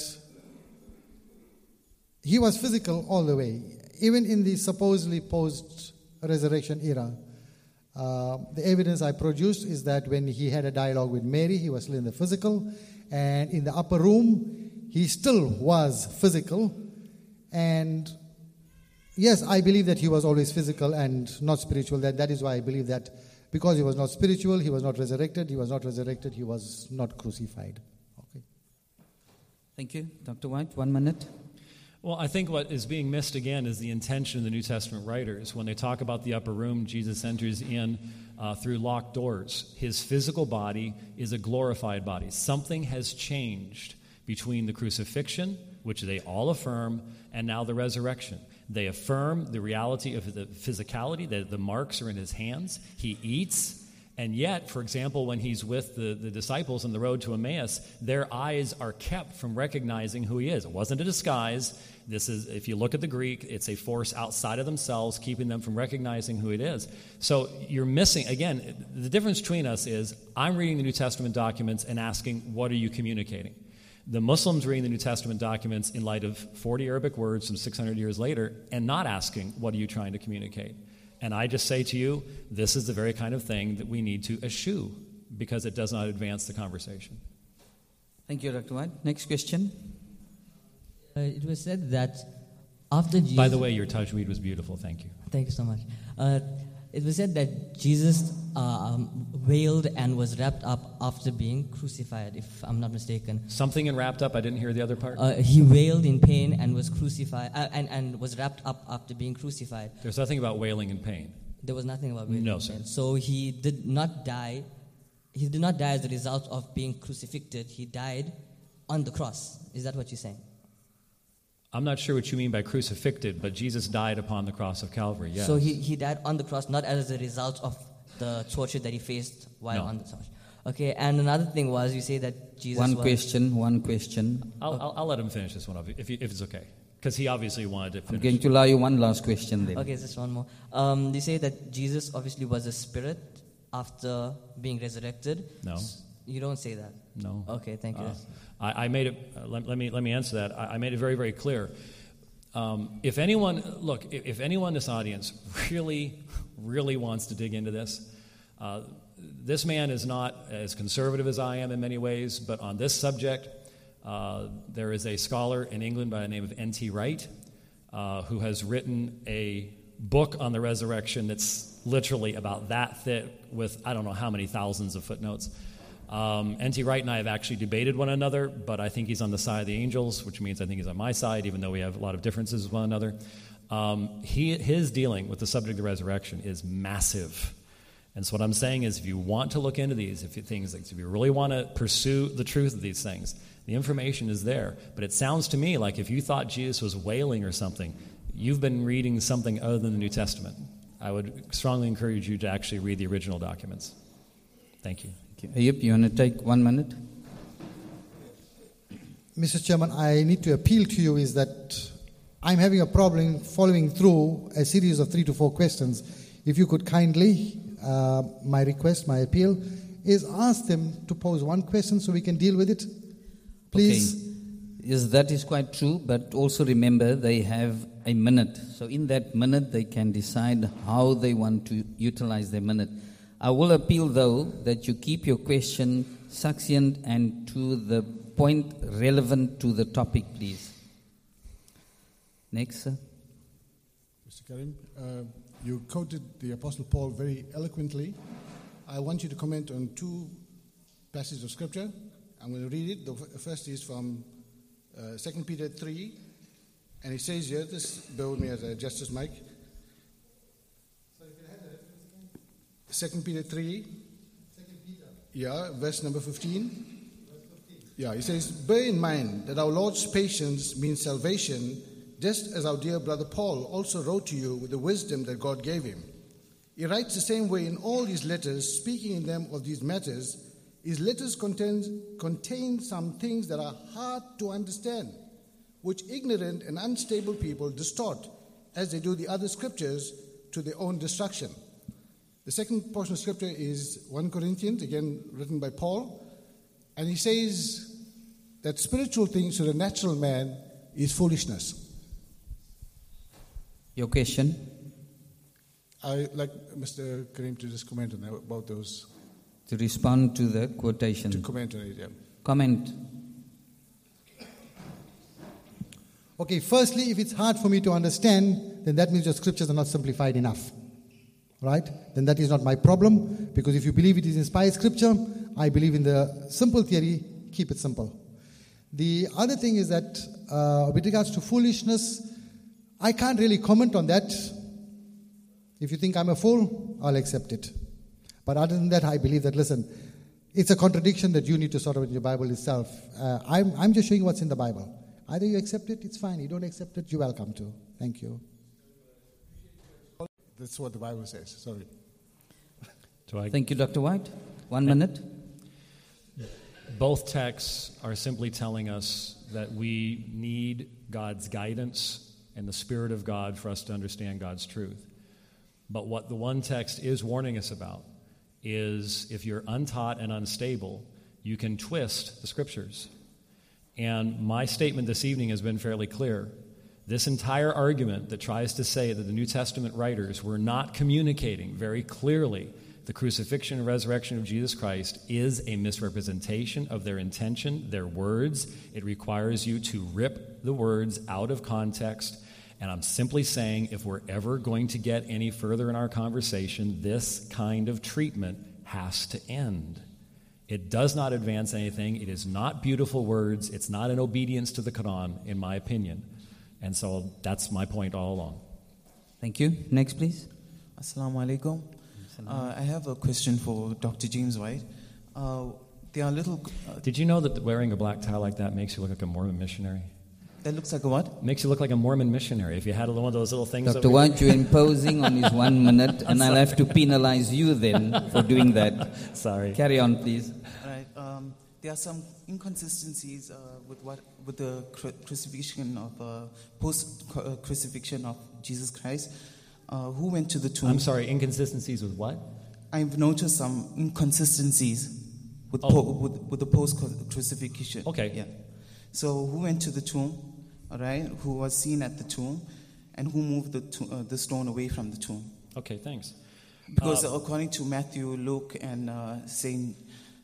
he was physical all the way, even in the supposedly post-resurrection era. The evidence I produced is that when he had a dialogue with Mary, he was still in the physical, and in the upper room, he still was physical. And yes, I believe that he was always physical and not spiritual. That is why I believe that because he was not spiritual, he was not resurrected. He was not resurrected, he was not crucified. Okay. Thank you. Dr. White, 1 minute. Well, I think what is being missed again is the intention of the New Testament writers. When they talk about the upper room, Jesus enters in through locked doors. His physical body is a glorified body. Something has changed between the crucifixion, which they all affirm, and now the resurrection. They affirm the reality of the physicality, that the marks are in his hands. He eats. And yet, for example, when he's with the disciples on the road to Emmaus, their eyes are kept from recognizing who he is. It wasn't a disguise. This is, if you look at the Greek, it's a force outside of themselves, keeping them from recognizing who it is. So you're missing, again, the difference between us is I'm reading the New Testament documents and asking, what are you communicating? The Muslims reading the New Testament documents in light of 40 Arabic words from 600 years later and not asking, what are you trying to communicate? And I just say to you, this is the very kind of thing that we need to eschew because it does not advance the conversation. Thank you, Dr. White. Next question. It was said that after Jesus... By the way, your tajweed was beautiful. Thank you. Thank you so much. It was said that Jesus wailed and was wrapped up after being crucified, if I'm not mistaken. Something in wrapped up? I didn't hear the other part. He wailed in pain and was crucified, and was wrapped up after being crucified. There's nothing about wailing in pain. There was nothing about wailing No, on sir. men. So he did not die. He did not die as a result of being crucifixion. He died on the cross. Is that what you're saying? I'm not sure what you mean by crucifixion, but Jesus died upon the cross of Calvary, yes. So he died on the cross, not as a result of the torture that he faced while No. on the cross. Okay, and another thing was, you say that Jesus One was... question. I'll let him finish this one off, if it's okay. Because he obviously wanted to I'm finish. going to allow you one last question then. Okay, just one more. You say that Jesus obviously was a spirit after being resurrected. No. You don't say that. No. Okay, thank you. I made it. Let me answer that. I made it very, very clear. If anyone in this audience really wants to dig into this, this man is not as conservative as I am in many ways, but on this subject, there is a scholar in England by the name of N.T. Wright who has written a book on the resurrection that's literally about that thick with I don't know how many thousands of footnotes. N.T. Wright and I have actually debated one another, but I think he's on the side of the angels, which means I think he's on my side, even though we have a lot of differences with one another. His dealing with the subject of the resurrection is massive. And so what I'm saying is if you want to look into these, if you really want to pursue the truth of these things, the information is there. But it sounds to me like if you thought Jesus was wailing or something, you've been reading something other than the New Testament. I would strongly encourage you to actually read the original documents. Thank you. Ayub, you want to take 1 minute? Mr. Chairman, I need to appeal to you is that I'm having a problem following through a series of 3 to 4 questions. If you could kindly, my request, my appeal, is ask them to pose one question so we can deal with it. Please. Okay. Yes, that is quite true, but also remember they have a minute. So in that minute, they can decide how they want to utilize their minute. I will appeal, though, that you keep your question succinct and to the point relevant to the topic, please. Next, sir. Mr. Karim, you quoted the Apostle Paul very eloquently. I want you to comment on 2 passages of Scripture. I'm going to read it. The first is from 2 Peter 3, and it says here, this, bear with me as I adjust this mic. 2 Peter 3, verse number 15. Yeah, it says, bear in mind that our Lord's patience means salvation, just as our dear brother Paul also wrote to you with the wisdom that God gave him. He writes the same way in all his letters, speaking in them of these matters. His letters contain some things that are hard to understand, which ignorant and unstable people distort, as they do the other scriptures, to their own destruction. The second portion of Scripture is 1 Corinthians, again written by Paul, and he says that spiritual things to the natural man is foolishness. Your question? I'd like Mr. Karim to just comment on that, about those. To respond to the quotation. To comment on it, yeah. Comment. Okay, firstly, if it's hard for me to understand, then that means your scriptures are not simplified enough. Right? Then that is not my problem, because if you believe it is inspired scripture, I believe in the simple theory, keep it simple. The other thing is that with regards to foolishness, I can't really comment on that. If you think I'm a fool, I'll accept it. But other than that, I believe that, listen, it's a contradiction that you need to sort out in your Bible itself. I'm just showing what's in the Bible. Either you accept it, it's fine. You don't accept it, you're welcome to. Thank you. That's what the Bible says. Sorry. Thank you, Dr. White. 1 minute. Both texts are simply telling us that we need God's guidance and the Spirit of God for us to understand God's truth. But what the one text is warning us about is if you're untaught and unstable, you can twist the Scriptures. And my statement this evening has been fairly clear. This entire argument that tries to say that the New Testament writers were not communicating very clearly the crucifixion and resurrection of Jesus Christ is a misrepresentation of their intention, their words. It requires you to rip the words out of context. And I'm simply saying if we're ever going to get any further in our conversation, this kind of treatment has to end. It does not advance anything. It is not beautiful words. It's not an obedience to the Quran, in my opinion. And so that's my point all along. Thank you. Next, please. Assalamu alaikum. I have a question for Dr. James White. There are little... Did you know that wearing a black tie like that makes you look like a Mormon missionary? That looks like a what? Makes you look like a Mormon missionary. If you had one of those little things... Dr. White, you're imposing on his 1 minute, and I'll have to penalize you then for doing that. Sorry. Carry on, please. All right. There are some inconsistencies with the crucifixion of post-crucifixion of Jesus Christ. Who went to the tomb? I'm sorry, inconsistencies with what? I've noticed some inconsistencies with the post-crucifixion. Okay. Yeah. So who went to the tomb, all right, who was seen at the tomb, and who moved the stone away from the tomb? Okay, thanks. Because according to Matthew, Luke, and Saint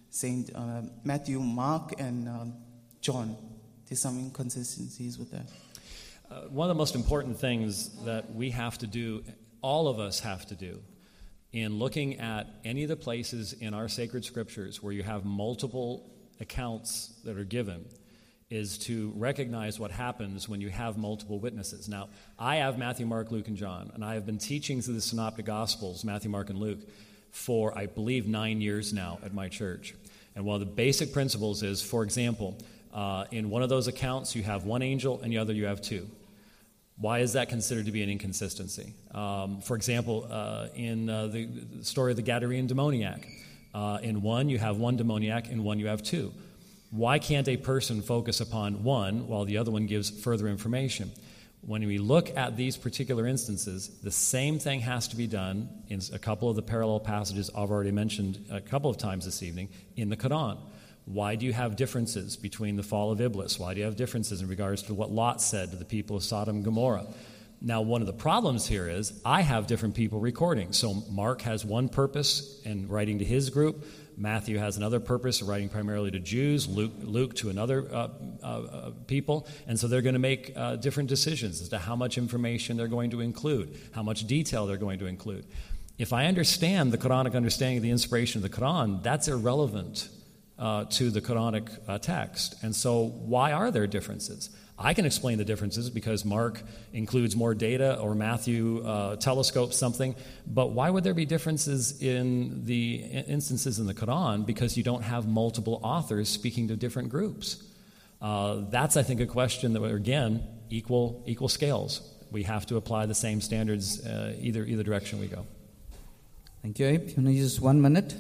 Matthew, Mark, and John, there's some inconsistencies with that. One of the most important things that we have to do, all of us have to do, in looking at any of the places in our sacred scriptures where you have multiple accounts that are given, is to recognize what happens when you have multiple witnesses. Now, I have Matthew, Mark, Luke, and John, and I have been teaching through the Synoptic Gospels, Matthew, Mark, and Luke, for, I believe, 9 years now at my church. And one of the basic principles is, for example, in one of those accounts you have one angel, and the other you have two. Why is that considered to be an inconsistency? For example, in the story of the Gadarene demoniac, in one you have one demoniac, in one you have two. Why can't a person focus upon one while the other one gives further information? When we look at these particular instances, the same thing has to be done in a couple of the parallel passages I've already mentioned a couple of times this evening in the Quran. Why do you have differences between the fall of Iblis? Why do you have differences in regards to what Lot said to the people of Sodom and Gomorrah? Now, one of the problems here is I have different people recording. So Mark has one purpose in writing to his group. Matthew has another purpose, writing primarily to Jews, Luke to another people, and so they're going to make different decisions as to how much information they're going to include, how much detail they're going to include. If I understand the Quranic understanding of the inspiration of the Quran, that's irrelevant to the Quranic text. And so why are there differences? I can explain the differences because Mark includes more data or Matthew telescopes something, but why would there be differences in the instances in the Quran because you don't have multiple authors speaking to different groups? That's, I think, a question that, again, equal scales. We have to apply the same standards either direction we go. Thank you, Abe. You want to use 1 minute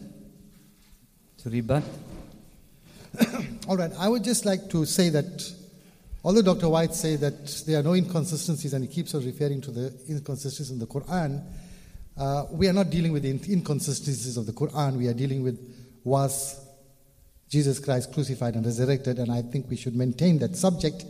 to rebut? All right, I would just like to say that although Dr. White says that there are no inconsistencies and he keeps on referring to the inconsistencies in the Quran, we are not dealing with the inconsistencies of the Quran. We are dealing with was Jesus Christ crucified and resurrected, and I think we should maintain that subject.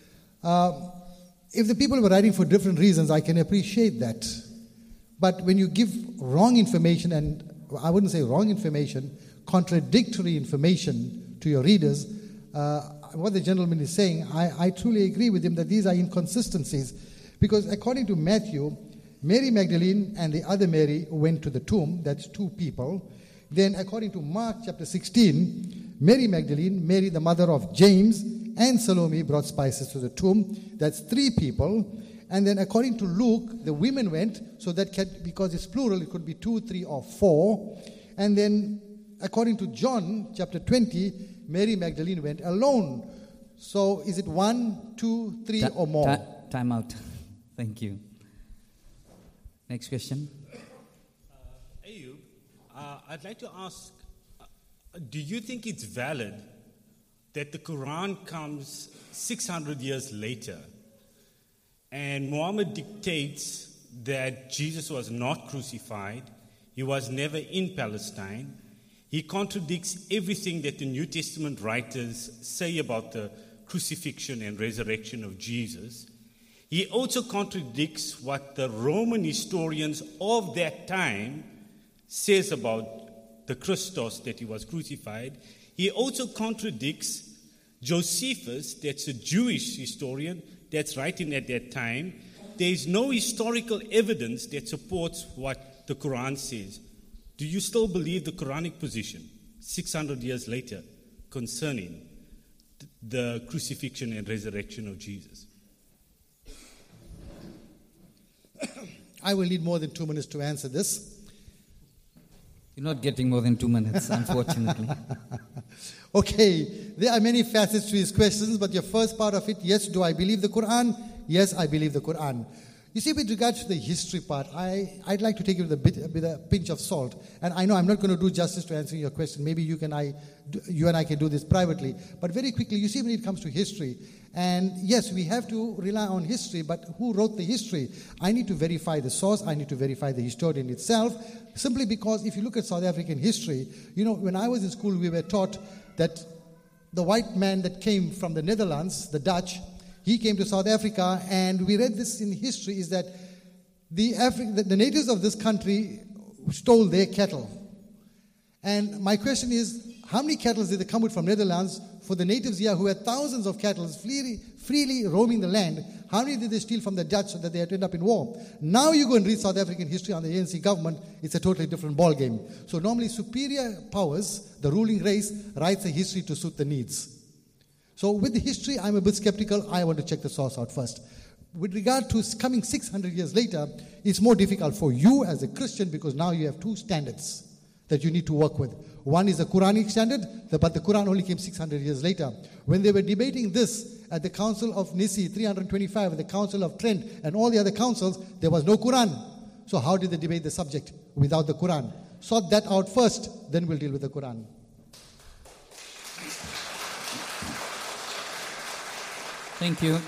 If the people were writing for different reasons, I can appreciate that. But when you give wrong information, and I wouldn't say wrong information, contradictory information to your readers, what the gentleman is saying, I truly agree with him that these are inconsistencies. Because according to Matthew, Mary Magdalene and the other Mary went to the tomb. That's two people. Then according to Mark chapter 16, Mary Magdalene, Mary the mother of James, and Salome brought spices to the tomb. That's three people. And then according to Luke, the women went, so that because it's plural, it could be 2, 3, or 4. And then according to John chapter 20, Mary Magdalene went alone. So is it 1, 2, 3 or more? Time out. Thank you. Next question. Ayub, I'd like to ask, do you think it's valid that the Quran comes 600 years later and Muhammad dictates that Jesus was not crucified, he was never in Palestine, he contradicts everything that the New Testament writers say about the crucifixion and resurrection of Jesus. He also contradicts what the Roman historians of that time says about the Christos, that he was crucified. He also contradicts Josephus, that's a Jewish historian that's writing at that time. There is no historical evidence that supports what the Quran says. Do you still believe the Quranic position 600 years later concerning the crucifixion and resurrection of Jesus? I will need more than 2 minutes to answer this. You're not getting more than 2 minutes, unfortunately. Okay, there are many facets to his questions, but your first part of it, yes, do I believe the Quran? Yes, I believe the Quran. You see, with regard to the history part, I'd like to take it with a pinch of salt. And I know I'm not going to do justice to answering your question. Maybe you and I can do this privately. But very quickly, you see, when it comes to history, and yes, we have to rely on history, but who wrote the history? I need to verify the source. I need to verify the historian itself, simply because if you look at South African history, when I was in school, we were taught that the white man that came from the Netherlands, the Dutch, he came to South Africa, and we read this in history, is that the natives of this country stole their cattle. And my question is, how many cattle did they come with from Netherlands for the natives here who had thousands of cattle freely roaming the land? How many did they steal from the Dutch so that they had to end up in war? Now you go and read South African history on the ANC government, it's a totally different ballgame. So normally superior powers, the ruling race, writes a history to suit the needs. So with the history, I'm a bit skeptical. I want to check the source out first. With regard to coming 600 years later, it's more difficult for you as a Christian because now you have two standards that you need to work with. One is a Quranic standard, but the Quran only came 600 years later. When they were debating this at the Council of Nisi 325, at the Council of Trent, and all the other councils, there was no Quran. So how did they debate the subject without the Quran? Sort that out first, then we'll deal with the Quran. Thank you.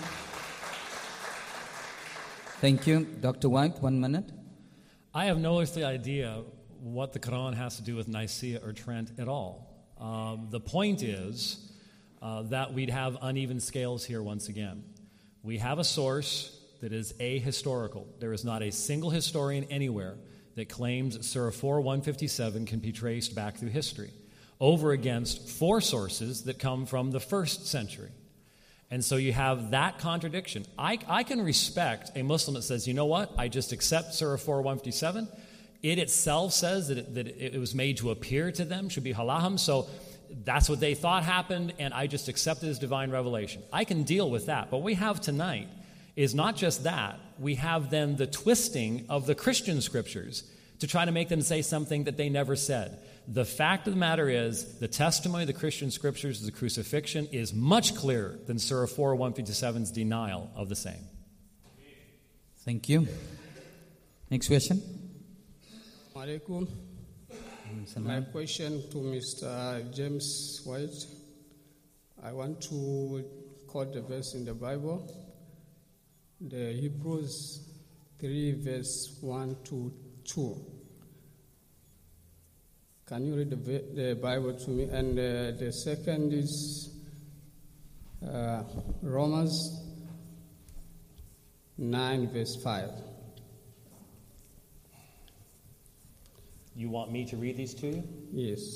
Thank you. Dr. White, 1 minute. I have no earthly idea what the Quran has to do with Nicaea or Trent at all. The point is that we'd have uneven scales here once again. We have a source that is ahistorical. There is not a single historian anywhere that claims Surah 4:157 can be traced back through history, over against 4 sources that come from the 1st century. And so you have that contradiction. I can respect a Muslim that says, you know what, I just accept Surah 4:157. It itself says that it was made to appear to them, should be halahum, so that's what they thought happened, and I just accept it as divine revelation. I can deal with that. But what we have tonight is not just that. We have then the twisting of the Christian scriptures to try to make them say something that they never said. The fact of the matter is, the testimony of the Christian scriptures of the crucifixion is much clearer than Surah 4:157's denial of the same. Thank you. Next question. Alaikum. My question to Mr. James White. I want to quote the verse in the Bible, the Hebrews 3, verse 1 to 2. Can you read the Bible to me? And the second is Romans 9, verse 5. You want me to read these to you? Yes.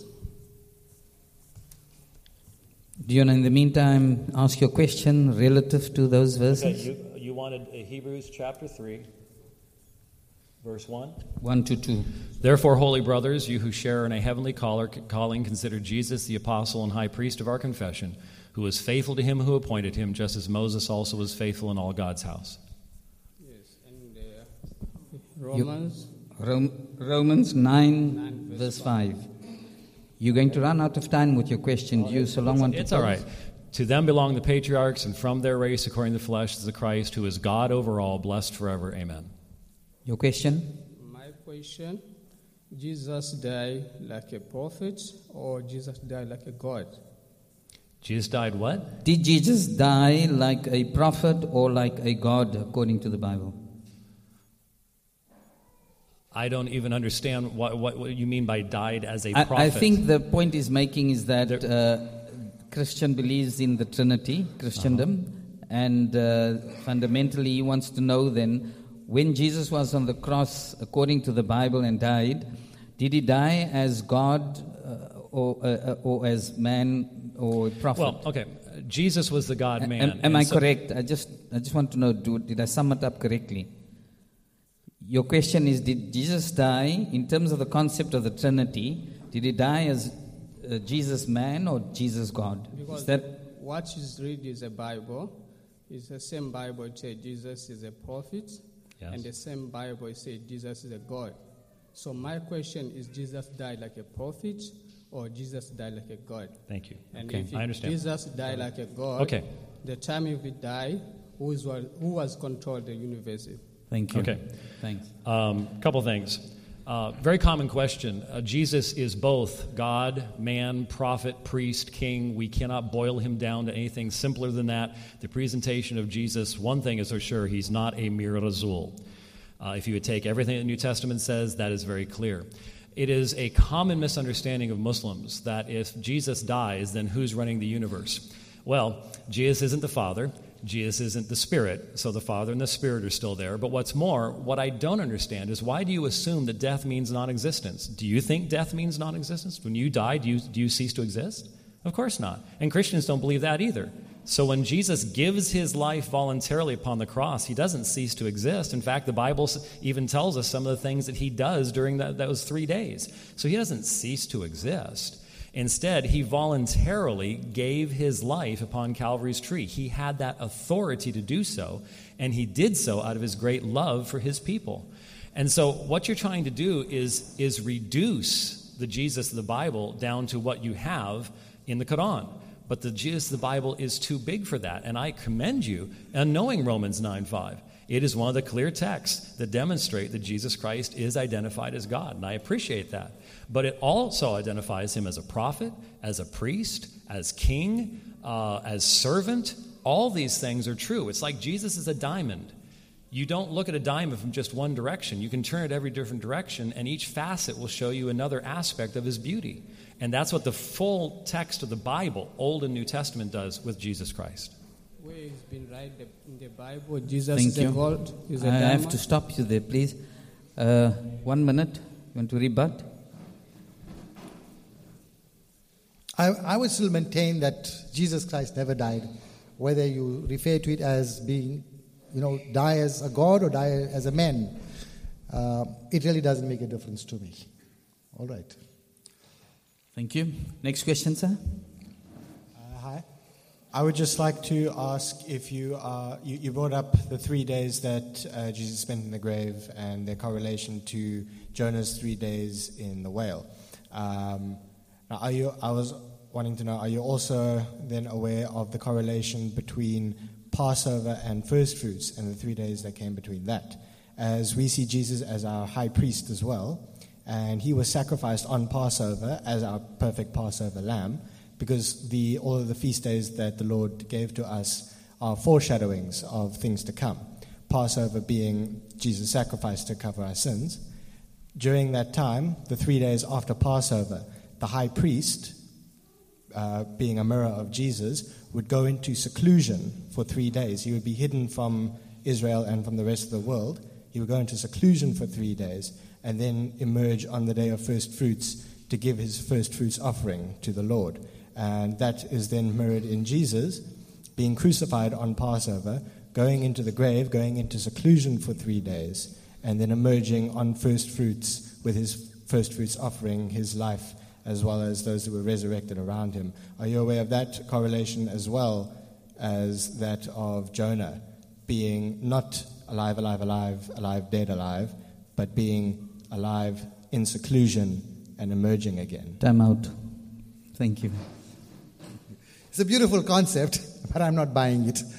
Do you want to, in the meantime, ask your question relative to those verses? Okay, you wanted Hebrews chapter 3, verse 1? 1 to 2. Therefore, holy brothers, you who share in a heavenly calling, consider Jesus the apostle and high priest of our confession, who was faithful to him who appointed him, just as Moses also was faithful in all God's house. Yes, and Romans... Romans 9, verse 5. You're going to run out of time with your question. Do you so long want to It's all right. To them belong the patriarchs, and from their race, according to the flesh, is the Christ, who is God over all, blessed forever. Amen. Your question? My question, Jesus died like a prophet, or Jesus died like a God? Jesus died what? Did Jesus die like a prophet or like a God, according to the Bible? I don't even understand what you mean by died as a prophet. I think the point he's making is that Christian believes in the Trinity, Christendom, and fundamentally he wants to know then, when Jesus was on the cross, according to the Bible, and died, did he die as God or as man or prophet? Well, okay, Jesus was the God-man. Am I correct? I just want to know, did I sum it up correctly? Your question is, did Jesus die, in terms of the concept of the Trinity, did he die as Jesus man or Jesus God? Because what is read is a Bible. It's the same Bible. It says Jesus is a prophet. Yes. And the same Bible says Jesus is a God. So my question is, Jesus died like a prophet or Jesus died like a God? Thank you. And Okay, if I understand. Jesus died like a God, Okay. the time if he died, who was controlled the universe? Thank you. Okay. Thanks. Couple things. Very common question. Jesus is both God, man, prophet, priest, king. We cannot boil him down to anything simpler than that. The presentation of Jesus, one thing is for sure, he's not a mir razul. If you would take everything the New Testament says, that is very clear. It is a common misunderstanding of Muslims that if Jesus dies, then who's running the universe? Well, Jesus isn't the Father. Jesus isn't the Spirit, so the Father and the Spirit are still there. But what's more, what I don't understand is why do you assume that death means non-existence? Do you think death means non-existence? When you die, do you cease to exist? Of course not. And Christians don't believe that either. So when Jesus gives his life voluntarily upon the cross, he doesn't cease to exist. In fact, the Bible even tells us some of the things that he does during those 3 days. So he doesn't cease to exist. Instead, he voluntarily gave his life upon Calvary's tree. He had that authority to do so, and he did so out of his great love for his people. And so what you're trying to do is reduce the Jesus of the Bible down to what you have in the Quran. But the Jesus of the Bible is too big for that, and I commend you on knowing Romans 9:5. It is one of the clear texts that demonstrate that Jesus Christ is identified as God, and I appreciate that. But it also identifies him as a prophet, as a priest, as king, as servant. All these things are true. It's like Jesus is a diamond. You don't look at a diamond from just one direction. You can turn it every different direction, and each facet will show you another aspect of his beauty. And that's what the full text of the Bible, Old and New Testament, does with Jesus Christ. Where it's been right in the Bible, Jesus Thank is you. a God, is a I diamond. have to stop you there, please. 1 minute. You want to rebut? I would still maintain that Jesus Christ never died, whether you refer to it as being, die as a God or die as a man. It really doesn't make a difference to me. All right. Thank you. Next question, sir. Hi. I would just like to ask if you brought up the 3 days that Jesus spent in the grave and their correlation to Jonah's 3 days in the whale. Now, I was wanting to know, are you also then aware of the correlation between Passover and first fruits and the 3 days that came between that? As we see Jesus as our high priest as well, and he was sacrificed on Passover as our perfect Passover lamb, because all of the feast days that the Lord gave to us are foreshadowings of things to come. Passover being Jesus' sacrifice to cover our sins. During that time, the 3 days after Passover, the high priest, being a mirror of Jesus, would go into seclusion for 3 days. He would be hidden from Israel and from the rest of the world. He would go into seclusion for 3 days and then emerge on the day of first fruits to give his first fruits offering to the Lord. And that is then mirrored in Jesus being crucified on Passover, going into the grave, going into seclusion for 3 days, and then emerging on first fruits with his first fruits offering, his life, as well as those who were resurrected around him. Are you aware of that correlation as well as that of Jonah being not alive, alive, alive, alive, dead, alive, but being alive in seclusion and emerging again? Time out. Thank you. It's a beautiful concept, but I'm not buying it.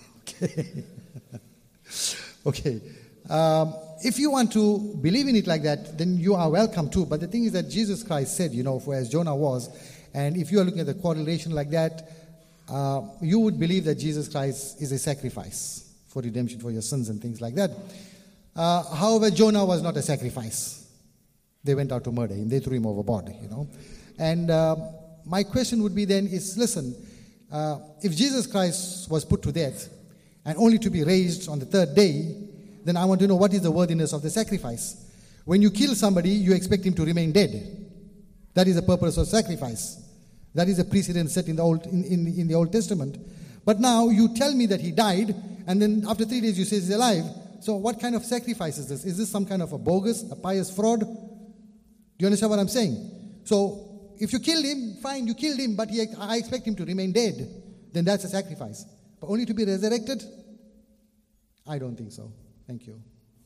Okay. If you want to believe in it like that, then you are welcome too. But the thing is that Jesus Christ said, for as Jonah was, and if you are looking at the correlation like that, you would believe that Jesus Christ is a sacrifice for redemption for your sins and things like that. However, Jonah was not a sacrifice. They went out to murder him. They threw him overboard, And my question would be then is, listen, if Jesus Christ was put to death and only to be raised on the third day, then I want to know what is the worthiness of the sacrifice. When you kill somebody, you expect him to remain dead. That is the purpose of sacrifice. That is a precedent set in the Old Testament. But now you tell me that he died, and then after 3 days you say he's alive. So what kind of sacrifice is this? Is this some kind of a bogus, a pious fraud? Do you understand what I'm saying? So if you killed him, fine, you killed him, but I expect him to remain dead. Then that's a sacrifice. But only to be resurrected? I don't think so. Thank you.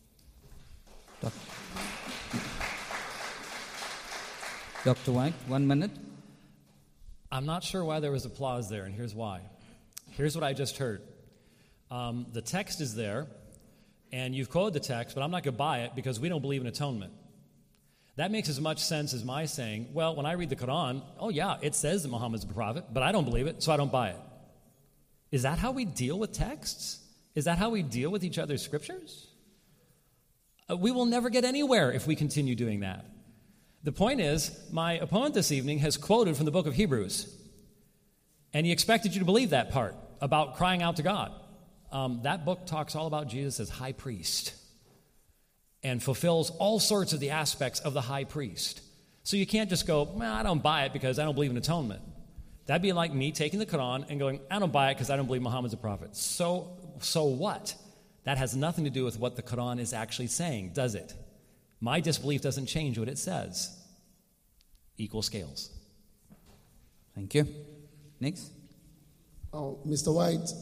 Dr. White, 1 minute. I'm not sure why there was applause there, and here's why. Here's what I just heard. The text is there, and you've quoted the text, but I'm not going to buy it because we don't believe in atonement. That makes as much sense as my saying, well, when I read the Quran, oh yeah, it says that Muhammad's a prophet, but I don't believe it, so I don't buy it. Is that how we deal with texts? Is that how we deal with each other's scriptures? We will never get anywhere if we continue doing that. The point is, my opponent this evening has quoted from the book of Hebrews, and he expected you to believe that part about crying out to God. That book talks all about Jesus as high priest and fulfills all sorts of the aspects of the high priest. So you can't just go, well, I don't buy it because I don't believe in atonement. That'd be like me taking the Quran and going, I don't buy it because I don't believe Muhammad's a prophet. So what? That has nothing to do with what the Quran is actually saying, does it? My disbelief doesn't change what it says. Equal scales. Thank you. Next. Oh, Mr. White,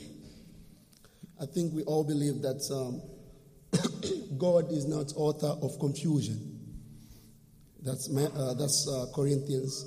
I think we all believe that God is not author of confusion. That's Corinthians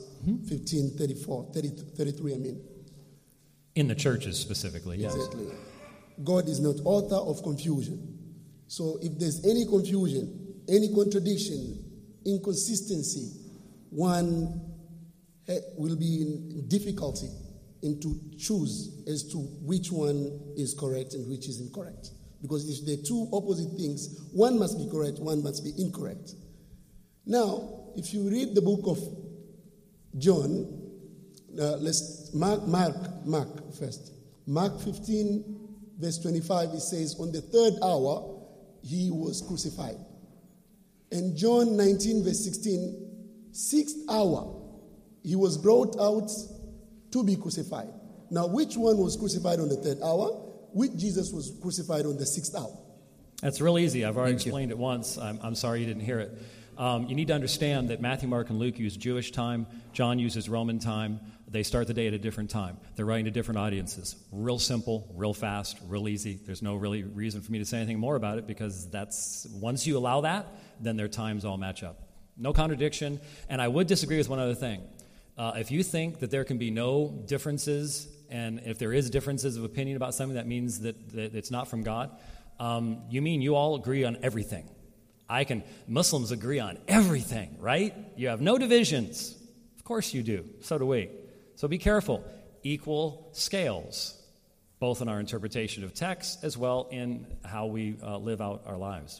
33, I mean. In the churches specifically, yes. Exactly. God is not author of confusion. So if there's any confusion, any contradiction, inconsistency, one will be in difficulty to choose as to which one is correct and which is incorrect. Because if they're two opposite things, one must be correct, one must be incorrect. Now, if you read the book of John, let's Mark first. Mark 15, verse 25, it says, on the third hour, he was crucified. And John 19, verse 16, sixth hour, he was brought out to be crucified. Now, which one was crucified on the third hour? Which Jesus was crucified on the sixth hour? That's real easy. I've already explained it once. I'm sorry you didn't hear it. You need to understand that Matthew, Mark, and Luke use Jewish time. John uses Roman time. They start the day at a different time. They're writing to different audiences. Real simple, real fast, real easy. There's no really reason for me to say anything more about it because that's once you allow that, then their times all match up. No contradiction. And I would disagree with one other thing. If you think that there can be no differences, and if there is differences of opinion about something, that means that it's not from God, you mean you all agree on everything. Muslims agree on everything, right? You have no divisions. Of course you do. So do we. So be careful. Equal scales, both in our interpretation of text as well in how we live out our lives.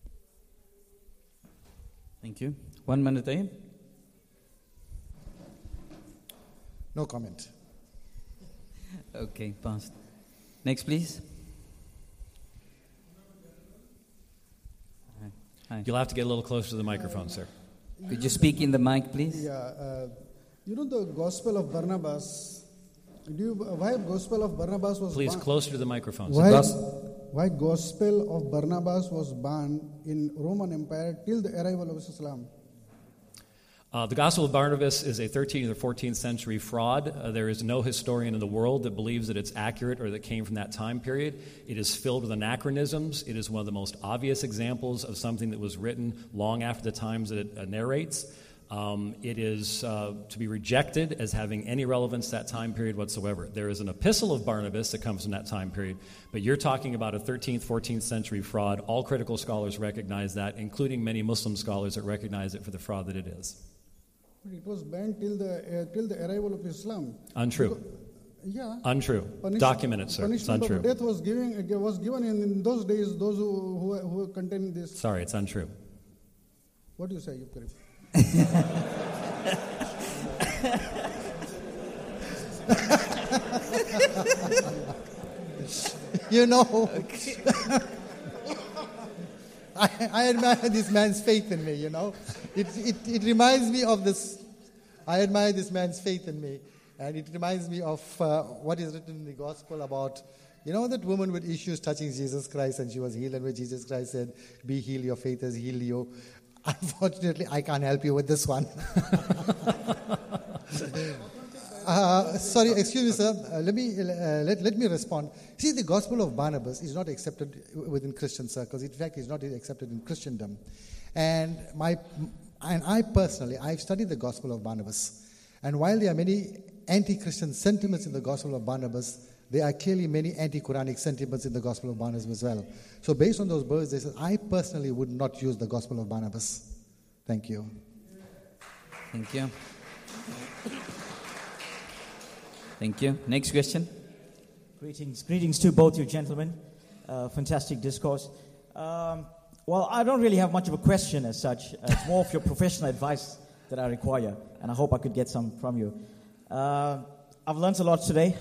Thank you. 1 minute, eh? No comment. Okay, passed. Next, please. Hi. You'll have to get a little closer to the microphone, sir. Could you speak in the mic, please? Yeah. The Gospel of Barnabas. Why Gospel of Barnabas was Please, banned? closer to the microphone. Why Gospel of Barnabas was banned in Roman Empire till the arrival of Islam? The Gospel of Barnabas is a 13th or 14th century fraud. There is no historian in the world that believes that it's accurate or that came from that time period. It is filled with anachronisms. It is one of the most obvious examples of something that was written long after the times that it narrates. It is to be rejected as having any relevance to that time period whatsoever. There is an epistle of Barnabas that comes from that time period, but you're talking about a 13th, 14th century fraud. All critical scholars recognize that, including many Muslim scholars that recognize it for the fraud that it is. But it was banned till the arrival of Islam. Untrue. Untrue. Document it, sir. It's untrue. Punishment of death was given in those days. Those who contained this. Sorry, it's untrue. What do you say, Yukari? I admire this man's faith in me, It reminds me of this. I admire this man's faith in me. And it reminds me of what is written in the gospel about, that woman with issues touching Jesus Christ and she was healed, and where Jesus Christ said, be healed, your faith has healed you. Unfortunately, I can't help you with this one. Sorry, excuse me, sir. Let me respond. See, the gospel of Barnabas is not accepted within Christian circles. In fact, it's not accepted in Christendom. And I personally, I've studied the gospel of Barnabas. And while there are many anti-Christian sentiments in the gospel of Barnabas, there are clearly many anti-Quranic sentiments in the gospel of Barnabas as well. So based on those verses, I personally would not use the gospel of Barnabas. Thank you. Thank you. Thank you. Next question. Greetings to both you gentlemen. Fantastic discourse. Well, I don't really have much of a question as such. It's more of your professional advice that I require, and I hope I could get some from you. I've learned a lot today,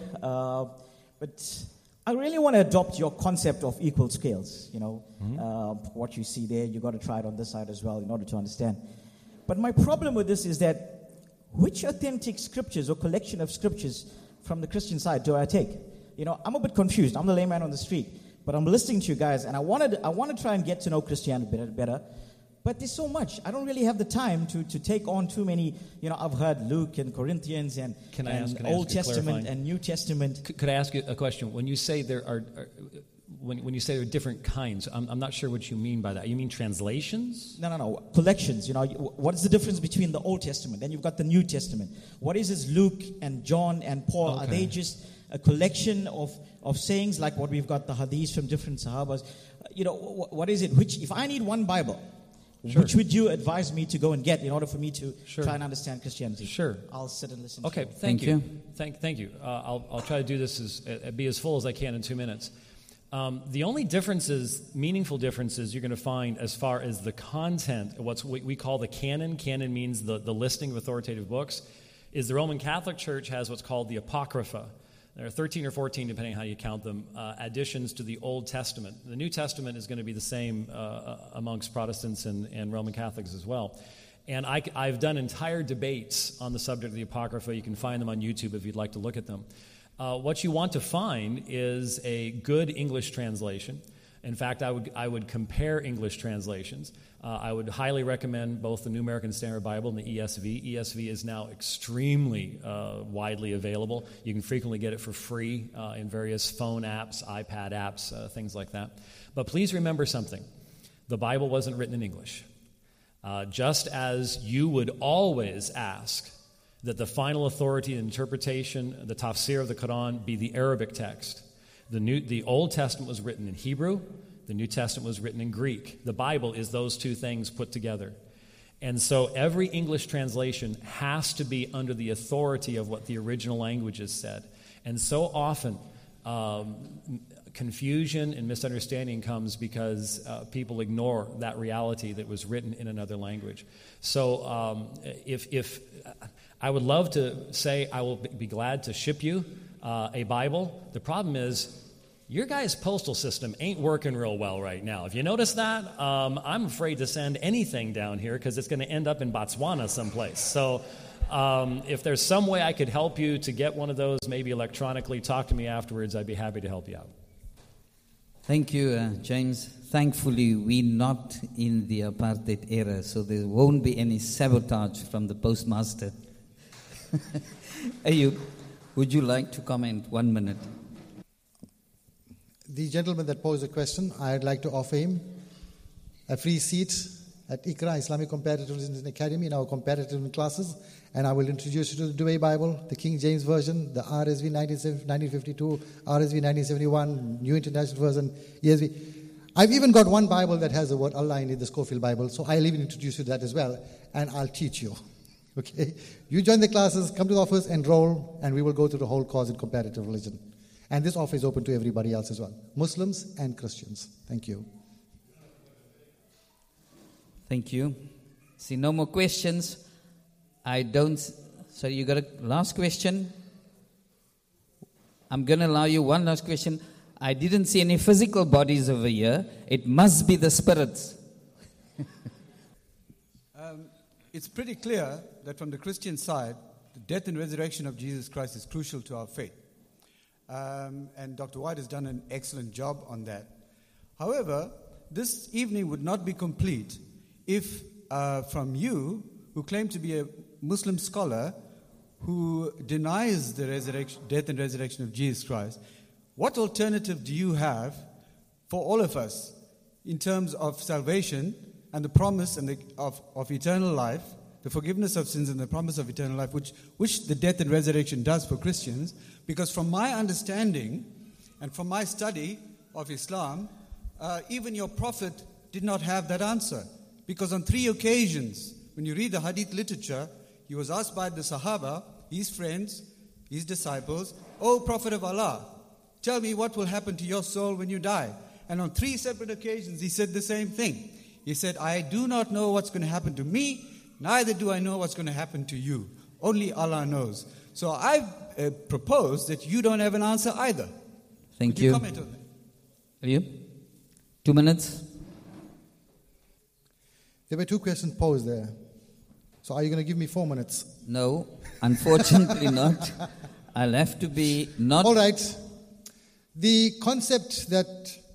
but I really want to adopt your concept of equal scales. You know, what you see there, you got to try it on this side as well in order to understand. But my problem with this is that which authentic scriptures or collection of scriptures from the Christian side do I take? You know, I'm a bit confused. I'm the layman on the street, but I'm listening to you guys, and I want to try and get to know Christianity better. But there's so much. I don't really have the time to take on too many. You know, I've heard Luke and Corinthians and Old Testament and New Testament. Could I ask you a question? When you say there are when you say there are different kinds, I'm not sure what you mean by that. You mean translations? No. Collections. You know, what is the difference between the Old Testament? Then you've got the New Testament. What is this Luke and John and Paul? Okay. Are they just a collection of sayings like what we've got, the hadiths from different sahabas? You know, what is it? If I need one Bible, sure, which would you advise me to go and get in order for me to try and understand Christianity? Sure. I'll sit and listen. Okay, to you. Thank you. Thank you. I'll try to do this be as full as I can in 2 minutes. The only meaningful differences you're going to find as far as the content of what we call the canon. Canon means the listing of authoritative books. Is the Roman Catholic Church has what's called the Apocrypha. There are 13 or 14, depending on how you count them, additions to the Old Testament. The New Testament is going to be the same amongst Protestants and Roman Catholics as well. And I've done entire debates on the subject of the Apocrypha. You can find them on YouTube if you'd like to look at them. What you want to find is a good English translation. In fact, I would compare English translations. I would highly recommend both the New American Standard Bible and the ESV. ESV is now extremely widely available. You can frequently get it for free in various phone apps, iPad apps, things like that. But please remember something. The Bible wasn't written in English. Just as you would always ask that the final authority and interpretation, the tafsir of the Quran, be the Arabic text. The Old Testament was written in Hebrew. The New Testament was written in Greek. The Bible is those two things put together. And so every English translation has to be under the authority of what the original languages said. And so often, confusion and misunderstanding comes because people ignore that reality that was written in another language. So if I would love to say I will be glad to ship you a Bible. The problem is your guys' postal system ain't working real well right now. If you notice that, I'm afraid to send anything down here because it's going to end up in Botswana someplace. So if there's some way I could help you to get one of those, maybe electronically, talk to me afterwards. I'd be happy to help you out. Thank you, James. Thankfully, we're not in the apartheid era, so there won't be any sabotage from the postmaster. Ayub, would you like to comment 1 minute? The gentleman that posed the question, I'd like to offer him a free seat at ICRA, Islamic Comparative Academy, in our comparative classes, and I will introduce you to the Douay Bible, the King James Version, the RSV 1952, RSV 1971, New International Version, ESV. I've even got one Bible that has the word Allah in it, the Scofield Bible, so I'll even introduce you to that as well, and I'll teach you. Okay? You join the classes, come to the office, enroll, and we will go through the whole course in comparative religion. And this offer is open to everybody else as well, Muslims and Christians. Thank you. Thank you. See, no more questions. So you got a last question? I'm going to allow you one last question. I didn't see any physical bodies over here. It must be the spirits. It's pretty clear that from the Christian side, the death and resurrection of Jesus Christ is crucial to our faith. And Dr. White has done an excellent job on that. However, this evening would not be complete if from you, who claim to be a Muslim scholar, who denies the resurrection, death and resurrection of Jesus Christ, what alternative do you have for all of us in terms of salvation and the promise and of eternal life, the forgiveness of sins and the promise of eternal life, which the death and resurrection does for Christians? Because from my understanding and from my study of Islam, even your prophet did not have that answer. Because on 3 occasions, when you read the hadith literature, he was asked by the Sahaba, his friends, his disciples, "O Prophet of Allah, tell me what will happen to your soul when you die." And on 3 separate occasions, he said the same thing. He said, "I do not know what's going to happen to me, neither do I know what's going to happen to you. Only Allah knows." So I propose that you don't have an answer either. Thank Would you comment on that? Are you? 2 minutes. There were 2 questions posed there. So are you going to give me 4 minutes? No, unfortunately not. I'll have to be not... All right. The concept that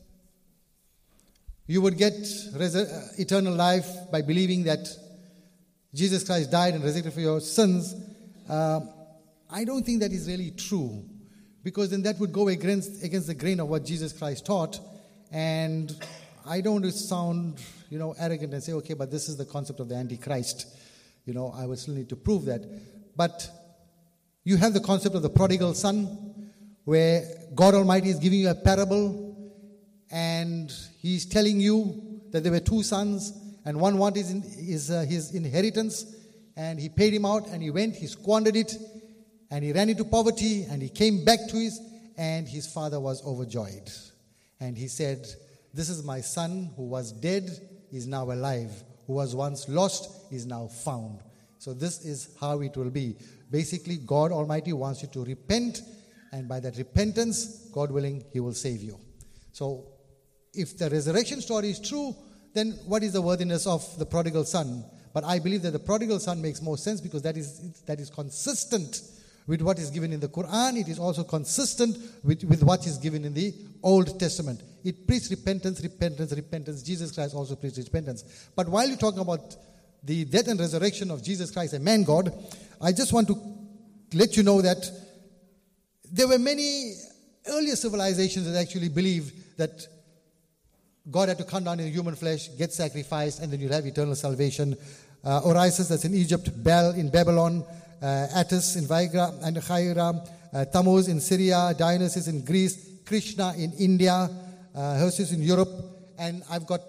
you would get eternal life by believing that Jesus Christ died and resurrected for your sins, I don't think that is really true. Because then that would go against the grain of what Jesus Christ taught. And I don't want to sound, arrogant and say, okay, but this is the concept of the Antichrist. I would still need to prove that. But you have the concept of the prodigal son, where God Almighty is giving you a parable, and He's telling you that there were 2 sons, and one wanted his inheritance, and he paid him out, and he went, he squandered it, and he ran into poverty, and he came back to his father was overjoyed. And he said, "This is my son who was dead, is now alive. Who was once lost, is now found." So this is how it will be. Basically, God Almighty wants you to repent, and by that repentance, God willing, He will save you. So if the resurrection story is true, then what is the worthiness of the prodigal son? But I believe that the prodigal son makes more sense because that is consistent with what is given in the Quran. It is also consistent with what is given in the Old Testament. It preached repentance. Jesus Christ also preached repentance. But while you're talking about the death and resurrection of Jesus Christ, a man God, I just want to let you know that there were many earlier civilizations that actually believed that God had to come down in human flesh, get sacrificed, and then you'll have eternal salvation. Osiris, that's in Egypt, Bel in Babylon, Attis in Vigra and Khaira, Tammuz in Syria, Dionysus in Greece, Krishna in India, Hercules in Europe, and I've got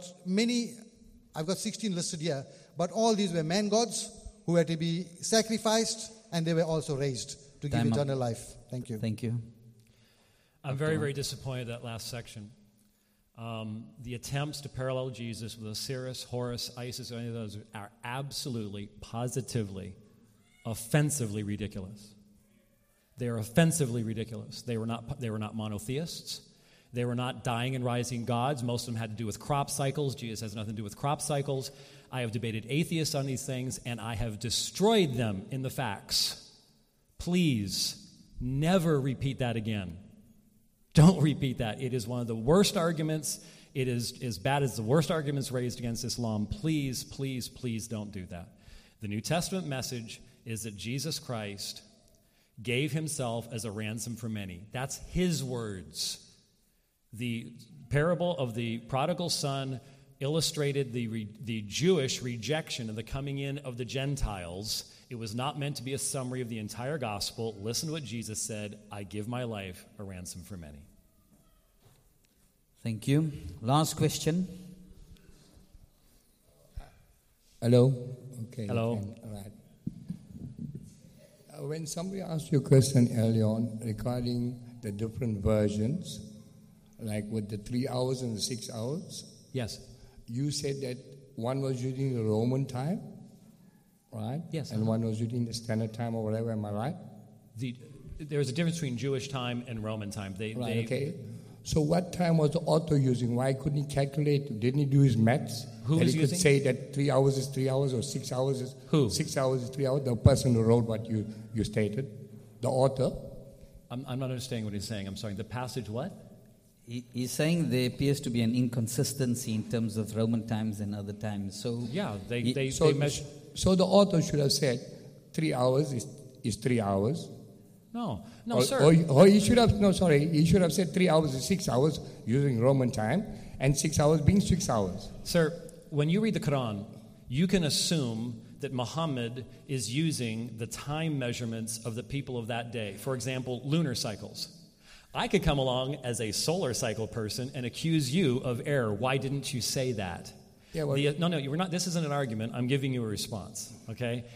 16 listed here, but all these were man gods who had to be sacrificed, and they were also raised to give eternal life. Thank you. Thank you. I'm very, very disappointed that last section. The attempts to parallel Jesus with Osiris, Horus, Isis, or any of those are absolutely, positively, offensively ridiculous. They are offensively ridiculous. They were not monotheists. They were not dying and rising gods. Most of them had to do with crop cycles. Jesus has nothing to do with crop cycles. I have debated atheists on these things, and I have destroyed them in the facts. Please, never repeat that again. Don't repeat that. It is one of the worst arguments. It is as bad as the worst arguments raised against Islam. Please, please, please don't do that. The New Testament message is that Jesus Christ gave himself as a ransom for many. That's his words. The parable of the prodigal son illustrated the Jewish rejection of the coming in of the Gentiles. It was not meant to be a summary of the entire gospel. Listen to what Jesus said, "I give my life a ransom for many." Thank you. Last question. Hello. Okay. Hello. All right. When somebody asked you a question early on regarding the different versions, like with the 3 hours and the 6 hours. Yes. You said that one was using the Roman time, right? Yes. And one was using the standard time or whatever, am I right? There's a difference between Jewish time and Roman time. Okay. So what time was the author using? Why couldn't he calculate? Didn't he do his maths? Who was he using? Could say that 3 hours is 3 hours or 6 hours is... Who? 6 hours is 3 hours. The person who wrote what you stated. The author. I'm not understanding what he's saying. I'm sorry. The passage what? He's saying there appears to be an inconsistency in terms of Roman times and other times. So yeah, they So the author should have said 3 hours is is 3 hours. No, Or sir. he should have said 3 hours is 6 hours using Roman time, and 6 hours being 6 hours. Sir, when you read the Quran, you can assume that Muhammad is using the time measurements of the people of that day. For example, lunar cycles. I could come along as a solar cycle person and accuse you of error. Why didn't you say that? Yeah, well, No, you were not. This isn't an argument. I'm giving you a response. Okay.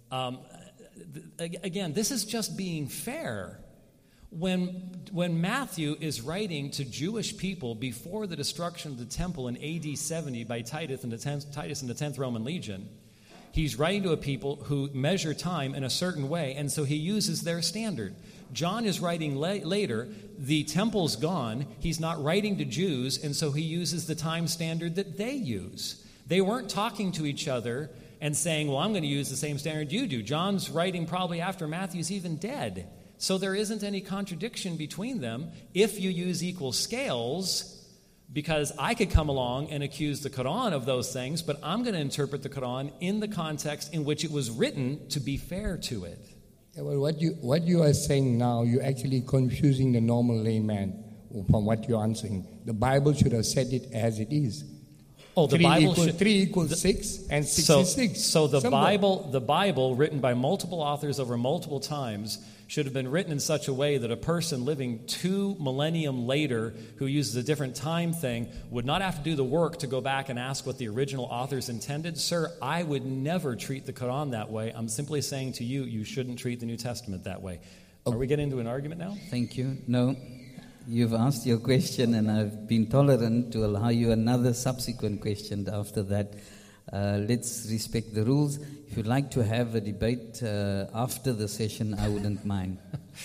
Again, this is just being fair. When Matthew is writing to Jewish people before the destruction of the temple in AD 70 by Titus and the 10th Roman Legion, he's writing to a people who measure time in a certain way, and so he uses their standard. John is writing later, the temple's gone, he's not writing to Jews, and so he uses the time standard that they use. They weren't talking to each other and saying, well, I'm going to use the same standard you do. John's writing probably after Matthew's even dead. So there isn't any contradiction between them if you use equal scales, because I could come along and accuse the Quran of those things, but I'm going to interpret the Quran in the context in which it was written to be fair to it. Yeah, well, what you are saying now, you're actually confusing the normal layman from what you're answering. The Bible should have said it as it is. Oh, the Bible should, 3 equals 6, and 6 is 6. So the Simple. Bible, written by multiple authors over multiple times, should have been written in such a way that a person living 2 millennium later who uses a different time thing would not have to do the work to go back and ask what the original authors intended. Sir, I would never treat the Quran that way. I'm simply saying to you, you shouldn't treat the New Testament that way. Are we getting into an argument now? Thank you. No. You've asked your question, and I've been tolerant to allow you another subsequent question after that. Let's respect the rules. If you'd like to have a debate after the session, I wouldn't mind.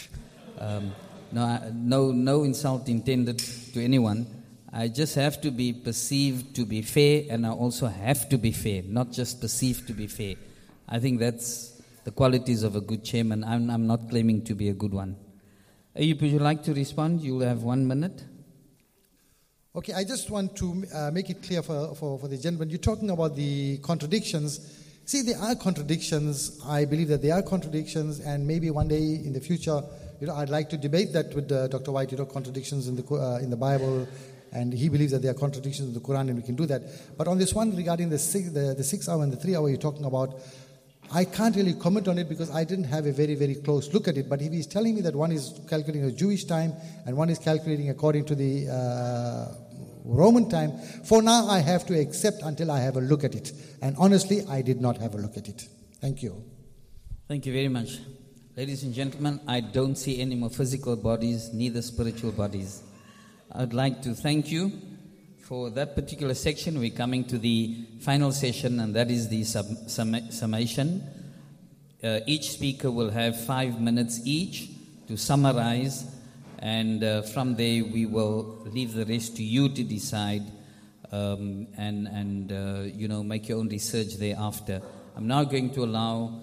No insult intended to anyone. I just have to be perceived to be fair, and I also have to be fair, not just perceived to be fair. I think that's the qualities of a good chairman. I'm not claiming to be a good one. Ayub, would you like to respond? You'll have 1 minute. Okay, I just want to make it clear for the gentleman. You're talking about the contradictions. See, there are contradictions. I believe that there are contradictions, and maybe one day in the future, I'd like to debate that with Dr. White. Contradictions in the Bible, and he believes that there are contradictions in the Quran, and we can do that. But on this one regarding the 6 hour and the 3 hour you're talking about, I can't really comment on it because I didn't have a very, very close look at it. But if he's telling me that one is calculating a Jewish time and one is calculating according to the Roman time, for now I have to accept until I have a look at it. And honestly, I did not have a look at it. Thank you. Thank you very much. Ladies and gentlemen, I don't see any more physical bodies, neither spiritual bodies. I'd like to thank you for that particular section. We're coming to the final session, and that is the summation. Each speaker will have 5 minutes each to summarize, and from there we will leave the rest to you to decide and make your own research thereafter. I'm now going to allow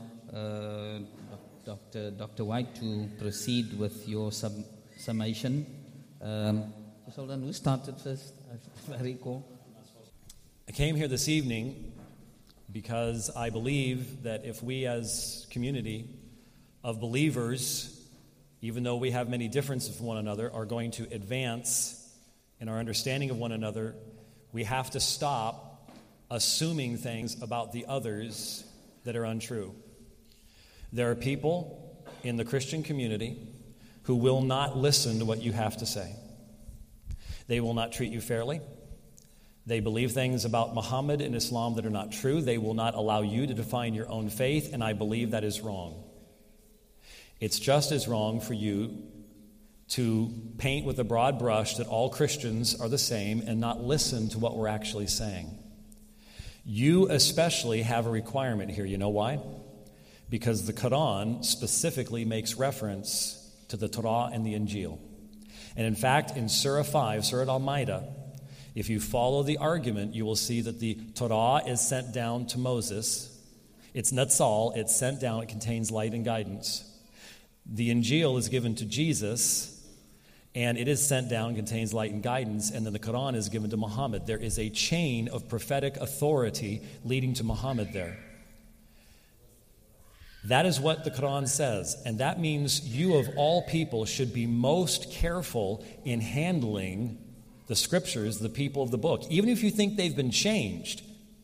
Dr. White to proceed with your summation. Just hold on, who started first? Very cool. I came here this evening because I believe that if we as community of believers, even though we have many differences from one another, are going to advance in our understanding of one another, we have to stop assuming things about the others that are untrue. There are people in the Christian community who will not listen to what you have to say. They will not treat you fairly. They believe things about Muhammad and Islam that are not true. They will not allow you to define your own faith, and I believe that is wrong. It's just as wrong for you to paint with a broad brush that all Christians are the same and not listen to what we're actually saying. You especially have a requirement here. You know why? Because the Quran specifically makes reference to the Torah and the Injil. And in fact, in Surah 5, Surah Al-Ma'idah, if you follow the argument, you will see that the Torah is sent down to Moses. It's Natsal, it's sent down, it contains light and guidance. The Injil is given to Jesus, and it is sent down, contains light and guidance, and then the Quran is given to Muhammad. There is a chain of prophetic authority leading to Muhammad there. That is what the Quran says, and that means you of all people should be most careful in handling the scriptures, the people of the book. Even if you think they've been changed,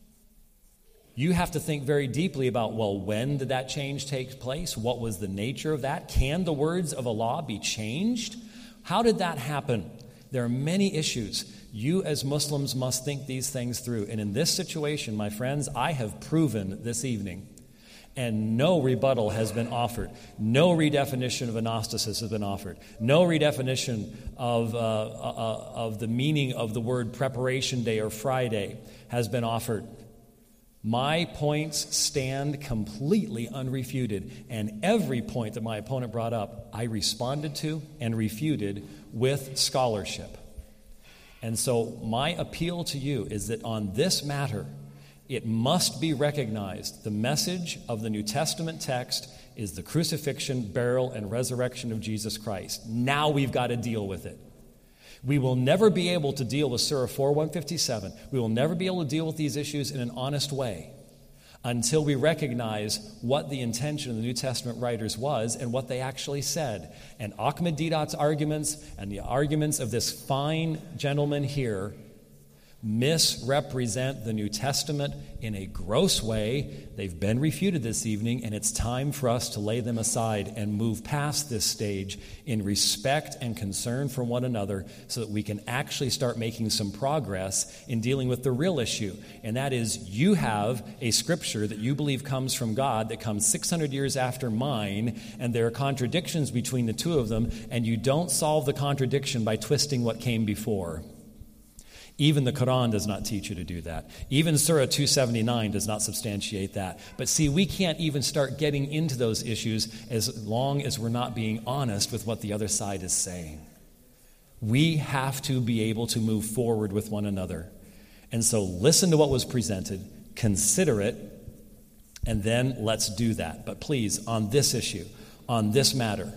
you have to think very deeply about, well, when did that change take place? What was the nature of that? Can the words of Allah be changed? How did that happen? There are many issues. You as Muslims must think these things through. And in this situation, my friends, I have proven this evening, and no rebuttal has been offered. No redefinition of Gnosticism has been offered. No redefinition of the meaning of the word preparation day or Friday has been offered. My points stand completely unrefuted, and every point that my opponent brought up, I responded to and refuted with scholarship. And so my appeal to you is that on this matter, it must be recognized the message of the New Testament text is the crucifixion, burial, and resurrection of Jesus Christ. Now we've got to deal with it. We will never be able to deal with Surah 4:157. We will never be able to deal with these issues in an honest way until we recognize what the intention of the New Testament writers was and what they actually said. And Ahmed Deedat's arguments and the arguments of this fine gentleman here misrepresent the New Testament in a gross way. They've been refuted this evening, and it's time for us to lay them aside and move past this stage in respect and concern for one another so that we can actually start making some progress in dealing with the real issue. And that is, you have a scripture that you believe comes from God that comes 600 years after mine, and there are contradictions between the two of them, and you don't solve the contradiction by twisting what came before. Even the Quran does not teach you to do that. Even Surah 279 does not substantiate that. But see, we can't even start getting into those issues as long as we're not being honest with what the other side is saying. We have to be able to move forward with one another. And so listen to what was presented, consider it, and then let's do that. But please, on this issue, on this matter,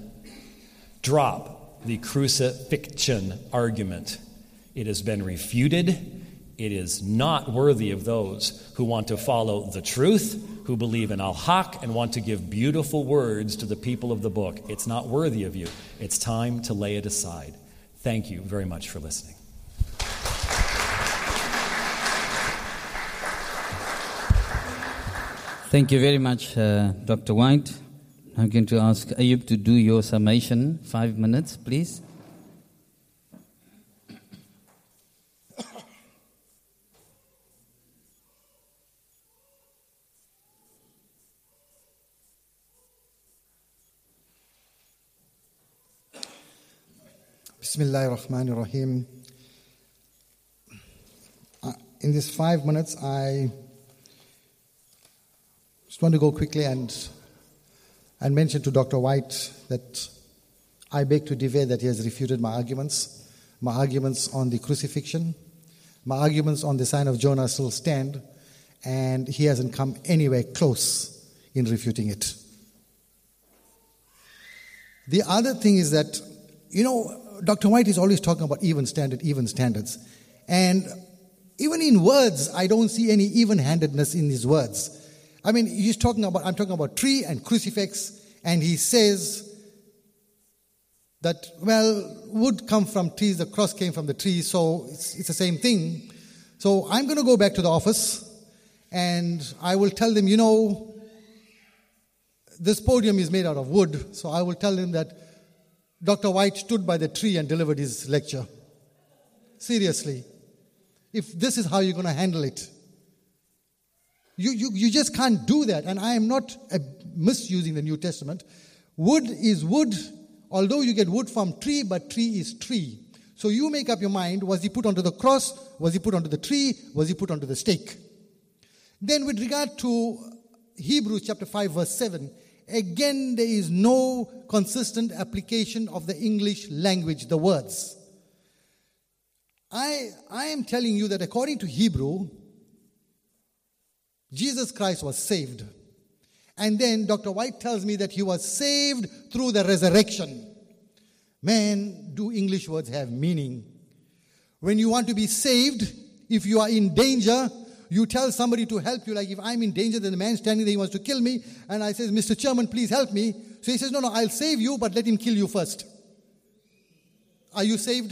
drop the crucifixion argument. It has been refuted. It is not worthy of those who want to follow the truth, who believe in al-haq, and want to give beautiful words to the people of the book. It's not worthy of you. It's time to lay it aside. Thank you very much for listening. Thank you very much, Dr. White. I'm going to ask Ayub to do your summation. 5 minutes, please. Bismillahir Rahmanir Rahim. In these 5 minutes, I just want to go quickly and mention to Dr. White that I beg to differ that he has refuted my arguments on the crucifixion, my arguments on the sign of Jonah still stand, and he hasn't come anywhere close in refuting it. The other thing is that, Dr. White is always talking about even standards. And even in words, I don't see any even-handedness in his words. I mean, I'm talking about tree and crucifix, and he says that, wood come from trees, the cross came from the tree, so it's the same thing. So I'm going to go back to the office, and I will tell them, this podium is made out of wood, so I will tell them that Dr. White stood by the tree and delivered his lecture. Seriously. If this is how you're going to handle it. You just can't do that. And I am not misusing the New Testament. Wood is wood, although you get wood from tree, but tree is tree. So you make up your mind, was he put onto the cross? Was he put onto the tree? Was he put onto the stake? Then with regard to Hebrews chapter 5 verse 7, again, there is no consistent application of the English language, the words. I am telling you that according to Hebrew, Jesus Christ was saved. And then Dr. White tells me that he was saved through the resurrection. Man, do English words have meaning? When you want to be saved, if you are in danger, you tell somebody to help you, like if I'm in danger, then the man standing there, he wants to kill me, and I say, Mr. Chairman, please help me. So he says, no, I'll save you, but let him kill you first. Are you saved?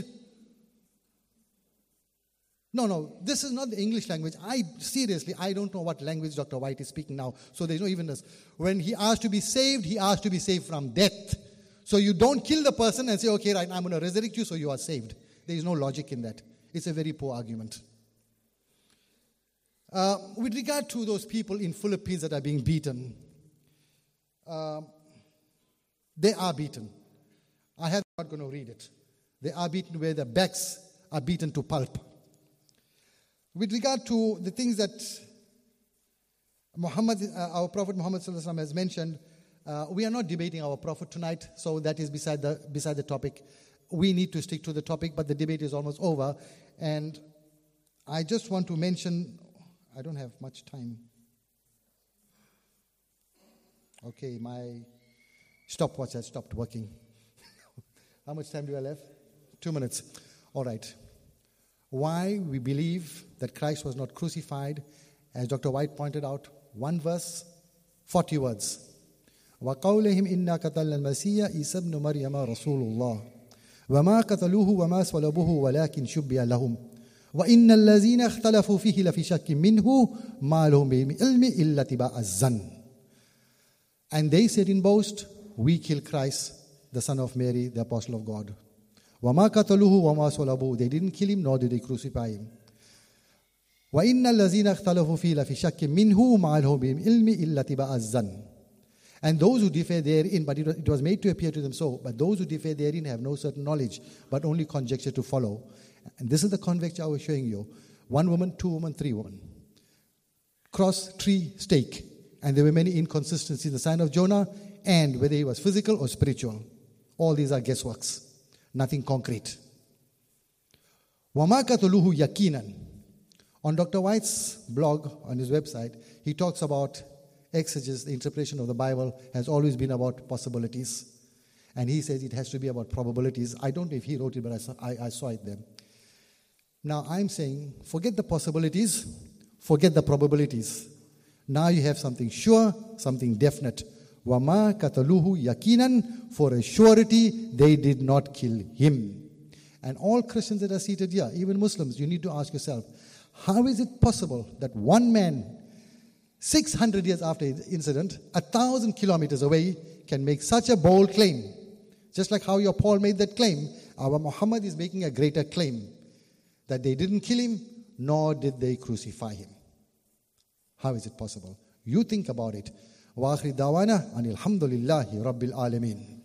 No, this is not the English language. I don't know what language Dr. White is speaking now. So there's no evenness. When he asked to be saved, he asked to be saved from death. So you don't kill the person and say, okay, right, I'm going to resurrect you, so you are saved. There is no logic in that. It's a very poor argument. With regard to those people in Philippines that are being beaten, they are beaten. I'm not going to read it. They are beaten where their backs are beaten to pulp. With regard to the things that our Prophet Muhammad has mentioned, we are not debating our Prophet tonight, so that is beside the topic. We need to stick to the topic, but the debate is almost over. And I just want to mention, I don't have much time. Okay, my stopwatch has stopped working. How much time do I have? 2 minutes. All right. Why we believe that Christ was not crucified, as Dr. White pointed out, 1 verse, 40 words. وَقَوْلِهِمْ إِنَّا قَتَلْنَا الْمَسِيحَ عِيسَى ابْنَ مَرْيَمَ رَسُولُ اللَّهِ وَمَا قَتَلُوهُ وَمَا صَلَبُوهُ وَلَكِنْ شُبِّهَ لَهُمْ وَإِنَّ الَّذِينَ اخْتَلَفُوا فِيهِ لَفِي شَكٍّ مِّنْهُ مَا لَهُمْ بِالْعِلْمِ إِلَّا اتِّبَاعَ الظَّنِّ. And they said in boast, we killed Christ, the son of Mary, the apostle of God. وَمَا قَتَلُوهُ وَمَا صَلَبُوهُ. They didn't kill him, nor did they crucify him. وَإِنَّ الَّذِينَ اخْتَلَفُوا فِيهِ لَفِي شَكٍّ مِّنْهُ مَا لَهُمْ بِالْعِلْمِ إِلَّا اتِّبَاعَ الظَّنِّ. And those who differ therein, but it was made to appear to them so, but those who differ therein have no certain knowledge, but only conjecture to follow. And this is the conjecture I was showing you. 1 woman, 2 women, 3 women. Cross, tree, stake. And there were many inconsistencies in the sign of Jonah, and whether he was physical or spiritual. All these are guessworks. Nothing concrete. وَمَا قَتَلُوهُ يَقِينًا. On Dr. White's blog, on his website, he talks about exegesis, the interpretation of the Bible has always been about possibilities. And he says it has to be about probabilities. I don't know if he wrote it, but I saw it there. Now I'm saying, forget the possibilities, forget the probabilities. Now you have something sure, something definite. وَمَا قَتَلُوهُ يَقِينًا. For a surety, they did not kill him. And all Christians that are seated here, even Muslims, you need to ask yourself, how is it possible that one man, 600 years after the incident, 1,000 kilometers away, can make such a bold claim? Just like how your Paul made that claim, our Muhammad is making a greater claim, that they didn't kill him, nor did they crucify him. How is it possible? You think about it. وآخر دعوانا أن الحمد لله رب العالمين.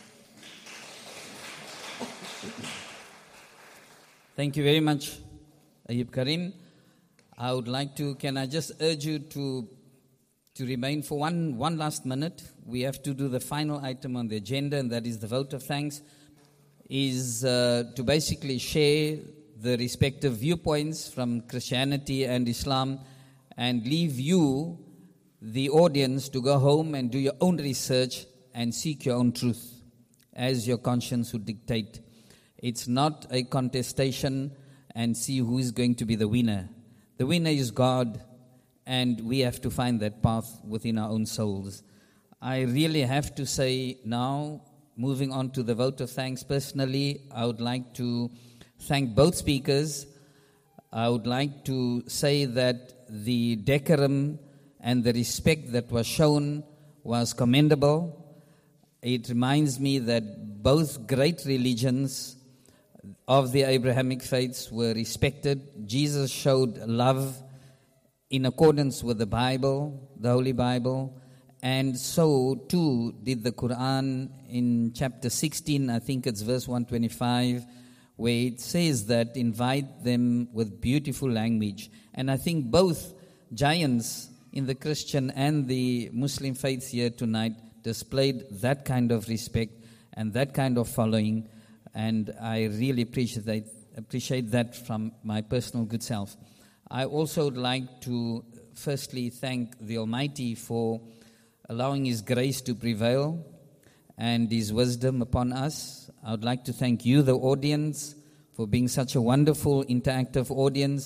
Thank you very much, Ayub Karim. I would like to, can I just urge you to remain for one last minute. We have to do the final item on the agenda, and that is the vote of thanks, is to basically share the respective viewpoints from Christianity and Islam and leave you, the audience, to go home and do your own research and seek your own truth as your conscience would dictate. It's not a contestation and see who is going to be the winner. The winner is God, and we have to find that path within our own souls. I really have to say now, moving on to the vote of thanks, personally, I would like to thank both speakers. I would like to say that the decorum and the respect that was shown was commendable. It reminds me that both great religions of the Abrahamic faiths were respected. Jesus showed love in accordance with the Bible, the Holy Bible, and so too did the Quran in chapter 16, I think it's verse 125, where it says that invite them with beautiful language. And I think both giants in the Christian and the Muslim faiths here tonight displayed that kind of respect and that kind of following, and I really appreciate that from my personal good self. I also would like to firstly thank the Almighty for allowing His grace to prevail and His wisdom upon us. I would like to thank you, the audience, for being such a wonderful, interactive audience.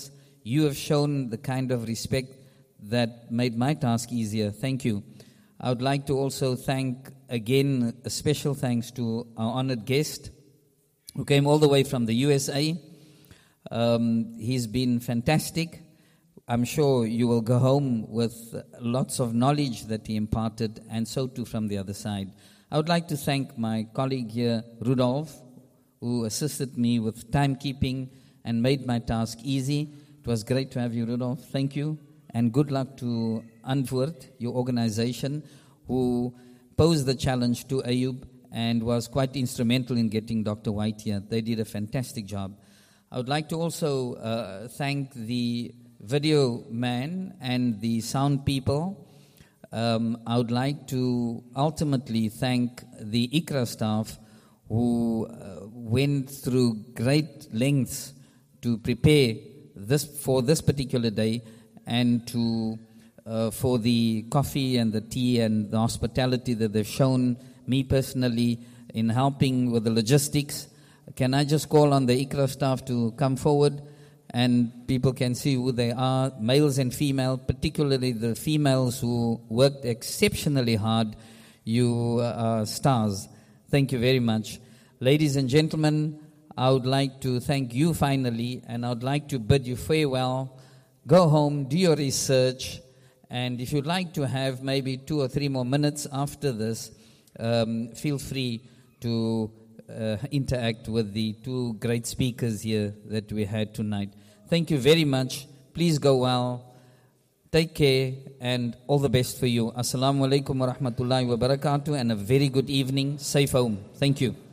You have shown the kind of respect that made my task easier. Thank you. I would like to also thank, again, a special thanks to our honored guest who came all the way from the USA. He's been fantastic. I'm sure you will go home with lots of knowledge that he imparted, and so too from the other side. I would like to thank my colleague here, Rudolf, who assisted me with timekeeping and made my task easy. It was great to have you, Rudolf. Thank you. And good luck to Antwoord, your organization, who posed the challenge to Ayub and was quite instrumental in getting Dr. White here. They did a fantastic job. I would like to also thank the video man and the sound people. I would like to ultimately thank the ICRA staff who went through great lengths to prepare this for this particular day, and to for the coffee and the tea and the hospitality that they've shown me personally in helping with the logistics. Can I just call on the ICRA staff to come forward and people can see who they are, males and female, particularly the females who worked exceptionally hard. You are stars. Thank you very much. Ladies and gentlemen, I would like to thank you finally, and I would like to bid you farewell. Go home, do your research, and if you'd like to have maybe 2 or 3 more minutes after this, feel free to interact with the 2 great speakers here that we had tonight. Thank you very much. Please go well. Take care, and all the best for you. Assalamu alaikum wa rahmatullahi wa barakatuh, and a very good evening. Safe home. Thank you.